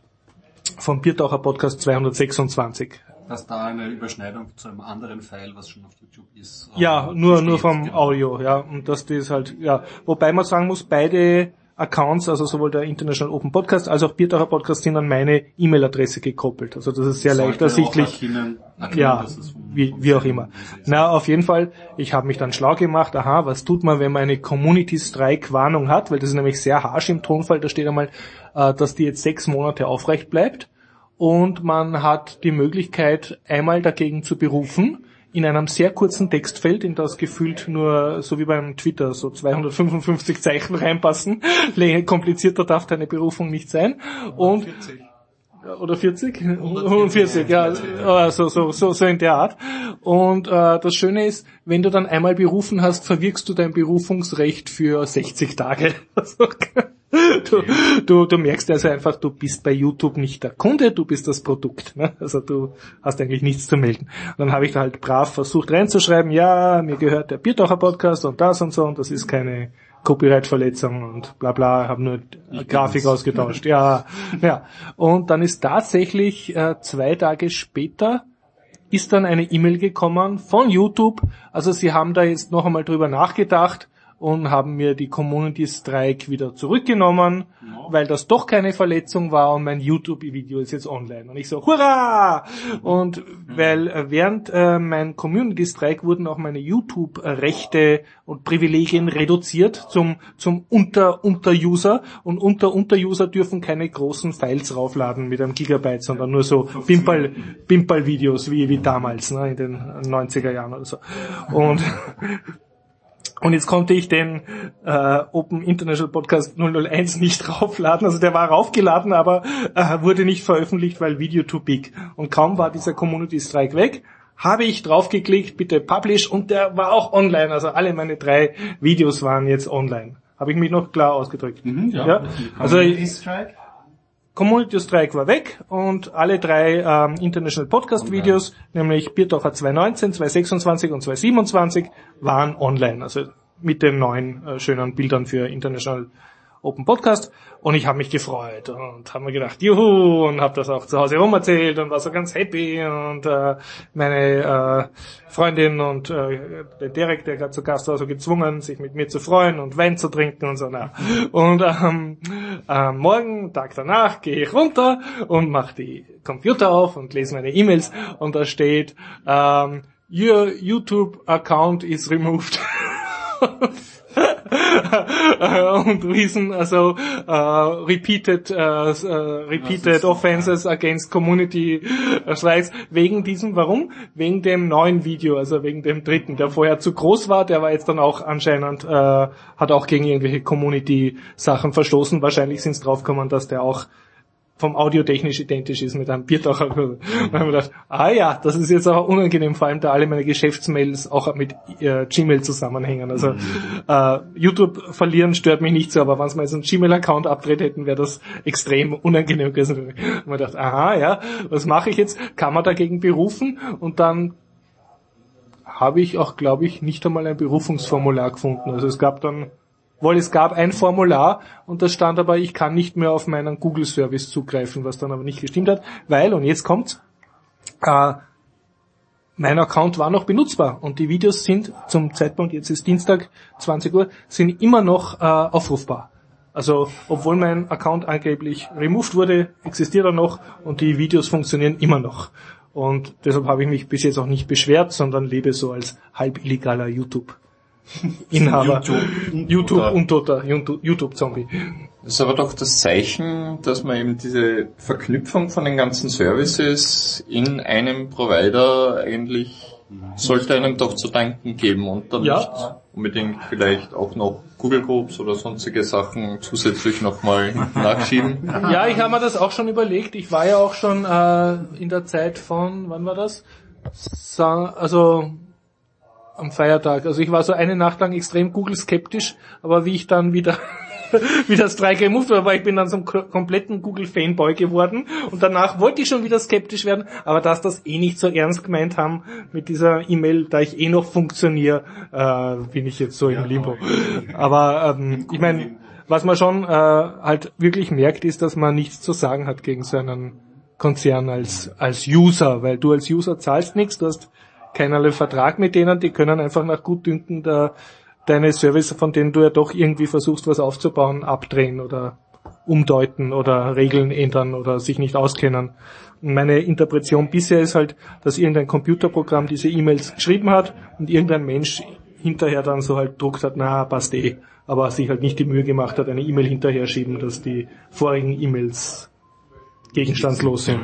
von Biertaucher Podcast zweihundertsechsundzwanzig. Dass da eine Überschneidung zu einem anderen File, was schon auf YouTube ist. Ja, nur nur vom genau. Audio, ja. Und dass das halt, ja. Wobei man sagen muss, beide Accounts, also sowohl der International Open Podcast als auch Biertaucher Podcast, sind an meine E-Mail-Adresse gekoppelt. Also das ist sehr Sollte leicht ersichtlich. Erkennen, erkennen, ja, vom, wie, wie auch immer. Na, auf jeden Fall, ich habe mich dann schlau gemacht, aha, was tut man, wenn man eine Community-Strike-Warnung hat, weil das ist nämlich sehr harsch im Tonfall, da steht einmal, äh, dass die jetzt sechs Monate aufrecht bleibt. Und man hat die Möglichkeit, einmal dagegen zu berufen, in einem sehr kurzen Textfeld, in das gefühlt nur, so wie beim Twitter, so zweihundertfünfundfünfzig Zeichen reinpassen. Komplizierter darf deine Berufung nicht sein. Und vierzig. Oder vierzig? hundertvierzig, ja, so, so, so, so in der Art. Und äh, das Schöne ist, wenn du dann einmal berufen hast, verwirkst du dein Berufungsrecht für sechzig Tage. Du, du, du merkst also einfach, du bist bei YouTube nicht der Kunde, du bist das Produkt. Ne? Also du hast eigentlich nichts zu melden. Und dann habe ich da halt brav versucht reinzuschreiben, ja, mir gehört der Biertaucher Podcast und das und so, und das ist keine Copyright-Verletzung und bla bla, habe nur ich Grafik ausgetauscht. Ja, ja. Und dann ist tatsächlich äh, zwei Tage später ist dann eine E-Mail gekommen von YouTube. Also sie haben da jetzt noch einmal drüber nachgedacht und haben mir die Community Strike wieder zurückgenommen, no. weil das doch keine Verletzung war und mein YouTube-Video ist jetzt online. Und ich so, hurra! Und mhm. weil äh, während äh, mein Community Strike wurden auch meine YouTube-Rechte und Privilegien reduziert zum zum Unter-Unter-User, und Unter-Unter-User dürfen keine großen Files raufladen mit einem Gigabyte, sondern nur so Pimpal, Pimpal-Videos wie wie damals, ne, in den neunziger Jahren oder so. Und Und jetzt konnte ich den äh, Open International Podcast null null eins nicht raufladen. Also der war raufgeladen, aber äh, wurde nicht veröffentlicht, weil Video too big. Und kaum war dieser Community Strike weg, habe ich draufgeklickt, bitte publish, und der war auch online. Also alle meine drei Videos waren jetzt online. Habe ich mich noch klar ausgedrückt? Mhm, ja. ja. Also Community Strike? Community Strike war weg und alle drei ähm, International Podcast Videos, okay. nämlich Biertaucher zweitausendneunzehn, zweitausendsechsundzwanzig und zweitausendsiebenundzwanzig, waren online, also mit den neuen äh, schönen Bildern für International Open Podcast, und ich habe mich gefreut und habe mir gedacht, juhu, und habe das auch zu Hause rum erzählt und war so ganz happy, und äh, meine äh, Freundin und äh, der Derek, der gerade zu Gast war, so gezwungen, sich mit mir zu freuen und Wein zu trinken und so. Na. Und ähm, äh, morgen, Tag danach, gehe ich runter und mache die Computer auf und lese meine E-Mails, und da steht, ähm, your YouTube account is removed. und Reason, also uh, repeated, uh, uh, repeated offenses against community rights, wegen diesem, warum? Wegen dem neuen Video, also wegen dem dritten, der vorher zu groß war, der war jetzt dann auch anscheinend, uh, hat auch gegen irgendwelche Community-Sachen verstoßen. Wahrscheinlich sind es draufgekommen, dass der auch vom audiotechnisch identisch ist mit einem Biertaucher. Und dann haben wir gedacht, ah ja, das ist jetzt auch unangenehm, vor allem da alle meine Geschäftsmails auch mit äh, Gmail zusammenhängen. Also äh, YouTube verlieren stört mich nicht so, aber wenn sie mal so einen Gmail-Account abdreht hätten, wäre das extrem unangenehm gewesen. Und man hat gedacht, aha, ja, was mache ich jetzt? Kann man dagegen berufen? Und dann habe ich auch, glaube ich, nicht einmal ein Berufungsformular gefunden. Also es gab dann Weil es gab ein Formular und da stand aber, ich kann nicht mehr auf meinen Google-Service zugreifen, was dann aber nicht gestimmt hat, weil, und jetzt kommt's, äh, mein Account war noch benutzbar und die Videos sind zum Zeitpunkt, jetzt ist Dienstag, zwanzig Uhr, sind immer noch äh, aufrufbar. Also, obwohl mein Account angeblich removed wurde, existiert er noch und die Videos funktionieren immer noch. Und deshalb habe ich mich bis jetzt auch nicht beschwert, sondern lebe so als halb illegaler YouTube. Inhaber, YouTube, YouTube Untoter, YouTube-Zombie. Das ist aber doch das Zeichen, dass man eben diese Verknüpfung von den ganzen Services in einem Provider eigentlich sollte einem doch zu danken geben und dann ja. nicht unbedingt vielleicht auch noch Google Groups oder sonstige Sachen zusätzlich nochmal nachschieben. Ja, ich habe mir das auch schon überlegt. Ich war ja auch schon äh, in der Zeit von, wann war das? Sa- also am Feiertag. Also ich war so eine Nacht lang extrem Google-skeptisch, aber wie ich dann wieder wie das drei gemoved war, weil ich bin dann so ein kompletten Google-Fanboy geworden und danach wollte ich schon wieder skeptisch werden, aber dass das eh nicht so ernst gemeint haben mit dieser E-Mail, da ich eh noch funktioniere, äh, bin ich jetzt so im Limbo. Aber ähm, ich meine, was man schon äh, halt wirklich merkt, ist, dass man nichts zu sagen hat gegen so einen Konzern als als User, weil du als User zahlst nichts, du hast keinerlei Vertrag mit denen, die können einfach nach Gutdünken da deine Service, von denen du ja doch irgendwie versuchst, was aufzubauen, abdrehen oder umdeuten oder Regeln ändern oder sich nicht auskennen. Und meine Interpretation bisher ist halt, dass irgendein Computerprogramm diese E-Mails geschrieben hat und irgendein Mensch hinterher dann so halt druckt hat, na, passt eh, aber sich halt nicht die Mühe gemacht hat, eine E-Mail hinterher schieben, dass die vorigen E-Mails gegenstandslos sind.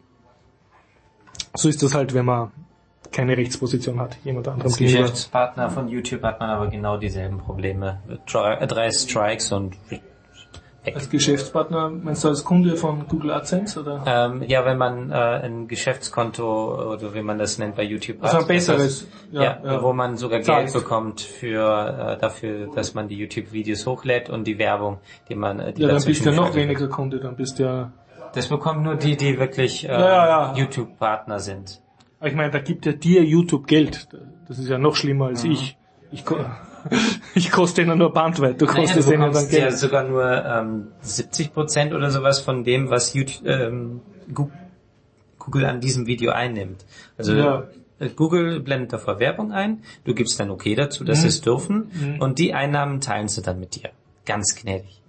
So ist das halt, wenn man keine Rechtsposition hat, jemand anderem Als gegenüber. Geschäftspartner von YouTube hat man aber genau dieselben Probleme. Drei, drei Strikes und weg. Als Geschäftspartner, meinst du als Kunde von Google AdSense, oder? Ähm, ja, wenn man äh, ein Geschäftskonto, oder wie man das nennt bei YouTube hat. Also ein besseres. Ja, ja, ja, wo man sogar Zahlt. Geld bekommt für äh, dafür, dass man die YouTube-Videos hochlädt und die Werbung, die man äh, die Ja, dann bist du ja noch geschaltet weniger Kunde, dann bist du ja... Das bekommen nur die, die wirklich äh, ja, ja, ja. YouTube-Partner sind. Aber ich meine, da gibt ja dir YouTube Geld. Das ist ja noch schlimmer als mhm. ich. Ich, ko- ich koste ihnen nur Bandweite, du kostest naja, du ihnen dann Geld. Ja sogar nur ähm, siebzig Prozent oder sowas von dem, was YouTube, ähm, Google an diesem Video einnimmt. Also ja. Google blendet davor Werbung ein, du gibst dann okay dazu, dass sie es dürfen mhm. und die Einnahmen teilen sie dann mit dir. Ganz gnädig.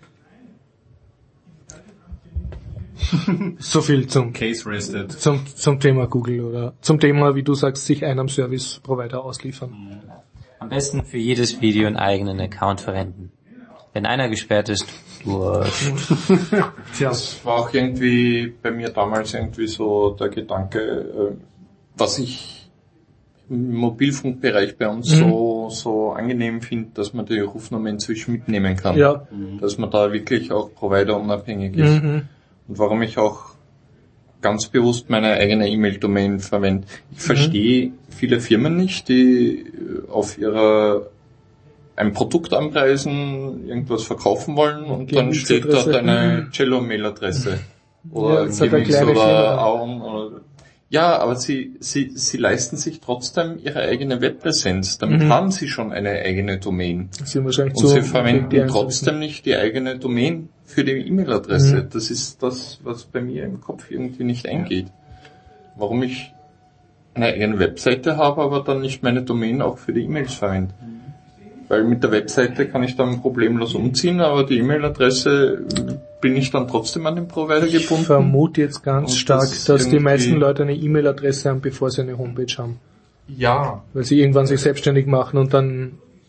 So viel zum Case rested. Zum, zum Thema Google oder zum Thema, wie du sagst, sich einem Service-Provider ausliefern. Am besten für jedes Video einen eigenen Account verwenden. Wenn einer gesperrt ist, wurscht. Tja. Das war auch irgendwie bei mir damals irgendwie so der Gedanke, was ich im Mobilfunkbereich bei uns mhm. so so angenehm finde, dass man die Rufnummer inzwischen mitnehmen kann. Ja. Dass man da wirklich auch providerunabhängig ist. Mhm. Und warum ich auch ganz bewusst meine eigene E-Mail-Domain verwende. Ich mhm. verstehe viele Firmen nicht, die auf ihrer ein Produkt anpreisen, irgendwas verkaufen wollen und dann steht dort eine Cello-Mail-Adresse. Oder ja, Gmx oder Aon oder ja, aber sie, sie, sie leisten sich trotzdem ihre eigene Webpräsenz. Damit mhm. haben sie schon eine eigene Domain. Sie wahrscheinlich und so sie verwenden trotzdem nicht die eigene Domain für die E-Mail-Adresse. Mhm. Das ist das, was bei mir im Kopf irgendwie nicht eingeht. Warum ich eine eigene Webseite habe, aber dann nicht meine Domain auch für die E-Mails verwende. Mhm. Weil mit der Webseite kann ich dann problemlos umziehen, aber die E-Mail-Adresse bin ich dann trotzdem an den Provider gebunden. Ich vermute jetzt ganz und stark, das dass die meisten Leute eine E-Mail-Adresse haben, bevor sie eine Homepage haben. Ja. Weil sie irgendwann sich selbstständig machen und dann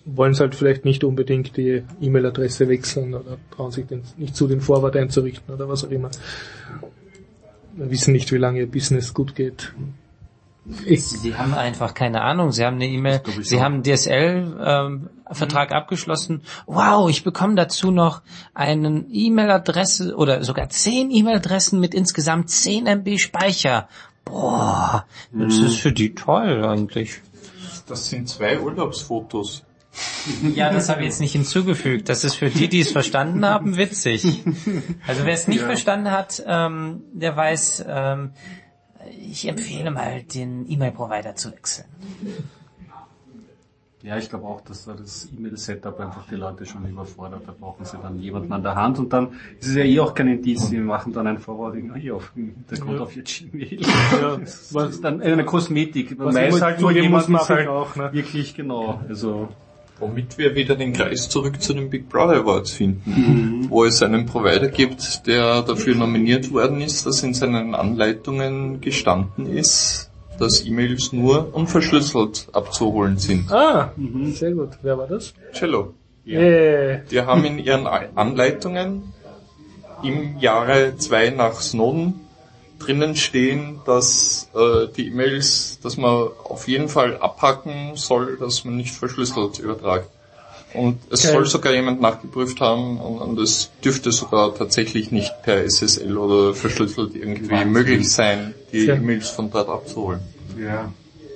wollen sie halt vielleicht nicht unbedingt die E-Mail-Adresse wechseln oder trauen sich den, nicht zu, den Vorwort einzurichten oder was auch immer. Wir wissen nicht, wie lange ihr Business gut geht. Ich Sie haben einfach keine Ahnung. Sie haben eine E-Mail, Sie haben einen D S L-Vertrag ähm, abgeschlossen. Wow, ich bekomme dazu noch eine E-Mail-Adresse oder sogar zehn E-Mail-Adressen mit insgesamt zehn Megabyte Speicher. Boah, das hm. ist für die toll eigentlich. Das sind zwei Urlaubsfotos. Ja, das habe ich jetzt nicht hinzugefügt. Das ist für die, die es verstanden haben, witzig. Also wer es nicht ja. verstanden hat, ähm, der weiß, ähm, ich empfehle mal, den E-Mail-Provider zu wechseln. Ja, ich glaube auch, dass da das E-Mail-Setup einfach die Leute schon überfordert. Da brauchen sie dann jemanden an der Hand und dann ist es ja eh auch kein Indiz, sie machen dann ein Forwarding hier auf im Hintergrund ja. auf ihr Gmail. Ja, das ist dann eine Kosmetik. Man weiß halt nur, jemand ist halt auch, ne? Wirklich genau. Also womit wir wieder den Kreis zurück zu den Big Brother Awards finden, mhm. wo es einen Provider gibt, der dafür nominiert worden ist, dass in seinen Anleitungen gestanden ist, dass E-Mails nur unverschlüsselt abzuholen sind. Ah, mhm. sehr gut. Wer war das? Cello. Ja. Yeah. Die haben in ihren Anleitungen im Jahre zwei nach Snowden drinnen stehen, dass äh, die E-Mails, dass man auf jeden Fall abhacken soll, dass man nicht verschlüsselt übertragt. Und es okay. soll sogar jemand nachgeprüft haben und, und es dürfte sogar tatsächlich nicht per S S L oder verschlüsselt irgendwie Wahnsinn. möglich sein, die ja. E-Mails von dort abzuholen. Ja.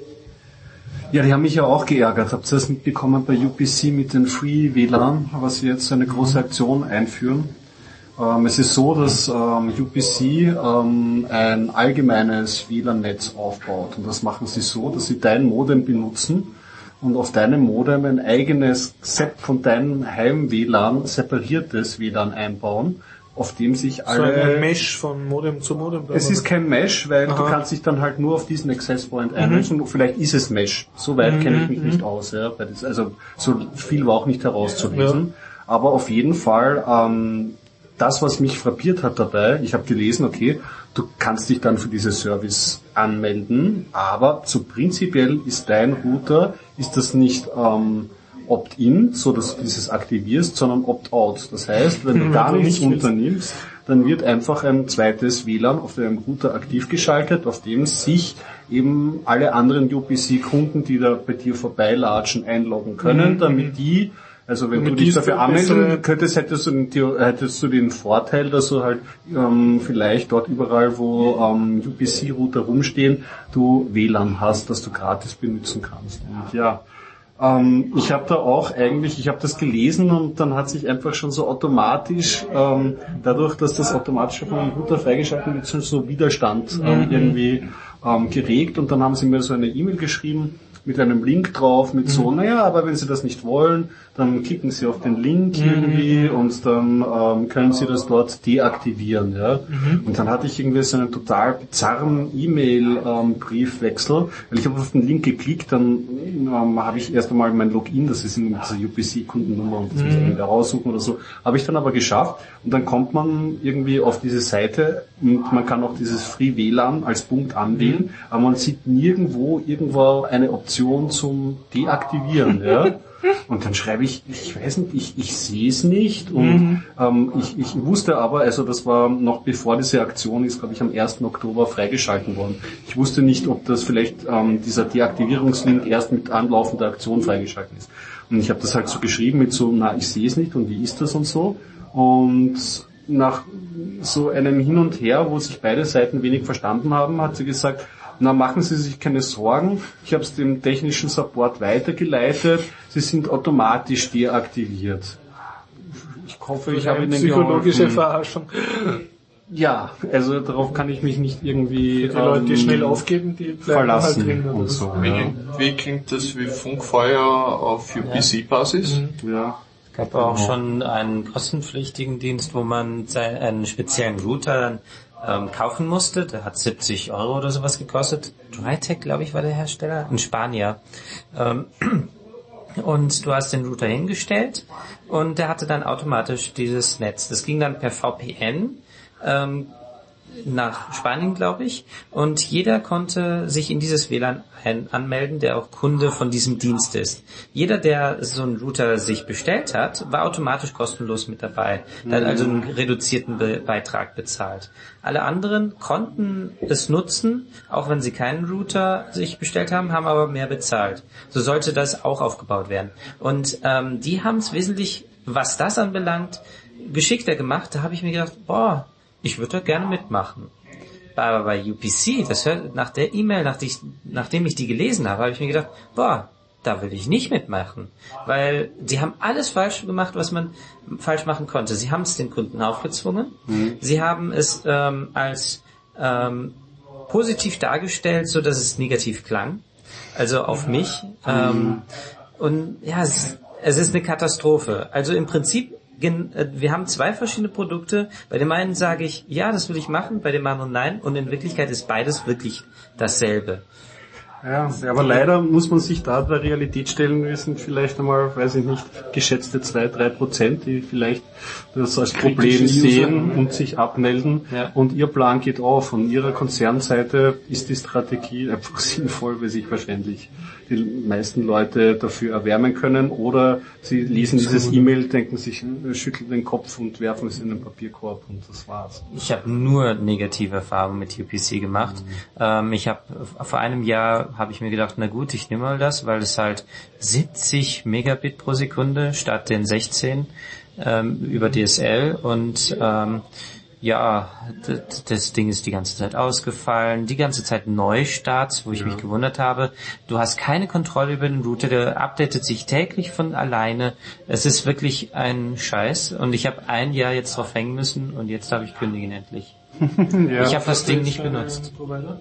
Ja, die haben mich ja auch geärgert. Habt ihr das mitbekommen bei U P C mit den Free W L A N, was sie jetzt eine große Aktion einführen? Ähm, es ist so, dass ähm, U P C ähm, ein allgemeines W L A N-Netz aufbaut. Und das machen sie so, dass sie dein Modem benutzen und auf deinem Modem ein eigenes Set von deinem Heim-W L A N, separiertes W L A N einbauen, auf dem sich alle... So ein Mesh von Modem zu Modem? Es ist kein Mesh, weil Aha. du kannst dich dann halt nur auf diesen Access Point einrichten. Mhm. Vielleicht ist es Mesh. So weit mhm. kenne ich mich mhm. nicht aus. Ja. Also so viel war auch nicht herauszulesen. Ja. Aber auf jeden Fall... Ähm, das, was mich frappiert hat dabei, ich habe gelesen, okay, du kannst dich dann für diese Service anmelden, aber so prinzipiell ist dein Router, ist das nicht ähm, Opt-in, so dass du dieses aktivierst, sondern Opt-out. Das heißt, wenn du gar nichts unternimmst, dann wird einfach ein zweites W L A N auf deinem Router aktiv geschaltet, auf dem sich eben alle anderen U P C-Kunden, die da bei dir vorbeilatschen, einloggen können, mhm. damit die Also wenn du dich dafür anmelden könntest, hättest du, den, hättest du den Vorteil, dass du halt ähm, vielleicht dort überall, wo ähm, U P C-Router rumstehen, du W L A N hast, das du gratis benutzen kannst. Und ja, ähm, ich habe da auch eigentlich, ich habe das gelesen und dann hat sich einfach schon so automatisch, ähm, dadurch, dass das automatisch von dem Router freigeschaltet wird, so Widerstand ähm, mhm. irgendwie ähm, geregt und dann haben sie mir so eine E-Mail geschrieben, mit einem Link drauf, mit so, naja, aber wenn Sie das nicht wollen, dann klicken Sie auf den Link mhm. irgendwie und dann ähm, können Sie das dort deaktivieren, ja. Mhm. Und dann hatte ich irgendwie so einen total bizarren E-Mail-Briefwechsel, ähm, weil ich habe auf den Link geklickt, dann ähm, habe ich erst einmal mein Login, das ist in dieser U P C-Kundennummer und das muss ich irgendwie raussuchen oder so, habe ich dann aber geschafft und dann kommt man irgendwie auf diese Seite und man kann auch dieses Free W L A N als Punkt anwählen, mhm. aber man sieht nirgendwo irgendwo eine Option zum Deaktivieren, ja. Und dann schreibe ich, ich weiß nicht, ich, ich sehe es nicht und mhm. ähm, ich, ich wusste aber, also das war noch bevor diese Aktion ist, glaube ich, am ersten Oktober freigeschalten worden. Ich wusste nicht, ob das vielleicht ähm, dieser Deaktivierungslink erst mit anlaufender Aktion freigeschalten ist. Und ich habe das halt so geschrieben mit so, na, ich sehe es nicht und wie ist das und so. Und nach so einem Hin und Her, wo sich beide Seiten wenig verstanden haben, hat sie gesagt, na, machen Sie sich keine Sorgen, ich habe es dem technischen Support weitergeleitet, Sie sind automatisch deaktiviert. Ich hoffe, ich habe Ihnen psychologische Verarschung. Ja, also darauf kann ich mich nicht irgendwie die Leute, die ähm, schnell aufgeben, die verlassen halt und so. Wie, ja. wie klingt das wie Funkfeuer auf U P C-Basis? Mhm. Ja. Es gab auch schon einen kostenpflichtigen Dienst, wo man einen speziellen Router ähm, kaufen musste. Der hat siebzig Euro oder sowas gekostet. Drytec, glaube ich, war der Hersteller. In Spanier. Ähm, und du hast den Router hingestellt und der hatte dann automatisch dieses Netz. Das ging dann per V P N. Ähm, nach Spanien, glaube ich, und jeder konnte sich in dieses W L A N ein- anmelden, der auch Kunde von diesem Dienst ist. Jeder, der so einen Router sich bestellt hat, war automatisch kostenlos mit dabei. Der hat also einen reduzierten Be- Beitrag bezahlt. Alle anderen konnten es nutzen, auch wenn sie keinen Router sich bestellt haben, haben aber mehr bezahlt. So sollte das auch aufgebaut werden. Und ähm, die haben es wesentlich, was das anbelangt, geschickter gemacht. Da habe ich mir gedacht, boah, ich würde da gerne mitmachen. Aber bei U P C, das hört, nach der E-Mail, nach die, nachdem ich die gelesen habe, habe ich mir gedacht, boah, da will ich nicht mitmachen. Weil die haben alles falsch gemacht, was man falsch machen konnte. Sie haben es den Kunden aufgezwungen. Mhm. Sie haben es ähm, als ähm, positiv dargestellt, so dass es negativ klang. Also auf mich. Mhm. Ähm, und ja, es, es ist eine Katastrophe. Also im Prinzip, wir haben zwei verschiedene Produkte. Bei dem einen sage ich, ja, das will ich machen, bei dem anderen nein. Und in Wirklichkeit ist beides wirklich dasselbe. Ja, aber leider muss man sich da der Realität stellen, wir sind vielleicht einmal, weiß ich nicht, geschätzte zwei, drei Prozent, die vielleicht das als Problem sehen und sich abmelden. Ja. Und ihr Plan geht auf. Von ihrer Konzernseite ist die Strategie einfach sinnvoll, weil sich wahrscheinlich die meisten Leute dafür erwärmen können. Oder sie lesen dieses E-Mail, denken sich, schütteln den Kopf und werfen es in den Papierkorb und das war's. Ich habe nur negative Erfahrungen mit U P C gemacht. Mhm. Ähm, ich habe vor einem Jahr habe ich mir gedacht, na gut, ich nehme mal das, weil es halt siebzig Megabit pro Sekunde statt den sechzehn ähm, über D S L und ähm, ja, das, das Ding ist die ganze Zeit ausgefallen, die ganze Zeit Neustarts, wo ich ja. mich gewundert habe. Du hast keine Kontrolle über den Router, der updatet sich täglich von alleine. Es ist wirklich ein Scheiß und ich habe ein Jahr jetzt drauf hängen müssen und jetzt darf ich kündigen endlich. ja. Ich habe das Ding nicht benutzt.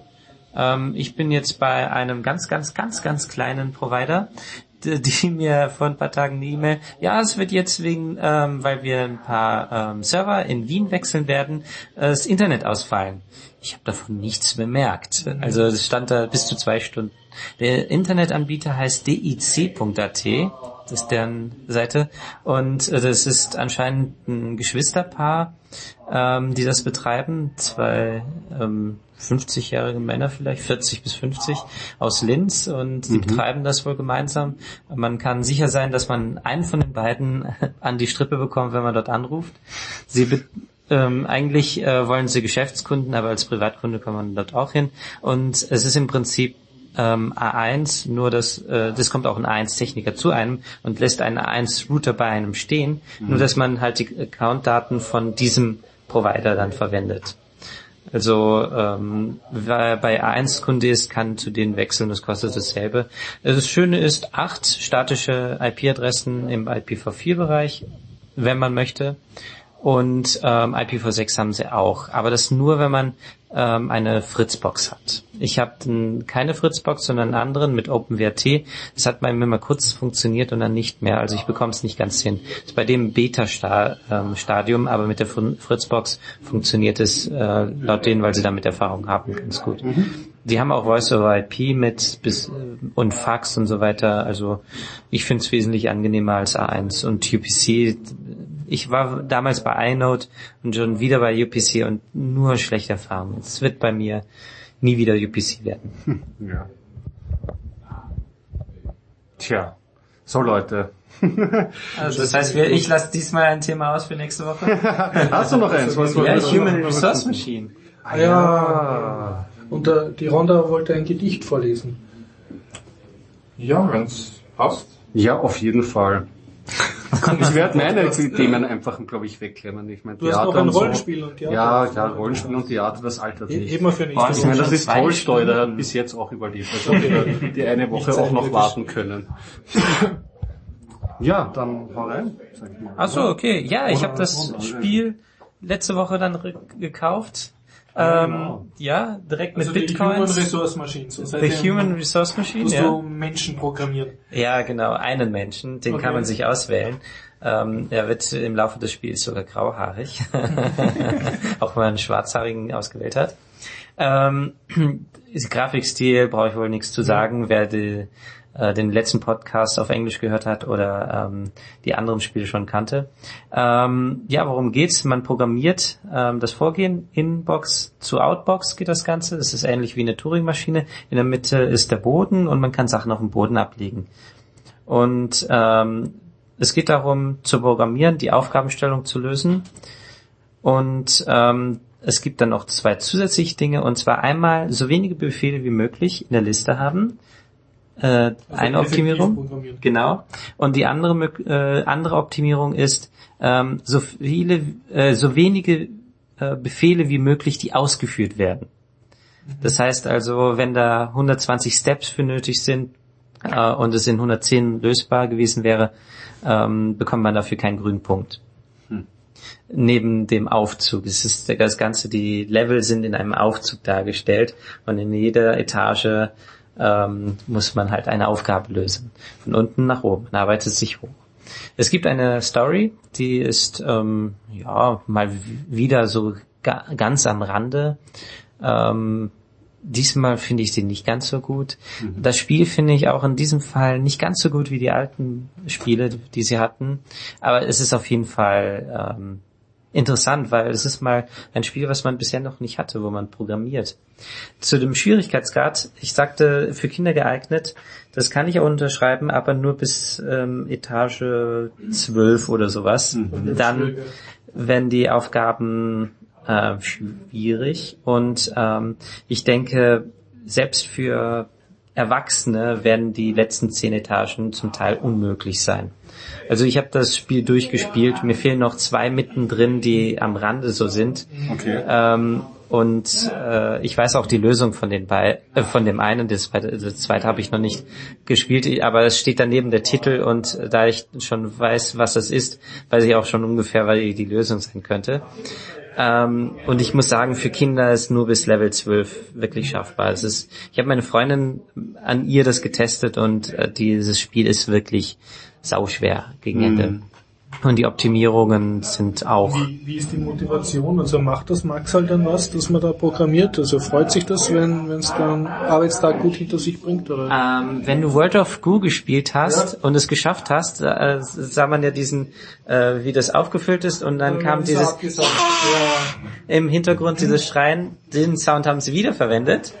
Ähm, ich bin jetzt bei einem ganz, ganz, ganz, ganz kleinen Provider, die, die mir vor ein paar Tagen eine E-Mail, ja, es wird jetzt wegen, ähm, weil wir ein paar ähm, Server in Wien wechseln werden, äh, das Internet ausfallen. Ich habe davon nichts bemerkt. Also es stand da bis zu zwei Stunden. Der Internetanbieter heißt D I C Punkt A T, das ist deren Seite, und äh, das ist anscheinend ein Geschwisterpaar, ähm, die das betreiben, zwei ähm, fünfzigjährige Männer vielleicht, vierzig bis fünfzig, aus Linz, und die mhm. betreiben das wohl gemeinsam. Man kann sicher sein, dass man einen von den beiden an die Strippe bekommt, wenn man dort anruft. Sie be- ähm, eigentlich äh, wollen sie Geschäftskunden, aber als Privatkunde kann man dort auch hin. Und es ist im Prinzip ähm, A eins, nur dass äh, das kommt auch ein A eins Techniker zu einem und lässt einen A eins Router bei einem stehen, mhm. nur dass man halt die Accountdaten von diesem Provider dann verwendet. Also ähm, wer bei A eins Kunde ist, kann zu denen wechseln, das kostet dasselbe. Das Schöne ist, acht statische I P-Adressen im I P v vier Bereich, wenn man möchte. Und ähm, I P v sechs haben sie auch, aber das nur, wenn man ähm, eine Fritzbox hat. Ich habe keine Fritzbox, sondern einen anderen mit OpenWrt. Das hat bei mir mal kurz funktioniert und dann nicht mehr, also ich bekomme es nicht ganz hin. Das ist bei dem Beta-Stadium, aber mit der Fritzbox funktioniert es äh, laut denen, weil sie damit Erfahrung haben, ganz gut. Mhm. Die haben auch Voice-over-I P mit bis und Fax und so weiter, also ich finde es wesentlich angenehmer als A eins und U P C. Ich war damals bei iNode und schon wieder bei U P C und nur schlechte Erfahrungen. Es wird bei mir nie wieder U P C werden. Hm, ja. Tja, so Leute. Also das heißt, ich lasse diesmal ein Thema aus für nächste Woche. Hast du noch eins? Was ja, Human Resource Machine. Ah ja. Und uh, die Rhonda wollte ein Gedicht vorlesen. Ja, wenn's passt. Ja, auf jeden Fall. Ich werde meine Themen einfach, glaube ich, wegklemmen. Ich meine, du Theater hast noch ein Rollenspiel so. Und Theater. Ja, ja, Rollenspiel und Theater, das altert nicht. Eben für nächste Woche. Ich meine, das ist Tolstoi, der hat bis jetzt auch überlebt. Also okay. Die eine Woche auch noch warten können. Ja, dann hau rein. Sag ich mal. Ach so, okay. Ja, ich habe das Spiel letzte Woche dann gekauft. Ähm, genau. Ja, direkt also mit Bitcoins. Die Human Resource Machine. So The Human Resource Machine, musst ja. du Menschen programmieren. Ja, genau, einen Menschen, den okay. kann man sich auswählen. Ähm, er wird im Laufe des Spiels sogar grauhaarig, auch wenn man einen schwarzhaarigen ausgewählt hat. Ähm, Grafikstil brauche ich wohl nichts zu sagen. Wer die äh, den letzten Podcast auf Englisch gehört hat oder ähm, die anderen Spiele schon kannte. Ähm, ja, worum geht's? Man programmiert ähm, das Vorgehen. Inbox zu Outbox geht das Ganze. Das ist ähnlich wie eine Turing-Maschine. In der Mitte ist der Boden und man kann Sachen auf dem Boden ablegen. Und ähm, es geht darum, zu programmieren, die Aufgabenstellung zu lösen. Und ähm, es gibt dann noch zwei zusätzliche Dinge, und zwar einmal so wenige Befehle wie möglich in der Liste haben. Äh, also eine Optimierung, genau. Und die andere äh, andere Optimierung ist ähm, so viele, äh, so wenige äh, Befehle wie möglich, die ausgeführt werden. Das heißt also, wenn da hundertzwanzig Steps für nötig sind äh, und es in hundertzehn lösbar gewesen wäre, ähm, bekommt man dafür keinen grünen Punkt. Neben dem Aufzug. Es ist das Ganze, die Level sind in einem Aufzug dargestellt und in jeder Etage ähm, muss man halt eine Aufgabe lösen. Von unten nach oben. Man arbeitet sich hoch. Es gibt eine Story, die ist ähm, ja mal wieder so ga- ganz am Rande. Ähm, diesmal finde ich sie nicht ganz so gut. Mhm. Das Spiel finde ich auch in diesem Fall nicht ganz so gut wie die alten Spiele, die sie hatten. Aber es ist auf jeden Fall ähm, interessant, weil es ist mal ein Spiel, was man bisher noch nicht hatte, wo man programmiert. Zu dem Schwierigkeitsgrad, ich sagte, für Kinder geeignet, das kann ich auch unterschreiben, aber nur bis ähm, Etage zwölf oder sowas. Mhm. Dann, wenn die Aufgaben äh, schwierig und ähm, ich denke, selbst für Erwachsene werden die letzten zehn Etagen zum Teil unmöglich sein. Also ich habe das Spiel durchgespielt, mir fehlen noch zwei mittendrin, die am Rande so sind. Okay. Ähm, und äh, ich weiß auch die Lösung von den bei äh, von dem einen, das zweite, das zweite habe ich noch nicht gespielt, aber es steht daneben der Titel und da ich schon weiß, was das ist, weiß ich auch schon ungefähr, weil die Lösung sein könnte. Ähm, und ich muss sagen, für Kinder ist nur bis Level zwölf wirklich schaffbar. Es ist, ich habe meine Freundin an ihr das getestet und äh, dieses Spiel ist wirklich sauschwer gegen Ende. Mm. Und die Optimierungen sind auch... Wie, wie ist die Motivation? Also macht das Max halt dann was, dass man da programmiert? Also freut sich das, wenn es dann Arbeitstag gut hinter sich bringt? Oder? Ähm, wenn du World of Goo gespielt hast ja. und es geschafft hast, äh, sah man ja diesen, äh, wie das aufgefüllt ist und dann ja, kam dieses ja. im Hintergrund dieses Schreien. Den Sound haben sie wiederverwendet.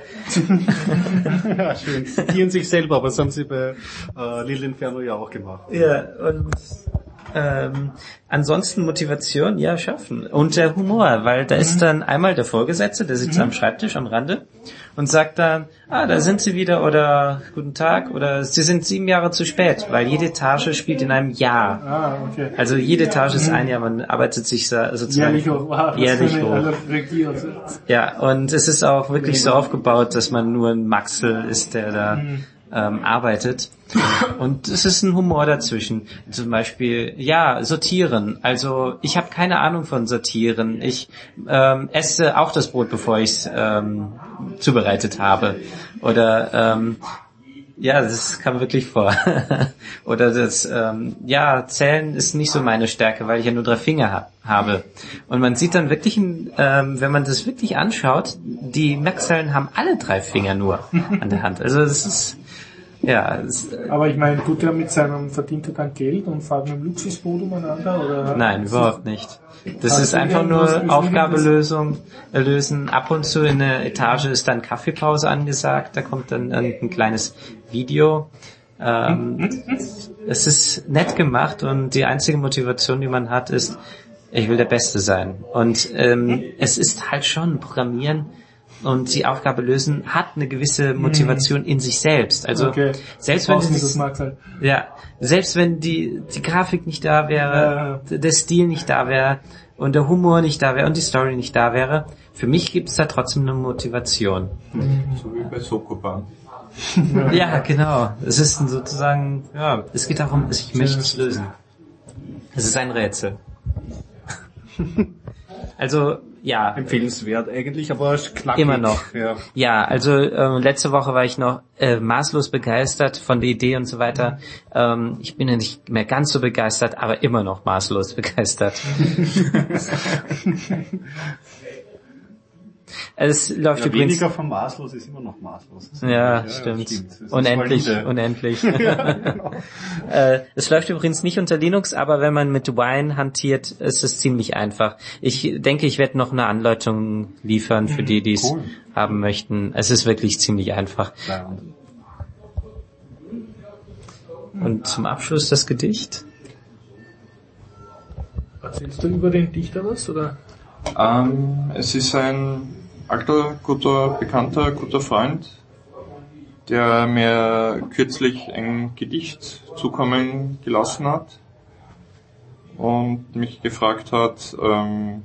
Ja, schön. Sie zitieren sich selber, aber das haben sie bei äh, Little Inferno ja auch gemacht. Ja, und Ähm, ansonsten Motivation, ja, schaffen. Und der Humor, weil da ist dann einmal der Vorgesetzte, der sitzt mhm. am Schreibtisch am Rande und sagt dann, ah, da sind Sie wieder oder guten Tag oder Sie sind sieben Jahre zu spät, weil jede Etage spielt in einem Jahr. Ah, okay. Also jede Etage ist ein Jahr, man arbeitet sich sozusagen jährlich hoch. Wow, jährlich hoch. Ja, und es ist auch wirklich so aufgebaut, dass man nur ein Maxel ist, der da mhm. ähm, arbeitet. Und es ist ein Humor dazwischen. Zum Beispiel, ja, sortieren. Also ich habe keine Ahnung von sortieren. Ich ähm, esse auch das Brot, bevor ich es ähm, zubereitet habe. Oder ähm, ja, das kam wirklich vor. Oder das, ähm, ja, Zählen ist nicht so meine Stärke, weil ich ja nur drei Finger ha- habe. Und man sieht dann wirklich, ähm, wenn man das wirklich anschaut, die Maxellen haben alle drei Finger nur an der Hand. Also das ist ja, es, aber ich meine, tut er mit seinem, verdient er dann Geld und fahrt mit dem Luxusboot umeinander, oder? Nein, überhaupt nicht. Das ist einfach nur Aufgabelösung, äh, lösen. Ab und zu in der Etage ist dann Kaffeepause angesagt, da kommt dann ein kleines Video. Ähm, es ist nett gemacht und die einzige Motivation, die man hat, ist, ich will der Beste sein. Und ähm, es ist halt schon Programmieren und die Aufgabe lösen hat eine gewisse Motivation in sich selbst. Also okay. selbst wenn das mag sein. Ja, selbst wenn die die Grafik nicht da wäre, ja. der Stil nicht da wäre und der Humor nicht da wäre und die Story nicht da wäre, für mich gibt es da trotzdem eine Motivation. So wie bei Sokoban. Ja, genau. Es ist sozusagen, ja, es geht darum, ich möchte es lösen. Es ist ein Rätsel. Also ja, empfehlenswert eigentlich, aber knackig. Immer noch. Ja, ja also äh, letzte Woche war ich noch äh, maßlos begeistert von der Idee und so weiter. Ähm, ich bin ja nicht mehr ganz so begeistert, aber immer noch maßlos begeistert. Es läuft Ja, übrigens... weniger von maßlos ist immer noch maßlos. Ja, ja, stimmt. Ja, stimmt. Unendlich, valide. unendlich. Ja, genau. äh, es läuft übrigens nicht unter Linux, aber wenn man mit Wine hantiert, ist es ziemlich einfach. Ich denke, ich werde noch eine Anleitung liefern für die, die es Cool. haben möchten. Es ist wirklich ziemlich einfach. Ja. Und zum Abschluss das Gedicht. Erzählst du über den Dichter was, oder? Ähm, es ist ein alter, guter, bekannter, guter Freund, der mir kürzlich ein Gedicht zukommen gelassen hat und mich gefragt hat, ähm,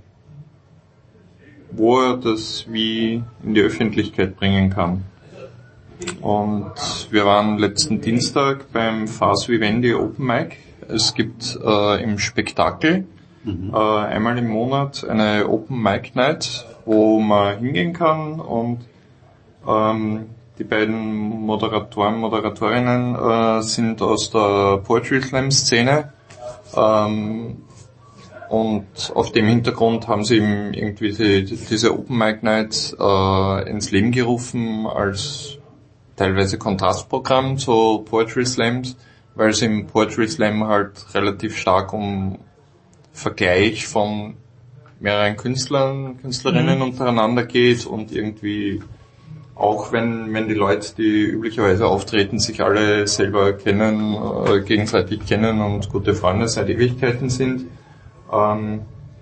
wo er das wie in die Öffentlichkeit bringen kann. Und wir waren letzten Dienstag beim Fars Vivendi Open Mic. Es gibt äh, im Spektakel mhm. äh, einmal im Monat eine Open Mic Night, wo man hingehen kann und ähm, die beiden Moderatoren, Moderatorinnen äh, sind aus der Poetry Slam Szene ähm, und auf dem Hintergrund haben sie eben irgendwie die, diese Open Mic Night äh, ins Leben gerufen als teilweise Kontrastprogramm zu Poetry Slams, weil es im Poetry Slam halt relativ stark um Vergleich von mehreren Künstlern, Künstlerinnen mhm. untereinander geht und irgendwie auch wenn wenn die Leute, die üblicherweise auftreten, sich alle selber kennen, äh, gegenseitig kennen und gute Freunde seit Ewigkeiten sind, ähm,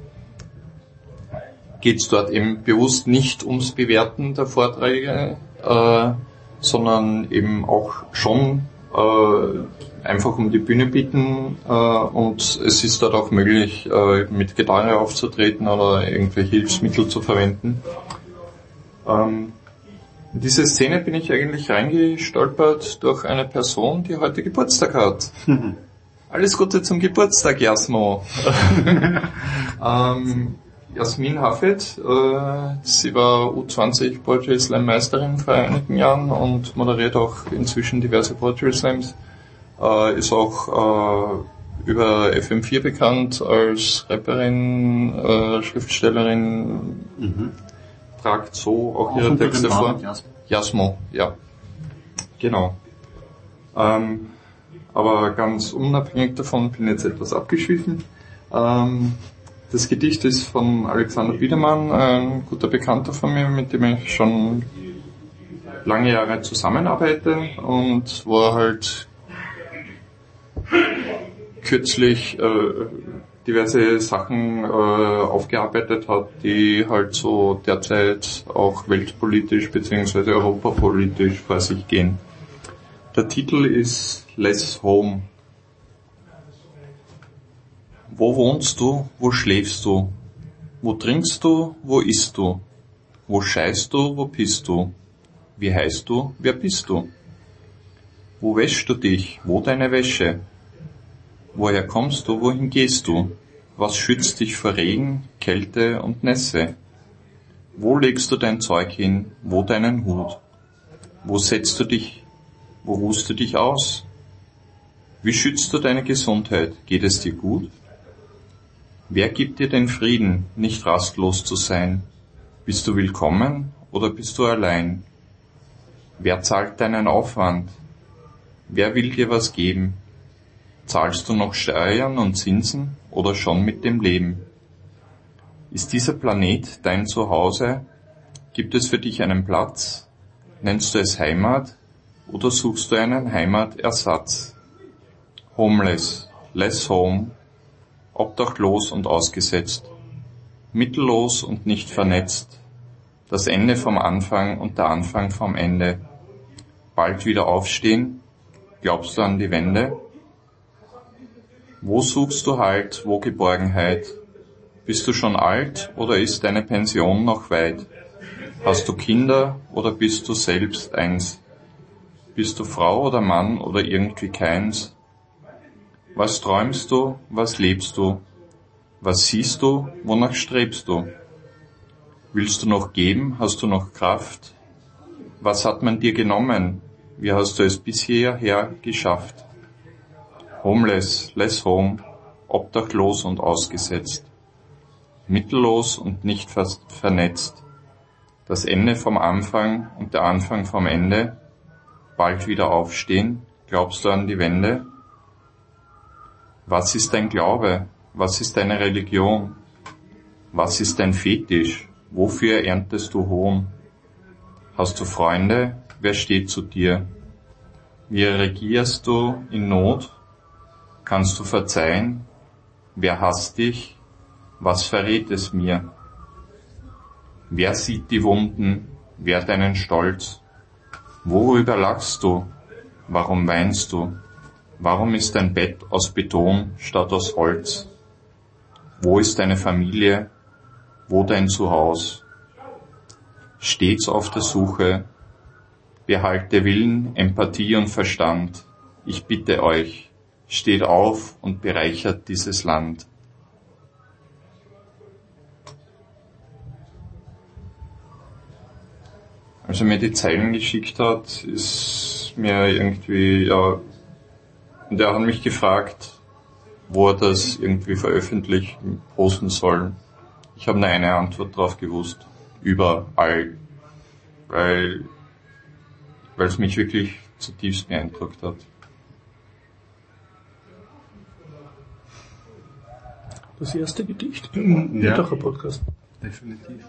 geht es dort eben bewusst nicht ums Bewerten der Vorträge, äh, sondern eben auch schon äh, einfach um die Bühne bieten äh, und es ist dort auch möglich, äh, mit Gitarre aufzutreten oder irgendwelche Hilfsmittel zu verwenden. Ähm, in diese Szene bin ich eigentlich reingestolpert durch eine Person, die heute Geburtstag hat. Alles Gute zum Geburtstag, Jasmo. ähm, Jasmin Hafed, äh, sie war U zwanzig Poetry Slam Meisterin vor einigen Jahren und moderiert auch inzwischen diverse Poetry Slams, äh, ist auch äh, über F M vier bekannt als Rapperin, äh, Schriftstellerin, mhm. tragt so auch, auch ihre Texte vor. Jasmo. Jasmo, ja. Genau. Ähm, aber ganz unabhängig davon bin ich jetzt etwas abgeschwiffen. Ähm, Das Gedicht ist von Alexander Biedermann, ein guter Bekannter von mir, mit dem ich schon lange Jahre zusammenarbeite und wo er halt kürzlich äh, diverse Sachen äh, aufgearbeitet hat, die halt so derzeit auch weltpolitisch bzw. europapolitisch vor sich gehen. Der Titel ist Less Home. Wo wohnst du? Wo schläfst du? Wo trinkst du? Wo isst du? Wo scheißt du? Wo pisst du? Wie heißt du? Wer bist du? Wo wäschst du dich? Wo deine Wäsche? Woher kommst du? Wohin gehst du? Was schützt dich vor Regen, Kälte und Nässe? Wo legst du dein Zeug hin? Wo deinen Hut? Wo setzt du dich? Wo ruhst du dich aus? Wie schützt du deine Gesundheit? Geht es dir gut? Wer gibt dir den Frieden, nicht rastlos zu sein? Bist du willkommen oder bist du allein? Wer zahlt deinen Aufwand? Wer will dir was geben? Zahlst du noch Steuern und Zinsen oder schon mit dem Leben? Ist dieser Planet dein Zuhause? Gibt es für dich einen Platz? Nennst du es Heimat oder suchst du einen Heimatersatz? Homeless, less home, obdachlos und ausgesetzt, mittellos und nicht vernetzt, das Ende vom Anfang und der Anfang vom Ende. Bald wieder aufstehen, glaubst du an die Wende? Wo suchst du Halt, wo Geborgenheit? Bist du schon alt oder ist deine Pension noch weit? Hast du Kinder oder bist du selbst eins? Bist du Frau oder Mann oder irgendwie keins? Was träumst du, was lebst du? Was siehst du, wonach strebst du? Willst du noch geben, hast du noch Kraft? Was hat man dir genommen? Wie hast du es bis hierher geschafft? Homeless, less home, obdachlos und ausgesetzt, mittellos und nicht fast vernetzt, Das Ende vom Anfang und der Anfang vom Ende, bald wieder aufstehen, glaubst du an die Wende? Was ist dein Glaube? Was ist deine Religion? Was ist dein Fetisch? Wofür erntest du Hohn? Hast du Freunde? Wer steht zu dir? Wie regierst du in Not? Kannst du verzeihen? Wer hasst dich? Was verrät es mir? Wer sieht die Wunden? Wer deinen Stolz? Worüber lachst du? Warum weinst du? Warum ist dein Bett aus Beton statt aus Holz? Wo ist deine Familie? Wo dein Zuhause? Stets auf der Suche. Behalte Willen, Empathie und Verstand. Ich bitte euch, steht auf und bereichert dieses Land. Als er mir die Zeilen geschickt hat, ist mir irgendwie, ja, und er hat mich gefragt, wo er das irgendwie veröffentlichen, posten soll. Ich habe nur eine Antwort drauf gewusst. Überall. Weil, weil es mich wirklich zutiefst beeindruckt hat. Das erste Gedicht im Ja. Podcast. Definitiv.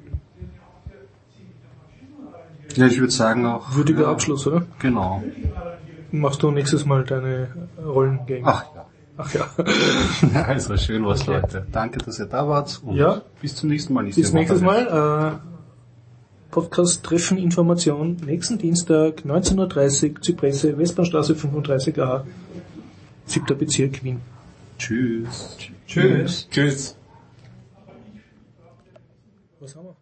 Ja, ich würde sagen auch... Würdiger ja, Abschluss, oder? Genau. Machst du nächstes Mal deine Rollengame? Ach ja. Ach ja. Also schön was, Leute. Danke, dass ihr da wart. Und Ja. bis zum nächsten Mal. Nächste Bis Woche. nächstes Mal. Äh, Podcast Treffen Information. Nächsten Dienstag, neunzehn Uhr dreißig, Zypresse, Westbahnstraße fünfunddreißig a, siebter Bezirk, Wien. Tschüss. Tschüss. Tschüss. Was haben wir?